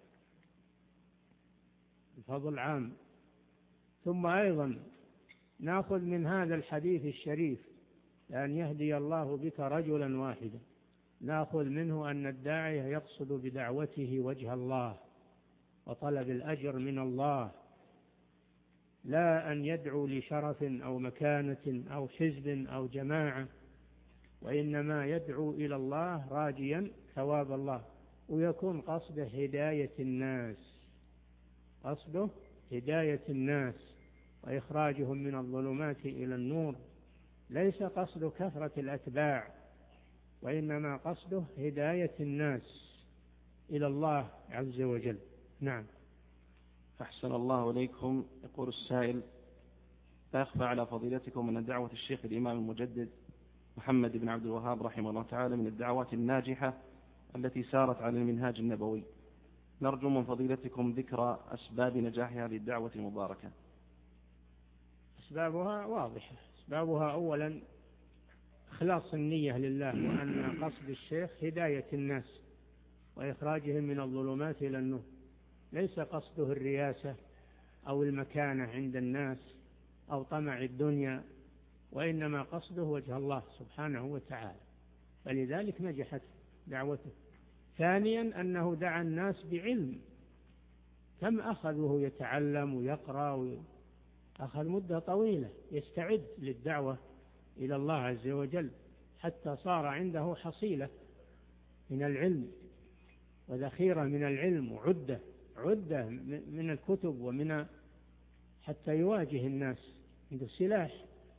الفضل عام. ثم أيضا نأخذ من هذا الحديث الشريف لأن يهدي الله بك رجلا واحدا، نأخذ منه أن الداعية يقصد بدعوته وجه الله وطلب الأجر من الله، لا أن يدعو لشرف أو مكانة أو حزب أو جماعة، وإنما يدعو إلى الله راجيا ثواب الله، ويكون قصده هداية الناس، قصده هداية الناس وإخراجهم من الظلمات إلى النور، ليس قصده كثرة الأتباع، وإنما قصده هداية الناس إلى الله عز وجل. نعم. أحسن الله إليكم. يقول السائل: لا يخفى على فضيلتكم أن دعوة الشيخ الإمام المجدد محمد بن عبد الوهاب رحمه الله تعالى من الدعوات الناجحة التي سارت على المنهاج النبوي. نرجو من فضيلتكم ذكر أسباب نجاح هذه الدعوة المباركة. أسبابها واضحة. أسبابها أولا إخلاص النية لله، وأن قصد الشيخ هداية الناس وإخراجهم من الظلمات إلى النور، ليس قصده الرياسة أو المكانة عند الناس أو طمع الدنيا، وإنما قصده وجه الله سبحانه وتعالى، فلذلك نجحت دعوته. ثانيا أنه دعا الناس بعلم، كم أخذه يتعلم ويقرأ، أخذ مدة طويلة يستعد للدعوة إلى الله عز وجل، حتى صار عنده حصيلة من العلم وذخيرة من العلم وعدة عدة من الكتب ومن حتى يواجه الناس، عنده سلاح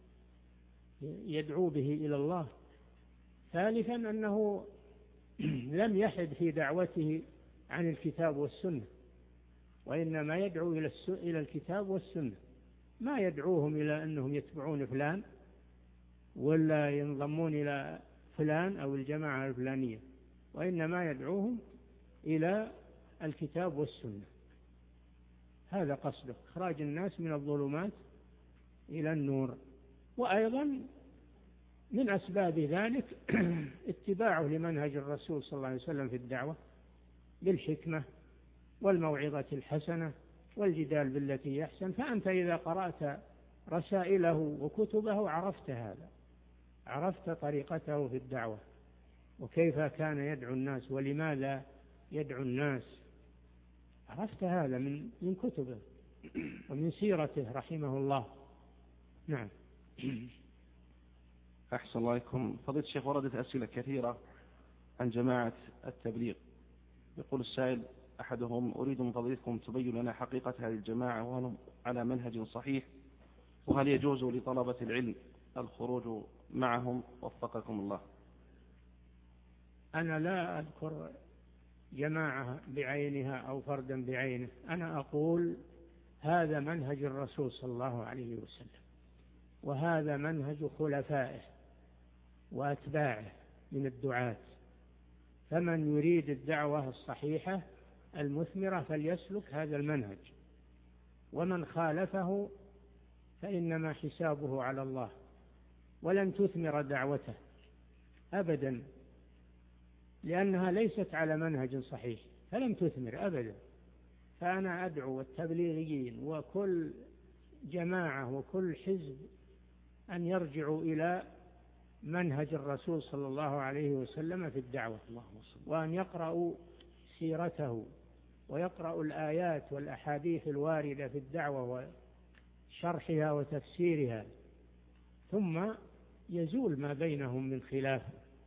يدعو به إلى الله. ثالثا أنه لم يحد في دعوته عن الكتاب والسنة، وإنما يدعو إلى الكتاب والسنة، ما يدعوهم إلى أنهم يتبعون فلان ولا ينضمون إلى فلان أو الجماعة الفلانية، وإنما يدعوهم إلى الكتاب والسنة. هذا قصده، إخراج الناس من الظلمات إلى النور. وأيضا من أسباب ذلك اتباعه لمنهج الرسول صلى الله عليه وسلم في الدعوة بالحكمة والموعظة الحسنة والجدال بالتي يحسن. فأنت إذا قرأت رسائله وكتبه عرفت هذا، عرفت طريقته في الدعوة وكيف كان يدعو الناس ولماذا يدعو الناس، عرفت هذا من من كتبه ومن سيرته رحمه الله. نعم. أحسن الله إليكم. فضيلة الشيخ، وردت أسئلة كثيرة عن جماعة التبليغ. يقول السائل أحدهم: أريد من فضيلتكم تبين لنا حقيقة هذه الجماعة، وهل هم على منهج صحيح، وهل يجوز لطلبة العلم الخروج معهم؟ وفقكم الله. أنا لا أذكر جماعة بعينها أو فردا بعينه، أنا أقول هذا منهج الرسول صلى الله عليه وسلم، وهذا منهج خلفائه وأتباعه من الدعاة، فمن يريد الدعوة الصحيحة المثمرة فليسلك هذا المنهج، ومن خالفه فإنما حسابه على الله، ولن تثمر دعوته أبدا، لأنها ليست على منهج صحيح فلم تثمر أبدا. فأنا أدعو التبليغيين وكل جماعة وكل حزب أن يرجعوا إلى منهج الرسول صلى الله عليه وسلم في الدعوة، وأن يقرأوا سيرته ويقرأوا الآيات والأحاديث الواردة في الدعوة وشرحها وتفسيرها، ثم يزول ما بينهم من خلاف،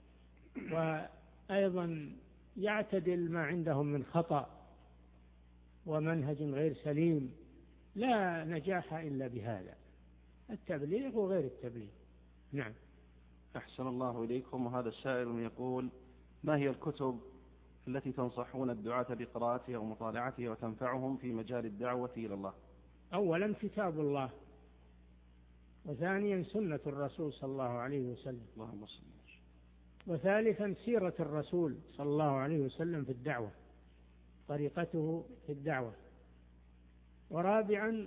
وأيضا يعتدل ما عندهم من خطأ ومنهج غير سليم. لا نجاح إلا بهذا، التبليغ وغير التبليغ. نعم. أحسن الله إليكم. وهذا السائل يقول: ما هي الكتب التي تنصحون الدعاة بقراءتها ومطالعتها وتنفعهم في مجال الدعوة إلى الله؟ أولا كتاب الله، وثانيا سنة الرسول صلى الله عليه وسلم، اللهم صل. وثالثا سيرة الرسول صلى الله عليه وسلم في الدعوة، طريقته في الدعوة، ورابعا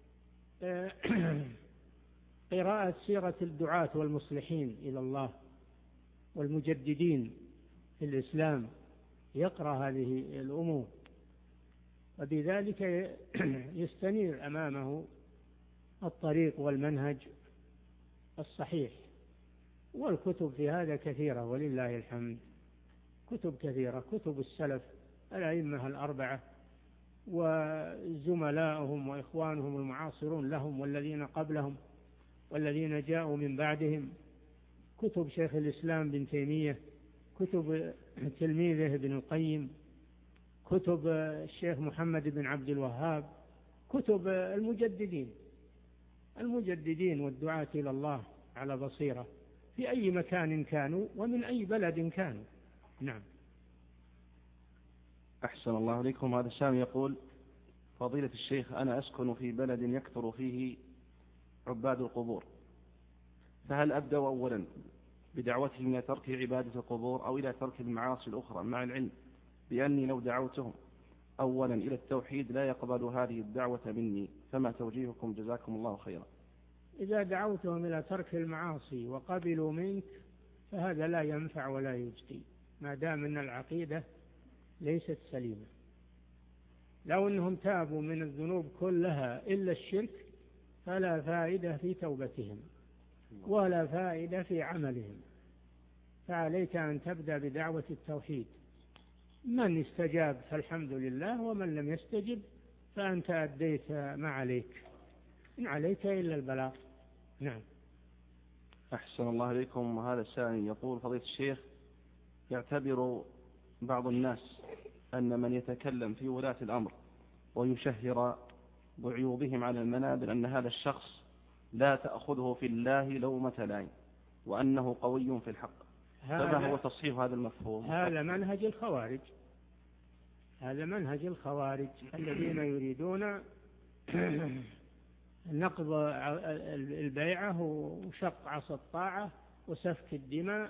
قراءة سيرة الدعاة والمصلحين إلى الله والمجددين في الإسلام، يقرأ هذه الأمور، وبذلك يستنير أمامه الطريق والمنهج الصحيح. والكتب في هذا كثيرة ولله الحمد، كتب كثيرة، كتب السلف الأئمة الأربعة وزملائهم وإخوانهم المعاصرون لهم والذين قبلهم والذين جاءوا من بعدهم، كتب شيخ الإسلام بن تيمية، كتب تلميذه ابن القيم، كتب الشيخ محمد بن عبد الوهاب، كتب المجددين المجددين والدعاة إلى الله على بصيرة في أي مكان كانوا ومن أي بلد كانوا. نعم. أحسن الله عليكم. هذا سامي يقول: فضيلة الشيخ، أنا أسكن في بلد يكثر فيه عباد القبور، فهل أبدأ أولا بدعوتهم إلى ترك عبادة القبور أو إلى ترك المعاصي الأخرى، مع العلم بأني لو دعوتهم أولا إلى التوحيد لا يقبل هذه الدعوة مني، فما توجيهكم جزاكم الله خيرا؟ إذا دعوتهم إلى ترك المعاصي وقبلوا منك فهذا لا ينفع ولا يجدي، ما دام أن العقيدة ليست سليمة. لو أنهم تابوا من الذنوب كلها إلا الشرك فلا فائدة في توبتهم ولا فائدة في عملهم، فعليك أن تبدأ بدعوة التوحيد. من استجاب فالحمد لله، ومن لم يستجب فأنت أديت ما عليك، إن عليك إلا البلاغ. نعم. أحسن الله عليكم. وهذا السائل يقول: فضيلة الشيخ، يعتبر بعض الناس أن من يتكلم في ولاة الأمر ويشهر بعيوبهم على المنابر أن هذا الشخص لا تأخذه في الله لومة لائم وأنه قوي في الحق، فما هو تصحيح هذا المفهوم؟ هذا منهج الخوارج، هذا منهج الخوارج الذين يريدون نقض البيعة وشق عصا الطاعة وسفك الدماء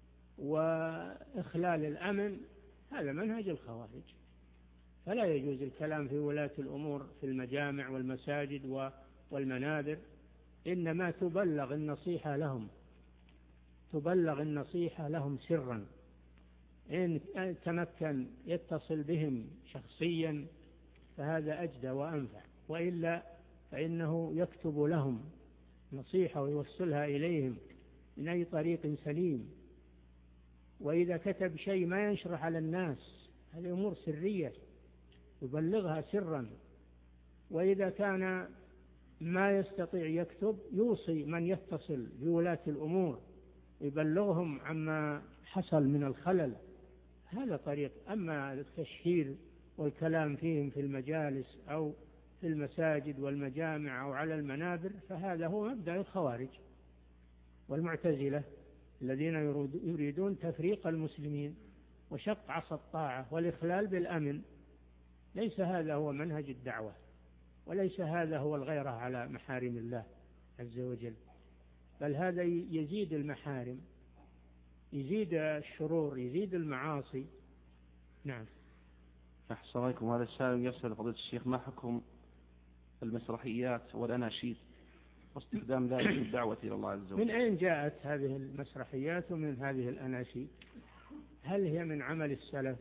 وإخلال الأمن، هذا منهج الخوارج. فلا يجوز الكلام في ولاة الأمور في المجامع والمساجد والمنابر، إنما تبلغ النصيحة لهم، تبلغ النصيحة لهم سرا، إن تمكن يتصل بهم شخصيا فهذا أجدى وأنفع، وإلا فإنه يكتب لهم نصيحة ويوصلها إليهم من أي طريق سليم. وإذا كتب شيء ما ينشرح على الناس، هذه أمور سرية يبلغها سرا. وإذا كان ما يستطيع يكتب يوصي من يتصل بولاة الأمور يبلغهم عما حصل من الخلل، هذا طريق. أما التشهير والكلام فيهم في المجالس أو في المساجد والمجامع أو على المنابر فهذا هو مبدأ الخوارج والمعتزلة الذين يريدون تفريق المسلمين وشق عصا الطاعة والإخلال بالأمن. ليس هذا هو منهج الدعوة، وليس هذا هو الغيرة على محارم الله عز وجل، بل هذا يزيد المحارم، يزيد الشرور، يزيد المعاصي. نعم. أحسن عليكم. هذا السائل يسأل فضيلة الشيخ: ما حكم المسرحيات والأناشيد واستخدام ذلك في الدعوة إلى الله عز وجل؟ من أين جاءت هذه المسرحيات ومن هذه الأناشيد؟ هل هي من عمل السلف؟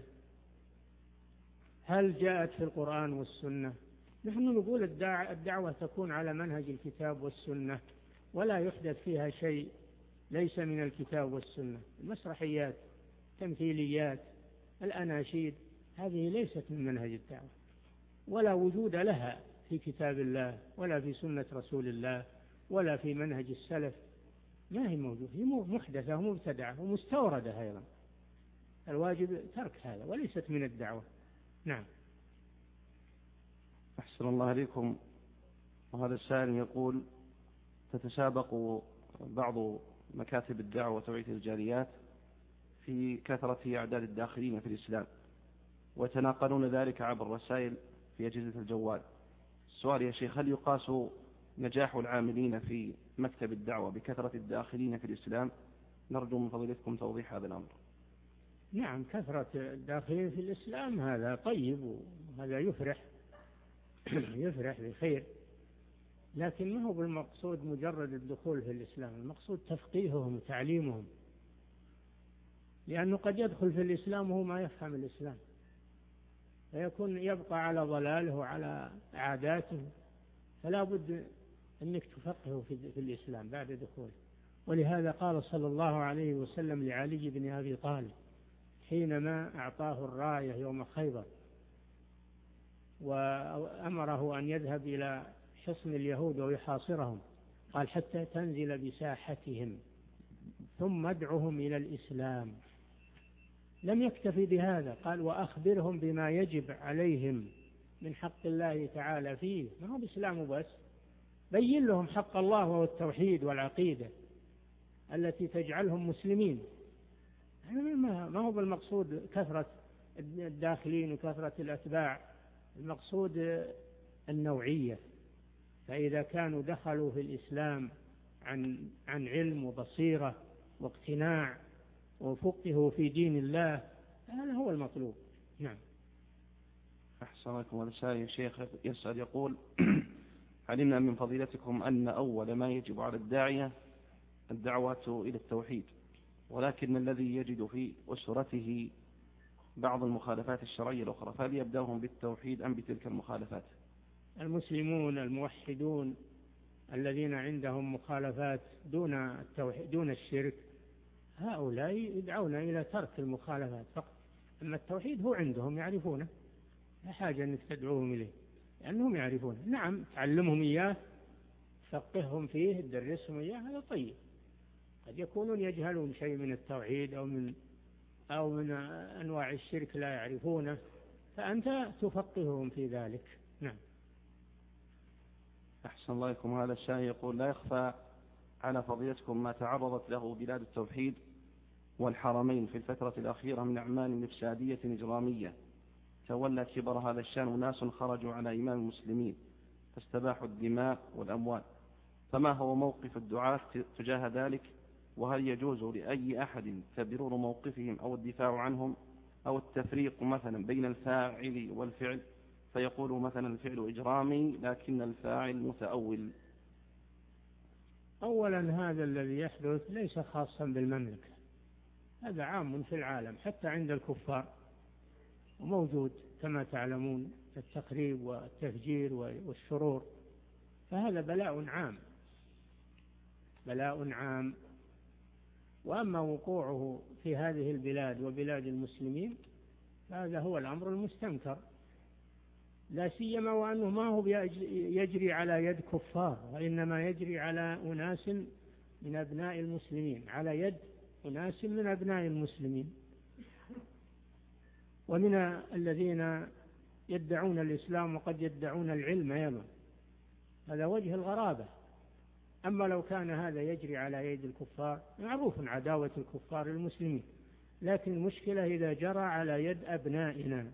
هل جاءت في القرآن والسنة؟ نحن نقول الدعوة تكون على منهج الكتاب والسنة، ولا يحدث فيها شيء ليس من الكتاب والسنة. المسرحيات، تمثيليات، الأناشيد، هذه ليست من منهج الدعوة، ولا وجود لها في كتاب الله ولا في سنة رسول الله ولا في منهج السلف، ما هي موجودة، هي محدثة ومبتدعة ومستوردة أيضا. الواجب ترك هذا، وليست من الدعوة. نعم. أحسن الله عليكم. وهذا السائل يقول: تتسابق بعض مكاتب الدعوة وتوعية الجاليات في كثرة أعداد الداخلين في الإسلام، ويتناقلون ذلك عبر الرسائل في أجهزة الجوال. السؤال يا شيخ: هل يقاس نجاح العاملين في مكتب الدعوة بكثرة الداخلين في الإسلام؟ نرجو من فضيلتكم توضيح هذا الأمر. نعم، كثرة الداخلين في الإسلام هذا طيب، وهذا يفرح يفرح بخير، لكن ما هو بالمقصود مجرد الدخول في الإسلام، المقصود تفقيههم وتعليمهم، لأنه قد يدخل في الإسلام وهو ما يفهم الإسلام، فيكون يبقى على ضلاله وعلى عاداته، فلا بد أنك تفقهه في الإسلام بعد دخوله. ولهذا قال صلى الله عليه وسلم لعلي بن أبي طالب حينما أعطاه الراية يوم خيبر: وأمره أن يذهب إلى حصن اليهود ويحاصرهم، قال حتى تنزل بساحتهم ثم ادعهم إلى الإسلام. لم يكتفي بهذا، قال وأخبرهم بما يجب عليهم من حق الله تعالى فيه، ما هو بإسلامه بس، بين لهم حق الله وهو التوحيد والعقيدة التي تجعلهم مسلمين. ما هو بالمقصود كثرة الداخلين وكثرة الأتباع، المقصود النوعية. فإذا كانوا دخلوا في الإسلام عن عن علم وبصيرة واقتناع وفقهوا في دين الله، هذا هو المطلوب. نعم. أحسن لكم. ورسالة يا شيخ يسأل يقول علمنا من فضيلتكم أن أول ما يجب على الداعية الدعوة إلى التوحيد، ولكن الذي يجد في أسرته بعض المخالفات الشرعية الأخرى، فهل يبدأهم بالتوحيد أم بتلك المخالفات؟ المسلمون الموحدون الذين عندهم مخالفات دون التوحيد دون الشرك، هؤلاء يدعون إلى ترك المخالفات فقط. أما التوحيد هو عندهم يعرفونه، لا حاجة أنك تدعوهم إليه لأنهم يعرفونه. نعم تعلمهم إياه، فقههم فيه، تدرسهم إياه، هذا طيب. قد يكونون يجهلون شيء من التوحيد أو من أو من أنواع الشرك لا يعرفونه، فأنت تفقههم في ذلك. نعم. أحسن الله إليكم. هذا السائل يقول لا يخفى على فضيلتكم ما تعرضت له بلاد التوحيد والحرمين في الفترة الأخيرة من أعمال إفسادية إجرامية تولى كبر هذا الشأن ناس خرجوا على إمام المسلمين فاستباحوا الدماء والأموال، فما هو موقف الدعاة تجاه ذلك؟ وهل يجوز لأي أحد تبرير موقفهم أو الدفاع عنهم أو التفريق مثلا بين الفاعل والفعل، فيقول مثلا الفعل إجرامي لكن الفاعل متأول؟ أولا هذا الذي يحدث ليس خاصا بالمملكة، هذا عام في العالم حتى عند الكفار، وموجود كما تعلمون التخريب والتفجير والشرور، فهذا بلاء عام بلاء عام. وأما وقوعه في هذه البلاد وبلاد المسلمين هذا هو الأمر المستنكر، لا سيما وأنه ما هو يجري على يد كفار، وإنما يجري على أناس من أبناء المسلمين، على يد أناس من أبناء المسلمين ومن الذين يدعون الإسلام وقد يدعون العلم أيضا، هذا وجه الغرابة. أما لو كان هذا يجري على يد الكفار، معروف عداوة الكفار للمسلمين، لكن المشكلة إذا جرى على يد أبنائنا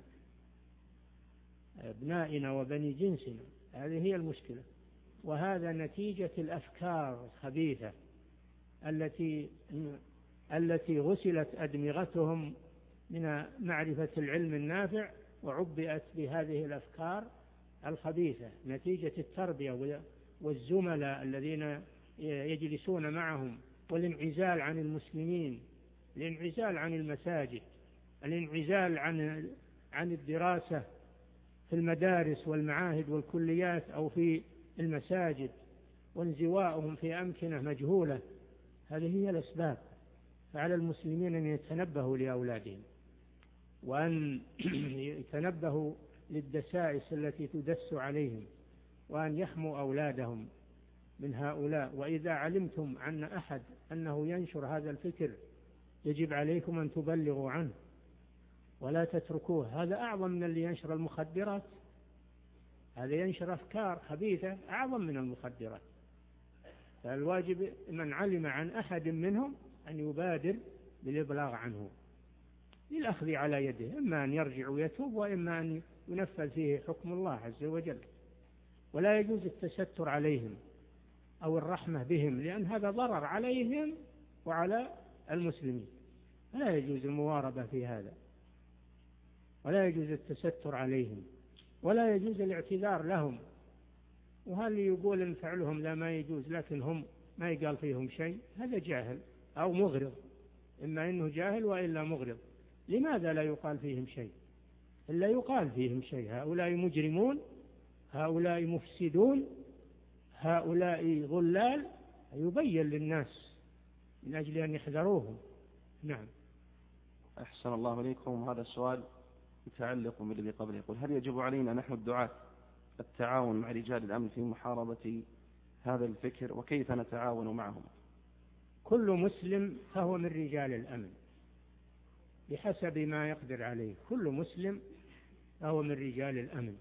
أبنائنا وبني جنسنا، هذه هي المشكلة. وهذا نتيجة الأفكار الخبيثة التي التي غسلت أدمغتهم من معرفة العلم النافع وعبئت بهذه الأفكار الخبيثة، نتيجة التربية والزملاء الذين يجلسون معهم، والانعزال عن المسلمين، الانعزال عن المساجد، الانعزال عن عن الدراسة في المدارس والمعاهد والكليات أو في المساجد، وانزواؤهم في أمكنة مجهولة، هذه هي الأسباب. فعلى المسلمين أن يتنبهوا لأولادهم، وأن يتنبهوا للدسائس التي تدس عليهم، وأن يحموا أولادهم من هؤلاء. وإذا علمتم عن أحد أنه ينشر هذا الفكر يجب عليكم أن تبلغوا عنه ولا تتركوه. هذا أعظم من اللي ينشر المخدرات، هذا ينشر أفكار خبيثة أعظم من المخدرات. فالواجب من علم عن أحد منهم أن يبادر بالإبلاغ عنه للأخذ على يده، إما أن يرجع ويتوب وإما أن ينفذ فيه حكم الله عز وجل. ولا يجوز التستر عليهم أو الرحمة بهم، لأن هذا ضرر عليهم وعلى المسلمين، لا يجوز المواربة في هذا، ولا يجوز التستر عليهم، ولا يجوز الاعتذار لهم. وهل يقول إن فعلهم لا ما يجوز لكن هم ما يقال فيهم شيء، هذا جاهل أو مغرض، إما إنه جاهل وإلا مغرض. لماذا لا يقال فيهم شيء؟ إلا يقال فيهم شيء، هؤلاء مجرمون، هؤلاء مفسدون، هؤلاء ضلال، يبين للناس من أجل أن يحذروهم. نعم. أحسن الله إليكم. هذا السؤال متعلق بالذي قبله، يقول: هل يجب علينا نحن الدعاة التعاون مع رجال الأمن في محاربة هذا الفكر، وكيف نتعاون معهم؟ كل مسلم فهو من رجال الأمن بحسب ما يقدر عليه، كل مسلم فهو من رجال الأمن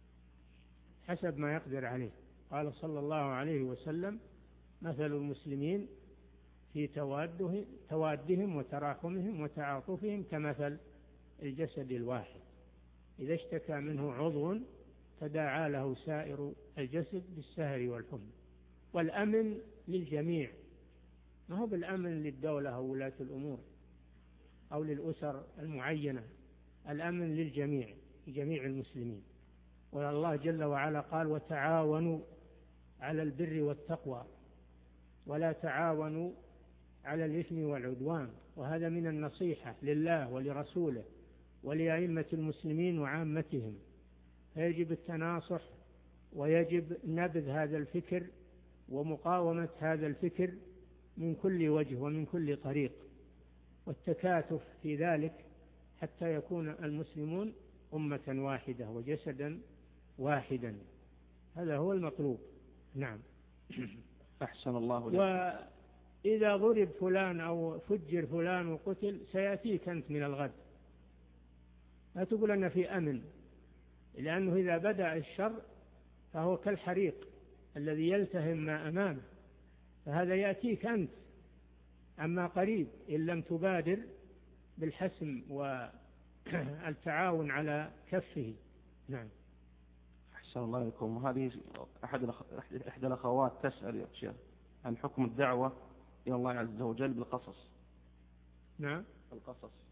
حسب ما يقدر عليه. قال صلى الله عليه وسلم: مثل المسلمين في تواده توادهم وتراحمهم وتعاطفهم كمثل الجسد الواحد إذا اشتكى منه عضو تداعى له سائر الجسد بالسهر والحمى. والأمن للجميع، ما هو بالأمن للدولة أو ولاة الأمور أو للأسر المعينة، الأمن للجميع لجميع المسلمين. والله جل وعلا قال: وتعاونوا على البر والتقوى ولا تعاونوا على الإثم والعدوان. وهذا من النصيحة لله ولرسوله ولأئمة المسلمين وعامتهم، فيجب التناصح ويجب نبذ هذا الفكر ومقاومة هذا الفكر من كل وجه ومن كل طريق، والتكاتف في ذلك حتى يكون المسلمون أمة واحدة وجسدا واحدا. هذا هو المطلوب. نعم. أحسن الله لك. وإذا ضرب فلان أو فجر فلان وقتل سيأتيك أنت من الغد، لا تقول أن في أمن، لأنه إذا بدأ الشر فهو كالحريق الذي يلتهم ما أمامه، فهذا يأتيك أنت. أما قريب إن لم تبادر بالحسم والتعاون على كفه. نعم. أحسن الله لكم. هذه أحد إحدى الأخوات تسأل يا شيخ عن حكم الدعوة إلى الله عز وجل بالقصص. نعم. القصص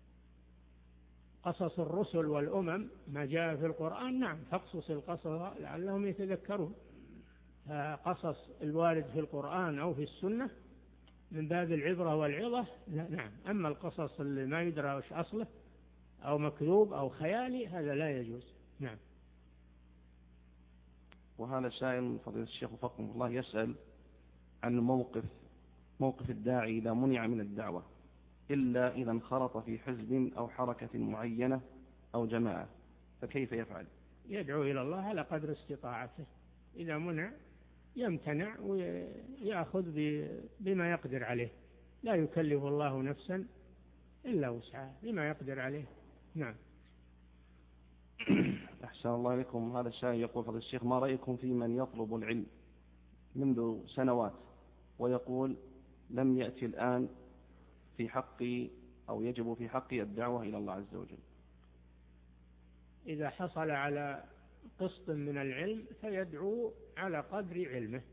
قصص الرسل والأمم ما جاء في القرآن. نعم، فاقصص القصص لعلهم يتذكرون. قصص الوارد في القرآن أو في السنة من باب العبرة والعظة. نعم. أما القصص اللي ما يدرى وش أصله أو مكذوب أو خيالي هذا لا يجوز. نعم. وهذا سائل فضيلة الشيخ وفقكم الله يسأل عن موقف موقف الداعي إذا منع من الدعوة إلا إذا انخرط في حزب أو حركة معينة أو جماعة، فكيف يفعل؟ يدعو إلى الله على قدر استطاعته. إذا منع يمتنع ويأخذ بما يقدر عليه، لا يكلف الله نفسا إلا وسعها، بما يقدر عليه. نعم. أحسن الله لكم. هذا السائل يقول: فضل الشيخ، ما رأيكم في من يطلب العلم منذ سنوات ويقول لم يأتي الآن في حقي أو يجب في حقي الدعوة إلى الله عز وجل؟ إذا حصل على قسط من العلم فيدعو على قدر علمه،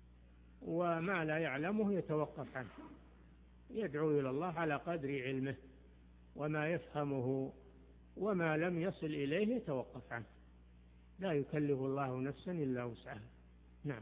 وما لا يعلمه يتوقف عنه. يدعو إلى الله على قدر علمه، وما يفهمه وما لم يصل إليه يتوقف عنه، لا يكلف الله نفسا إلا وسعها. نعم.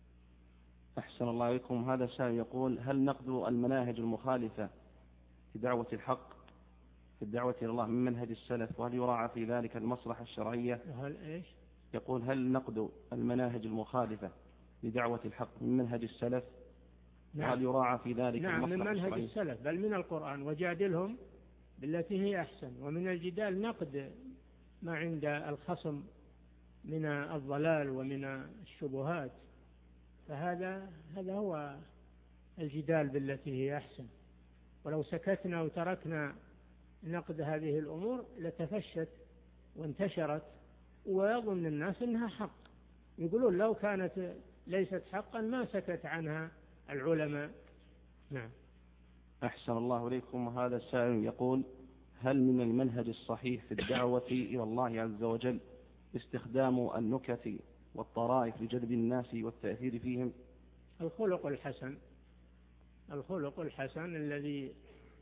أحسن الله إليكم. هذا سائل يقول: هل نقد المناهج المخالفة في دعوة الحق في الدعوة إلى الله من منهج السلف، وهل يراعى في ذلك المصلحة الشرعية؟ هل إيش؟ يقول: هل نقد المناهج المخالفة لدعوة الحق من منهج السلف؟ نعم. وهل يراعى في ذلك نعم المصلحة من منهج الشرعية؟ السلف، بل من القرآن: وجادلهم بالتي هي أحسن. ومن الجدال نقد ما عند الخصم من الضلال ومن الشبهات، فهذا هذا هو الجدال بالتي هي أحسن. ولو سكتنا وتركنا نقد هذه الأمور لتفشت وانتشرت ويظن الناس أنها حق، يقولون لو كانت ليست حقا ما سكت عنها العلماء. نعم. أحسن الله إليكم. هذا السائل يقول: هل من المنهج الصحيح في الدعوة إلى الله عز وجل استخدام النكت والطرائف لجلب الناس والتأثير فيهم؟ الخلق الحسن، الخلق الحسن الذي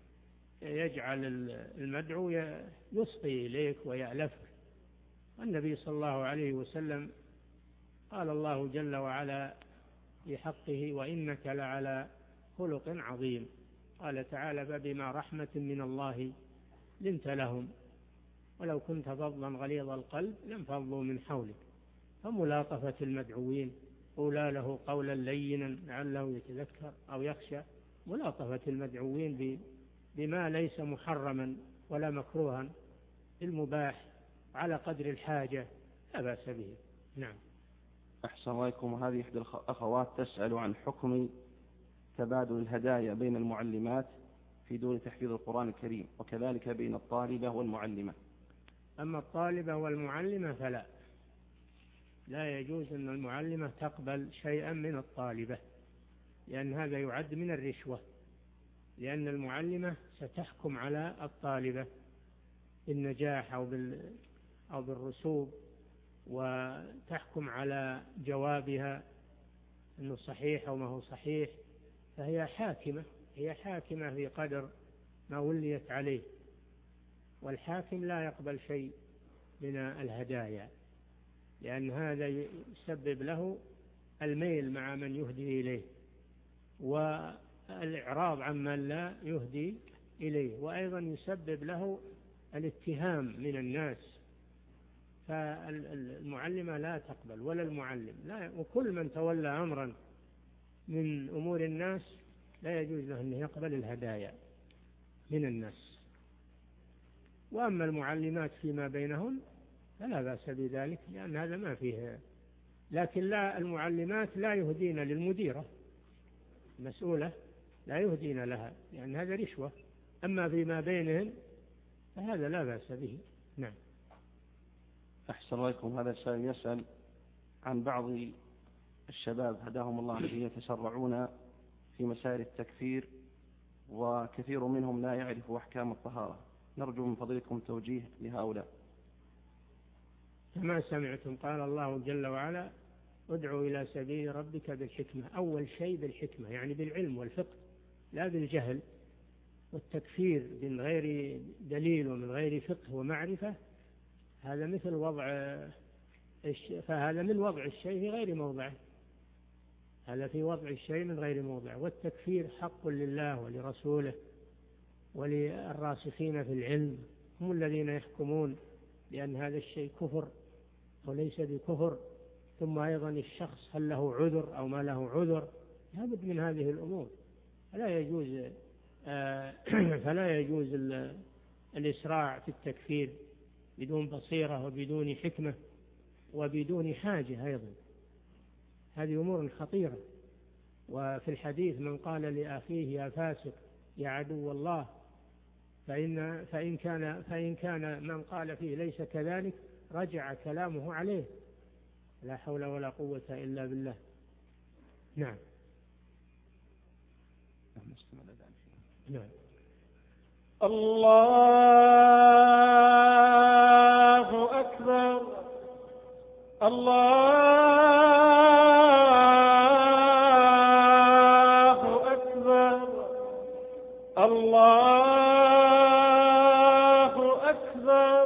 يجعل المدعو يسقي إليك ويألفك. النبي صلى الله عليه وسلم قال الله جل وعلا في حقه: وإنك لعلى خلق عظيم. قال تعالى: فبما رحمة من الله لنت لهم ولو كنت فظا غليظ القلب لانفضوا من حولك. فملاطفة المدعوين، قولا له قولا لينا لعله يتذكر أو يخشى. ملاطفة المدعوين بما ليس محرما ولا مكروها، المباح على قدر الحاجة لا بأس به. نعم. أحسن الله. هذه إحدى الأخوات تسأل عن حكم تبادل الهدايا بين المعلمات في دور تحفيظ القرآن الكريم، وكذلك بين الطالبة والمعلمة. أما الطالبة والمعلمة فلا، لا يجوز أن المعلمة تقبل شيئا من الطالبة، لأن هذا يعد من الرشوة، لأن المعلمة ستحكم على الطالبة بالنجاح أو بال أو بالرسوب، وتحكم على جوابها أنه صحيح أو ما هو صحيح، فهي حاكمة هي حاكمة في قدر ما وليت عليه، والحاكم لا يقبل شيء من الهدايا، لأن هذا يسبب له الميل مع من يهدي إليه، والإعراض عمن لا يهدي إليه، وأيضا يسبب له الاتهام من الناس. فالمعلمة لا تقبل ولا المعلم لا، وكل من تولى أمرا من أمور الناس لا يجوز له أن يقبل الهدايا من الناس. وأما المعلمات فيما بينهن فلا بأس بذلك، لأن هذا ما فيه. لكن لا، المعلمات لا يهدين للمديرة مسؤولة، لا يهدين لها، لأن هذا رشوة. أما فيما بينهن فهذا لا بأس به. نعم. أحسن الله. هذا السائل يسأل عن بعض الشباب هداهم الله الذين يتسرعون في مسائل التكفير، وكثير منهم لا يعرف أحكام الطهارة، نرجو من فضيلكم توجيه لهؤلاء. كما سمعتم قال الله جل وعلا: ادعوا إلى سبيل ربك بالحكمة. أول شيء بالحكمة، يعني بالعلم والفقه، لا بالجهل. والتكفير من غير دليل ومن غير فقه ومعرفة هذا مثل وضع فهذا من وضع الشيء في غير موضعه، هذا في وضع الشيء من غير موضعه. والتكفير حق لله ولرسوله وللراسخين في العلم، هم الذين يحكمون بأن هذا الشيء كفر وليس بكفر. ثم أيضا الشخص هل له عذر أو ما له عذر، لابد من هذه الأمور. فلا يجوز فلا يجوز الإسراع في التكفير بدون بصيرة وبدون حكمة وبدون حاجة أيضا، هذه أمور خطيرة. وفي الحديث: من قال لأخيه يا فاسق يا عدو الله، فإن, فإن, كان, فإن كان من قال فيه ليس كذلك رجع كلامه عليه. لا حول ولا قوة إلا بالله. نعم. نعم. الله أكبر. الله أكبر. الله أكبر.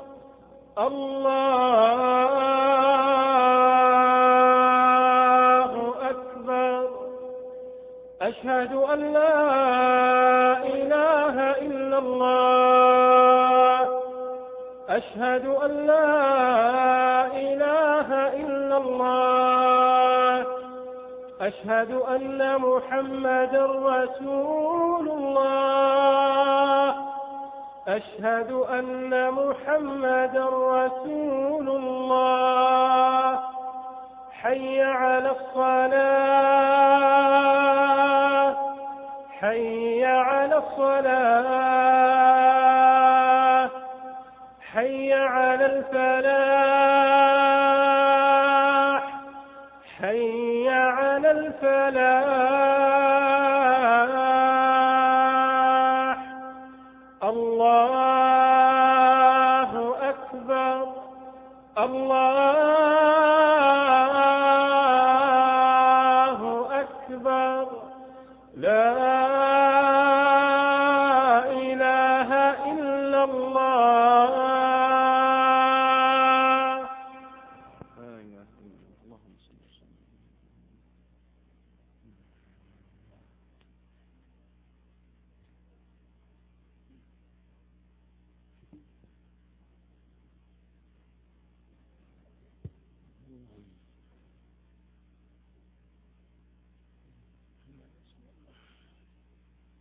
الله أكبر. أشهد أن لا إله إلا الله. أشهد أن لا إله إلا الله. أشهد أن محمدا رسول الله. أشهد أن محمدا رسول الله. حي على الصلاة. حي على الصلاة. حي على الفلاح. حي على الفلاح. الله أكبر. الله أكبر. لا إله إلا الله.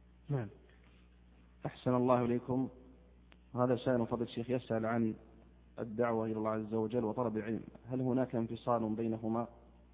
أحسن الله إليكم. هذا سائل فضل الشيخ يسأل عن الدعوة إلى الله عز وجل وطلب العلم، هل هناك انفصال بينهما؟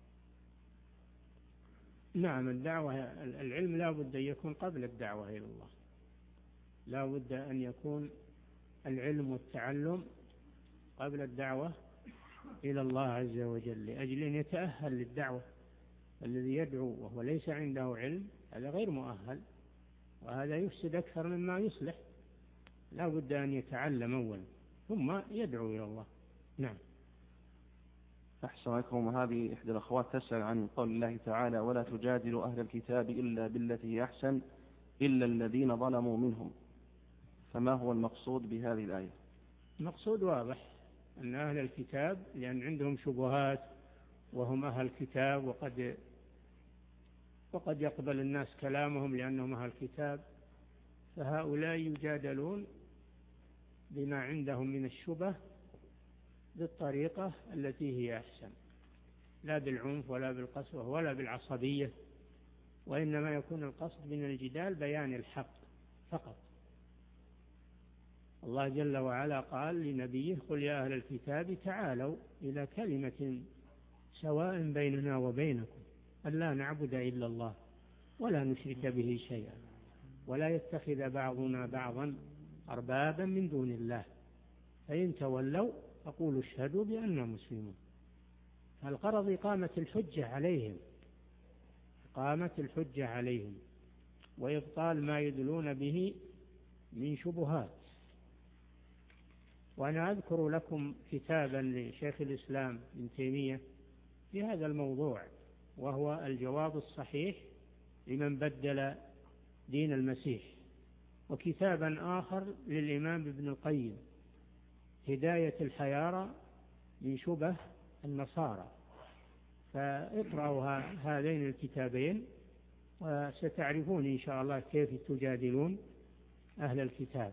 نعم، الدعوة العلم لا بد أن يكون قبل الدعوة إلى الله، لا بد أن يكون العلم والتعلم قبل الدعوة إلى الله عز وجل، لأجل أن يتأهل للدعوة. الذي يدعو وهو ليس عنده علم هذا غير مؤهل، وهذا يفسد أكثر مما يصلح. لا بد أن يتعلم أولا ثم يدعو إلى الله. نعم. أحسن عليكم. هذه إحدى الأخوات تسأل عن قول الله تعالى: ولا تجادلوا أهل الكتاب إلا بالتي هي أحسن إلا الذين ظلموا منهم، فما هو المقصود بهذه الآية؟ المقصود واضح، أن أهل الكتاب لأن عندهم شبهات وهم أهل الكتاب، وقد وقد يقبل الناس كلامهم لأنهم أهل الكتاب، فهؤلاء يجادلون بما عندهم من الشبه بالطريقة التي هي أحسن، لا بالعنف ولا بالقسوة ولا بالعصبية، وإنما يكون القصد من الجدال بيان الحق فقط. الله جل وعلا قال لنبيه: قل يا أهل الكتاب تعالوا إلى كلمة سواء بيننا وبينكم ألا نعبد إلا الله ولا نشرك به شيئا ولا يتخذ بعضنا بعضا أربابا من دون الله فإن تولوا فقولوا اشهدوا بأننا مسلمون. فالغرض إقامة الحجة عليهم، إقامة الحجة عليهم وإبطال ما يدلون به من شبهات. وأنا أذكر لكم كتابا لشيخ الإسلام ابن تيمية في هذا الموضوع، وهو الجواب الصحيح لمن بدل دين المسيح، وكتابا آخر للإمام ابن القيم هداية الحيارى من شبه النصارى. فاقرأوا هذين الكتابين وستعرفون إن شاء الله كيف تجادلون أهل الكتاب.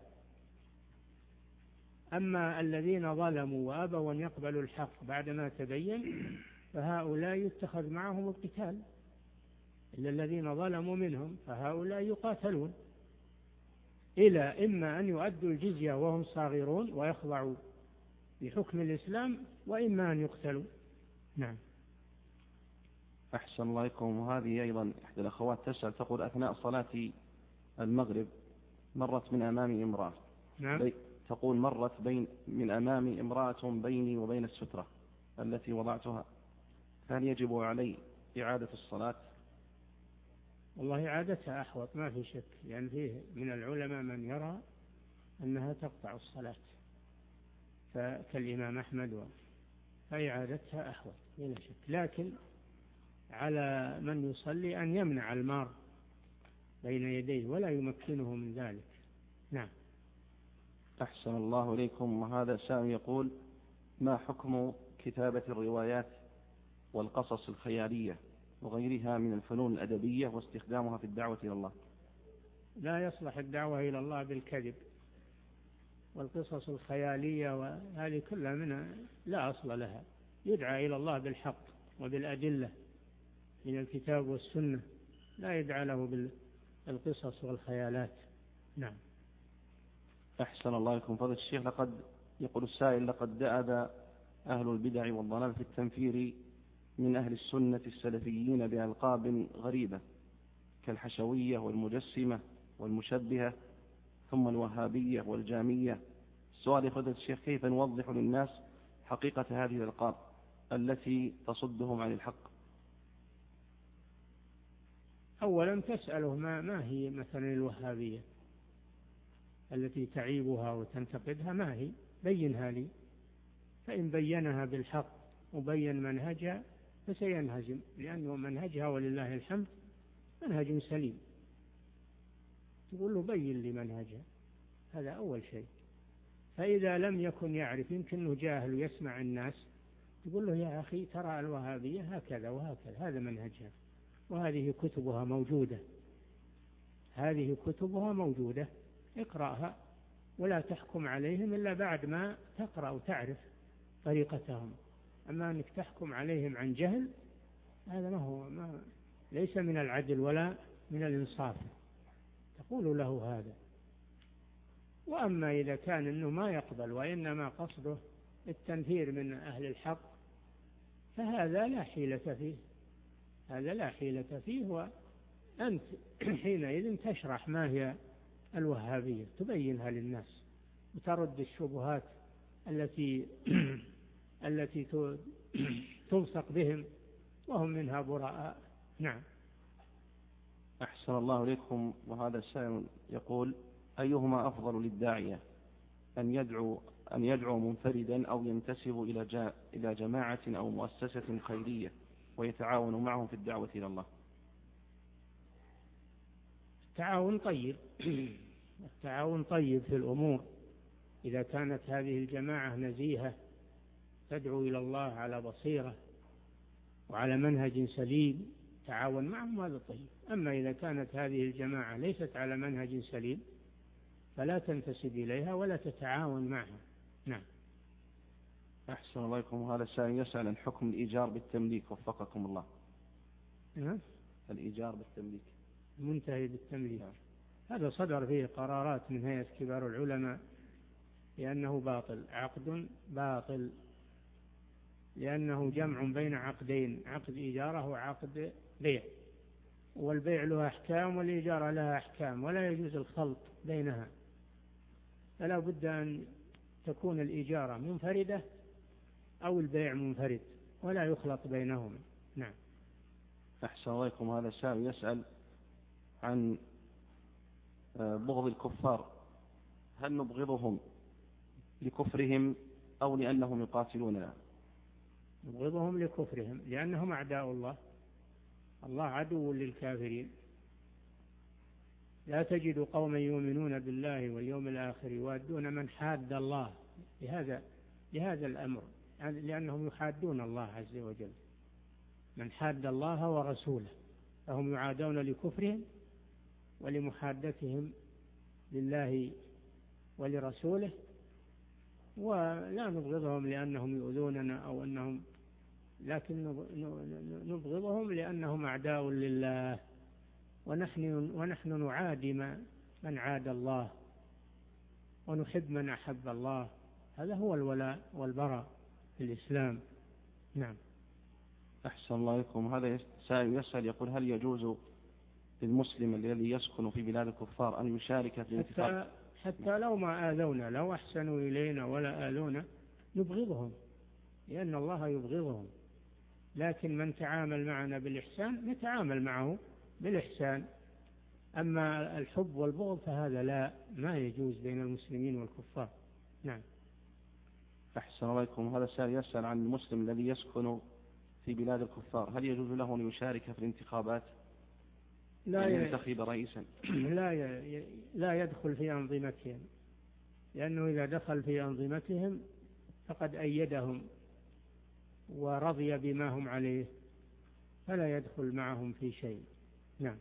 أما الذين ظلموا وأبوا أن يقبلوا الحق بعدما تبين فهؤلاء يتخذ معهم القتال، إلا الذين ظلموا منهم فهؤلاء يقاتلون إلى إما أن يؤدوا الجزية وهم صاغرون ويخضعوا بحكم الإسلام، وإما أن يقتلوا. نعم. أحسن الله إليكم. وهذه أيضا إحدى الأخوات تسأل تقول: أثناء صلاة المغرب مرت من أمامي امرأة. نعم. تقول: مرت بين من أمامي امرأة بيني وبين السترة التي وضعتها، هل يجب علي إعادة الصلاة؟ والله إعادتها أحوط ما في شك، لأن يعني فيه من العلماء من يرى أنها تقطع الصلاة كالإمام أحمد، فإعادتها أحوط بلا شك، لكن على من يصلي أن يمنع المار بين يديه ولا يمكنه من ذلك. نعم. أحسن الله إليكم. وهذا سائل يقول: ما حكم كتابة الروايات والقصص الخيالية وغيرها من الفنون الأدبية واستخدامها في الدعوة إلى الله؟ لا يصلح الدعوة إلى الله بالكذب والقصص الخيالية، وهذه كلها منها لا أصل لها. يدعى إلى الله بالحق وبالأدلة من الكتاب والسنة، لا يدعى له بالقصص والخيالات. نعم. أحسن الله لكم. فضل الشيخ، لقد يقول السائل: لقد دأب أهل البدع والضلال في التنفير من أهل السنة السلفيين بألقاب غريبة كالحشوية والمجسمة والمشبهة ثم الوهابية والجامية. السؤال يا فضل الشيخ: كيف نوضح للناس حقيقة هذه الألقاب التي تصدهم عن الحق؟ أولا تسأله ما, ما هي مثلا الوهابية التي تعيبها وتنتقدها، ما هي؟ بينها لي، فإن بينها بالحق وبين منهجها فسينهزم، لأنه منهجها ولله الحمد منهج سليم. تقول له بين لي منهجها، هذا أول شيء. فإذا لم يكن يعرف، يمكنه جاهل ويسمع الناس، تقول له يا أخي ترى الوهابية هكذا وهكذا، هذا منهجها وهذه كتبها موجودة، هذه كتبها موجودة، اقرأها ولا تحكم عليهم إلا بعد ما تقرأ وتعرف طريقتهم. أما أنك تحكم عليهم عن جهل هذا ما هو ما ليس من العدل ولا من الإنصاف، تقول له هذا. وأما إذا كان أنه ما يقبل وإنما قصده التنفير من أهل الحق، فهذا لا حيلة فيه، هذا لا حيلة فيه. وأنت حينئذ تشرح ما هي الوهابية، تبينها للناس وترد الشبهات التي التي تلصق بهم وهم منها براء. نعم. أحسن الله إليكم. وهذا السائل يقول: أيهما أفضل للداعية، أن يدعو أن يدعو منفردا أو ينتسب إلى جا إلى جماعة أو مؤسسة خيرية ويتعاون معهم في الدعوة إلى الله؟ التعاون طيب التعاون طيب في الأمور، إذا كانت هذه الجماعة نزيهة تدعو إلى الله على بصيرة وعلى منهج سليم تعاون معهم، هذا طيب. أما إذا كانت هذه الجماعة ليست على منهج سليم فلا تنتسب إليها ولا تتعاون معها. نعم. أحسن الله إليكم. هذا السائل يسأل عن حكم الإيجار بالتمليك، وفقكم الله. نعم. الإيجار بالتمليك، منتهي بالتمليك. نعم. هذا صدر فيه قرارات من هيئة كبار العلماء لأنه باطل، عقد باطل، لأنه جمع بين عقدين، عقد إيجارة وعقد بيع، والبيع له أحكام والإيجارة لها أحكام، ولا يجوز الخلط بينها، فلا بد أن تكون الإيجارة منفردة أو البيع منفرد ولا يخلط بينهما. نعم. أحسن الله إليكم. هذا السائل يسأل عن بغض الكفار، هل نبغضهم لكفرهم أو لأنهم يقاتلوننا؟ نبغضهم لكفرهم لأنهم أعداء الله، الله عدو للكافرين. لا تجد قوما يؤمنون بالله واليوم الآخر يوادون من حاد الله، لهذا لهذا الأمر، لأنهم يحادون الله عز وجل. من حاد الله ورسوله فهم يعادون لكفرهم ولمحادتهم لله ولرسوله، ولا نبغضهم لأنهم يؤذوننا أو أنهم، لكن نبغضهم لأنهم أعداء لله، ونحن ونحن نعادي من عاد الله ونحب من أحب الله. هذا هو الولاء والبراء في الإسلام. نعم. أحسن الله إليكم. هذا سائل يسأل يقول: هل يجوز للمسلم الذي يسكن في بلاد الكفار أن يشارك في الانتخاب؟ حتى, حتى لو ما آذونا، لو أحسنوا إلينا ولا آذونا نبغضهم، لأن الله يبغضهم. لكن من تعامل معنا بالإحسان نتعامل معه بالإحسان. أما الحب والبغض فهذا لا ما يجوز بين المسلمين والكفار. نعم. أحسن الله إليكم. هذا السائل يسأل عن المسلم الذي يسكن في بلاد الكفار، هل يجوز له أن يشارك في الانتخابات؟ لا ينتخب رئيسا. لا لا يدخل في أنظمتهم، لأنه إذا دخل في أنظمتهم فقد أيدهم ورضي بما هم عليه، فلا يدخل معهم في شيء. نعم.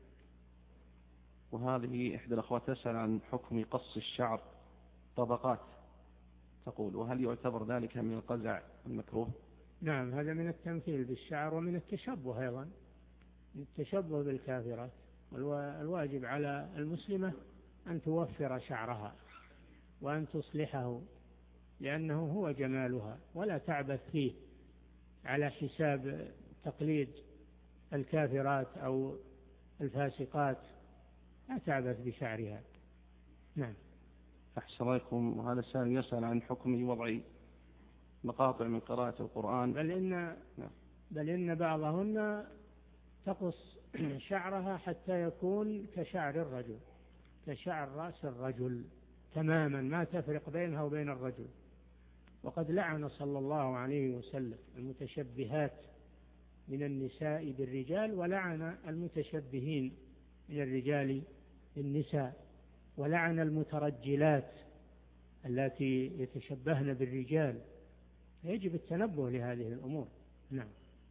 وهذه إحدى الأخوات تسأل عن حكم قص الشعر طبقات، تقول: وهل يعتبر ذلك من القزع المكروه؟ نعم، هذا من التمثيل بالشعر ومن التشبه أيضا، من التشبه بالكافرات. والواجب على المسلمة أن توفر شعرها وأن تصلحه، لأنه هو جمالها، ولا تعبث فيه على حساب تقليد الكافرات أو الفاسقات، لا تعبث بشعرها. نعم. أحسن عليكم. وهذا السائل يسأل عن حكم وضع مقاطع من قراءة القرآن. بل إن, بل إن بعضهن تقص شعرها حتى يكون كشعر الرجل، كشعر رأس الرجل تماما، ما تفرق بينها وبين الرجل. وقد لعن صلى الله عليه وسلم المتشبهات من النساء بالرجال، ولعن المتشبهين من الرجال بالنساء، ولعن المترجلات التي يتشبهن بالرجال. يجب التنبه لهذه الأمور. نعم.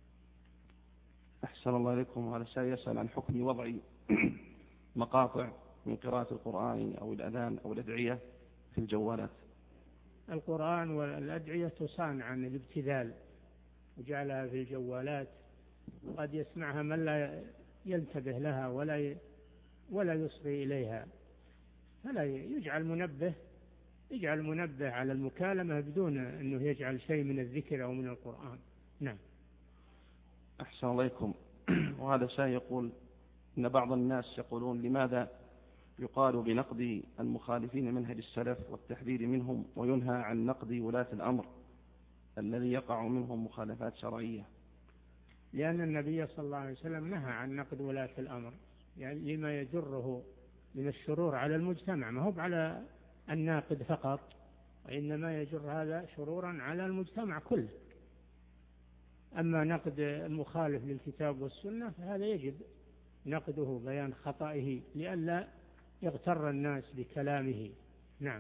أحسن الله إليكم. هذا السائل يسأل عن حكم وضع مقاطع من قراءة القرآن أو الأذان أو الأدعية في الجوالات. القرآن والأدعية تصان عن الابتذال وجعلها في الجوالات، وقد يسمعها من لا ينتبه لها ولا ولا يصغي إليها، فلا يجعل منبه يجعل منبه على المكالمة بدون أنه يجعل شيء من الذكر أو من القرآن. نعم. أحسن عليكم. وهذا سائل يقول إن بعض الناس يقولون لماذا يقال بنقد المخالفين منهج السلف والتحذير منهم وينهى عن نقد ولاة الأمر الذي يقع منهم مخالفات شرعية؟ لأن النبي صلى الله عليه وسلم نهى عن نقد ولاة الأمر، يعني لما يجره من الشرور على المجتمع، ما هو على الناقد فقط، وإنما يجر هذا شرورا على المجتمع كله. أما نقد المخالف للكتاب والسنة فهذا يجب نقده، بيان خطئه لئلا يغتر الناس بكلامه. نعم.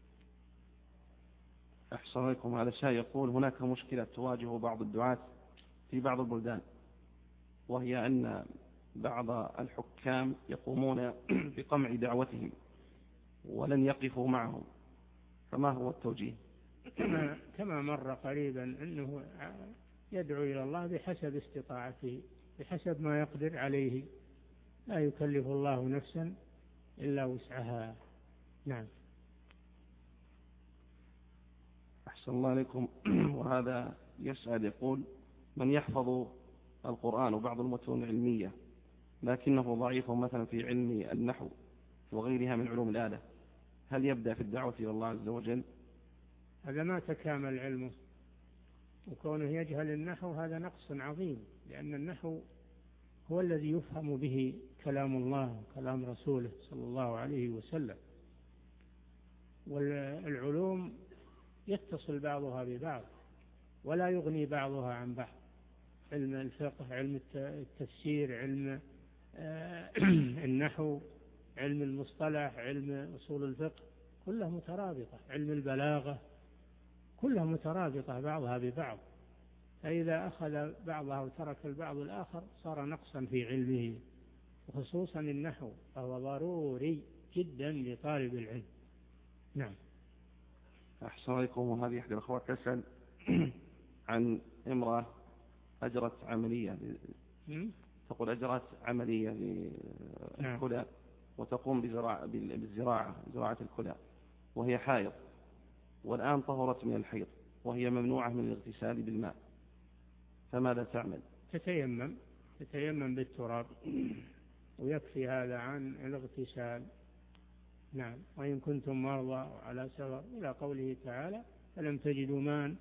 أحسن عليكم. هذا الشيء يقول هناك مشكلة تواجه بعض الدعاة في بعض البلدان، وهي أن بعض الحكام يقومون بقمع دعوتهم ولن يقفوا معهم، فما هو التوجيه؟ كما, كما مر قريبا أنه يدعو إلى الله بحسب استطاعته، بحسب ما يقدر عليه، لا يكلف الله نفسا إلا وسعها. نعم. أحسن الله عليكم. وهذا يسأل يقول من يحفظ القرآن وبعض المتون العلمية لكنه ضعيف مثلا في علم النحو وغيرها من علوم الآلة، هل يبدأ في الدعوة إلى الله عز وجل؟ هذا ما تكامل علمه، وكونه يجهل النحو هذا نقص عظيم، لأن النحو هو الذي يفهم به كلام الله وكلام رسوله صلى الله عليه وسلم، والعلوم يتصل بعضها ببعض ولا يغني بعضها عن بعض. علم الفقه، علم التفسير، علم النحو، علم المصطلح، علم أصول الفقه، كلها مترابطة، علم البلاغة، كلها مترابطة بعضها ببعض، فإذا أخذ بعضها وترك البعض الآخر صار نقصا في علمه، وخصوصا النحو فهو ضروري جدا لطالب العلم. نعم. أحسن عليكم. وهذه إحدى الأخوات تسأل عن امرأة أجرت عملية، تقول أجرت عملية للكلى وتقوم بزراعة بالزراعة زراعة الكلى وهي حائض، والآن طهرت من الحيض وهي ممنوعة من الاغتسال بالماء، فماذا تعمل؟ تتيمم تتيمم بالتراب ويكفي هذا عن الاغتسال. نعم. وإن كنتم مرضى على سفر إلى قوله تعالى فلم تجدوا ماء،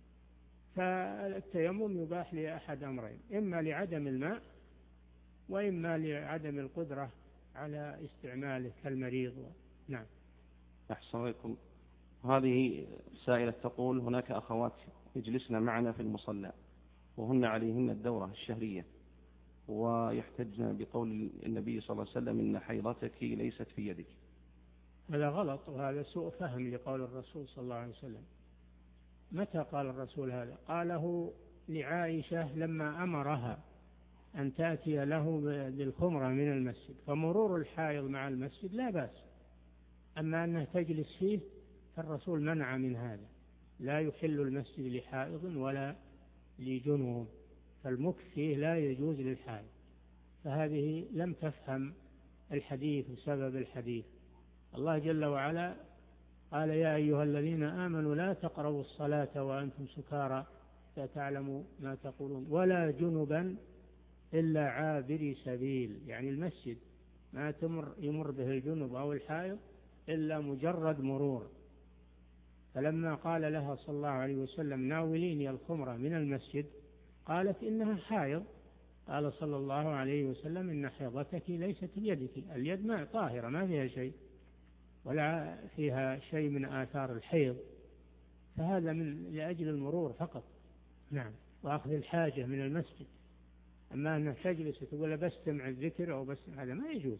فالتيمم يباح لأحد أمرين، إما لعدم الماء وإما لعدم القدرة على استعماله كالمريض. نعم. أحسن عليكم. هذه سائلة تقول هناك أخوات يجلسن معنا في المصلى وهن عليهن الدورة الشهرية ويحتجن بقول النبي صلى الله عليه وسلم إن حيضتك ليست في يدك. هذا غلط، وهذا سوء فهم لقول الرسول صلى الله عليه وسلم. متى قال الرسول هذا؟ قاله لعائشة لما أمرها أن تأتي له بالخمرة من المسجد، فمرور الحائض مع المسجد لا بأس، أما أنها تجلس فيه فالرسول منع من هذا، لا يحل المسجد لحائض ولا لجنوب، فالمكث فيه لا يجوز للحائض، فهذه لم تفهم الحديث وسبب الحديث. الله جل وعلا قال يا أيها الذين آمنوا لا تقربوا الصلاة وأنتم سكارى لا تعلموا ما تقولون ولا جنبا إلا عابري سبيل، يعني المسجد ما تمر يمر به الجنب أو الحائض إلا مجرد مرور. فلما قال لها صلى الله عليه وسلم ناوليني الخمرة من المسجد قالت إنها حائض، قال صلى الله عليه وسلم إن حيضتك ليست بيدك، اليد ماء طاهرة ما فيها شيء ولا فيها شيء من آثار الحيض، فهذا من لأجل المرور فقط. نعم. وأخذ الحاجة من المسجد، أما أنها تجلس وتقول بستمع الذكر أو بستمع، هذا ما يجوز.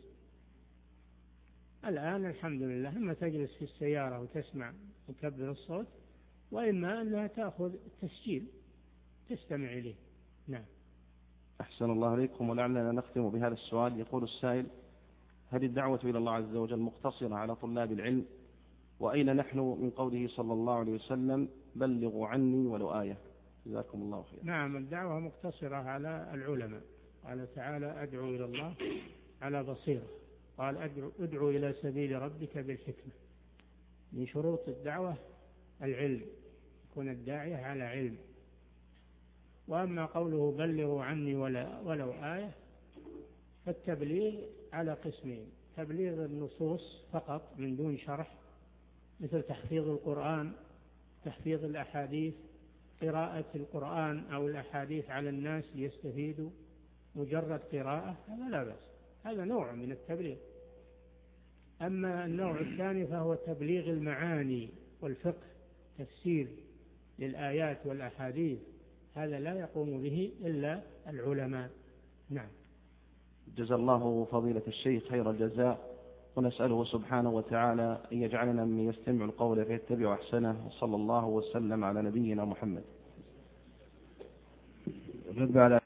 الآن الحمد لله إما تجلس في السيارة وتسمع وتكبر الصوت، وإما أنها تأخذ تسجيل تستمع إليه. نعم. أحسن الله عليكم. ولعلنا نختم بهذا السؤال. يقول السائل هل الدعوة إلى الله عز وجل مقتصرة على طلاب العلم؟ وأين نحن من قوله صلى الله عليه وسلم بلغوا عني ولو آية؟ جزاكم الله خير. نعم، الدعوة مقتصرة على العلماء، قال تعالى أدعو إلى الله على بصيرة، قال أدعو, أدعو إلى سبيل ربك بالحكمة، من شروط الدعوة العلم، يكون الداعية على علم. وأما قوله بلغوا عني ولو آية، فالتبليغ على قسمين: تبليغ النصوص فقط من دون شرح، مثل تحفيظ القرآن، تحفيظ الأحاديث، قراءة القرآن أو الأحاديث على الناس ليستفيدوا، مجرد قراءة، هذا لا بأس، هذا نوع من التبليغ. أما النوع الثاني فهو تبليغ المعاني والفقه، تفسير للآيات والأحاديث، هذا لا يقوم به إلا العلماء. نعم. جزا الله فضيلة الشيخ خير الجزاء، ونسأله سبحانه وتعالى أن يجعلنا من يستمع القول فيتبع أحسنه، وصلى الله وسلم على نبينا محمد.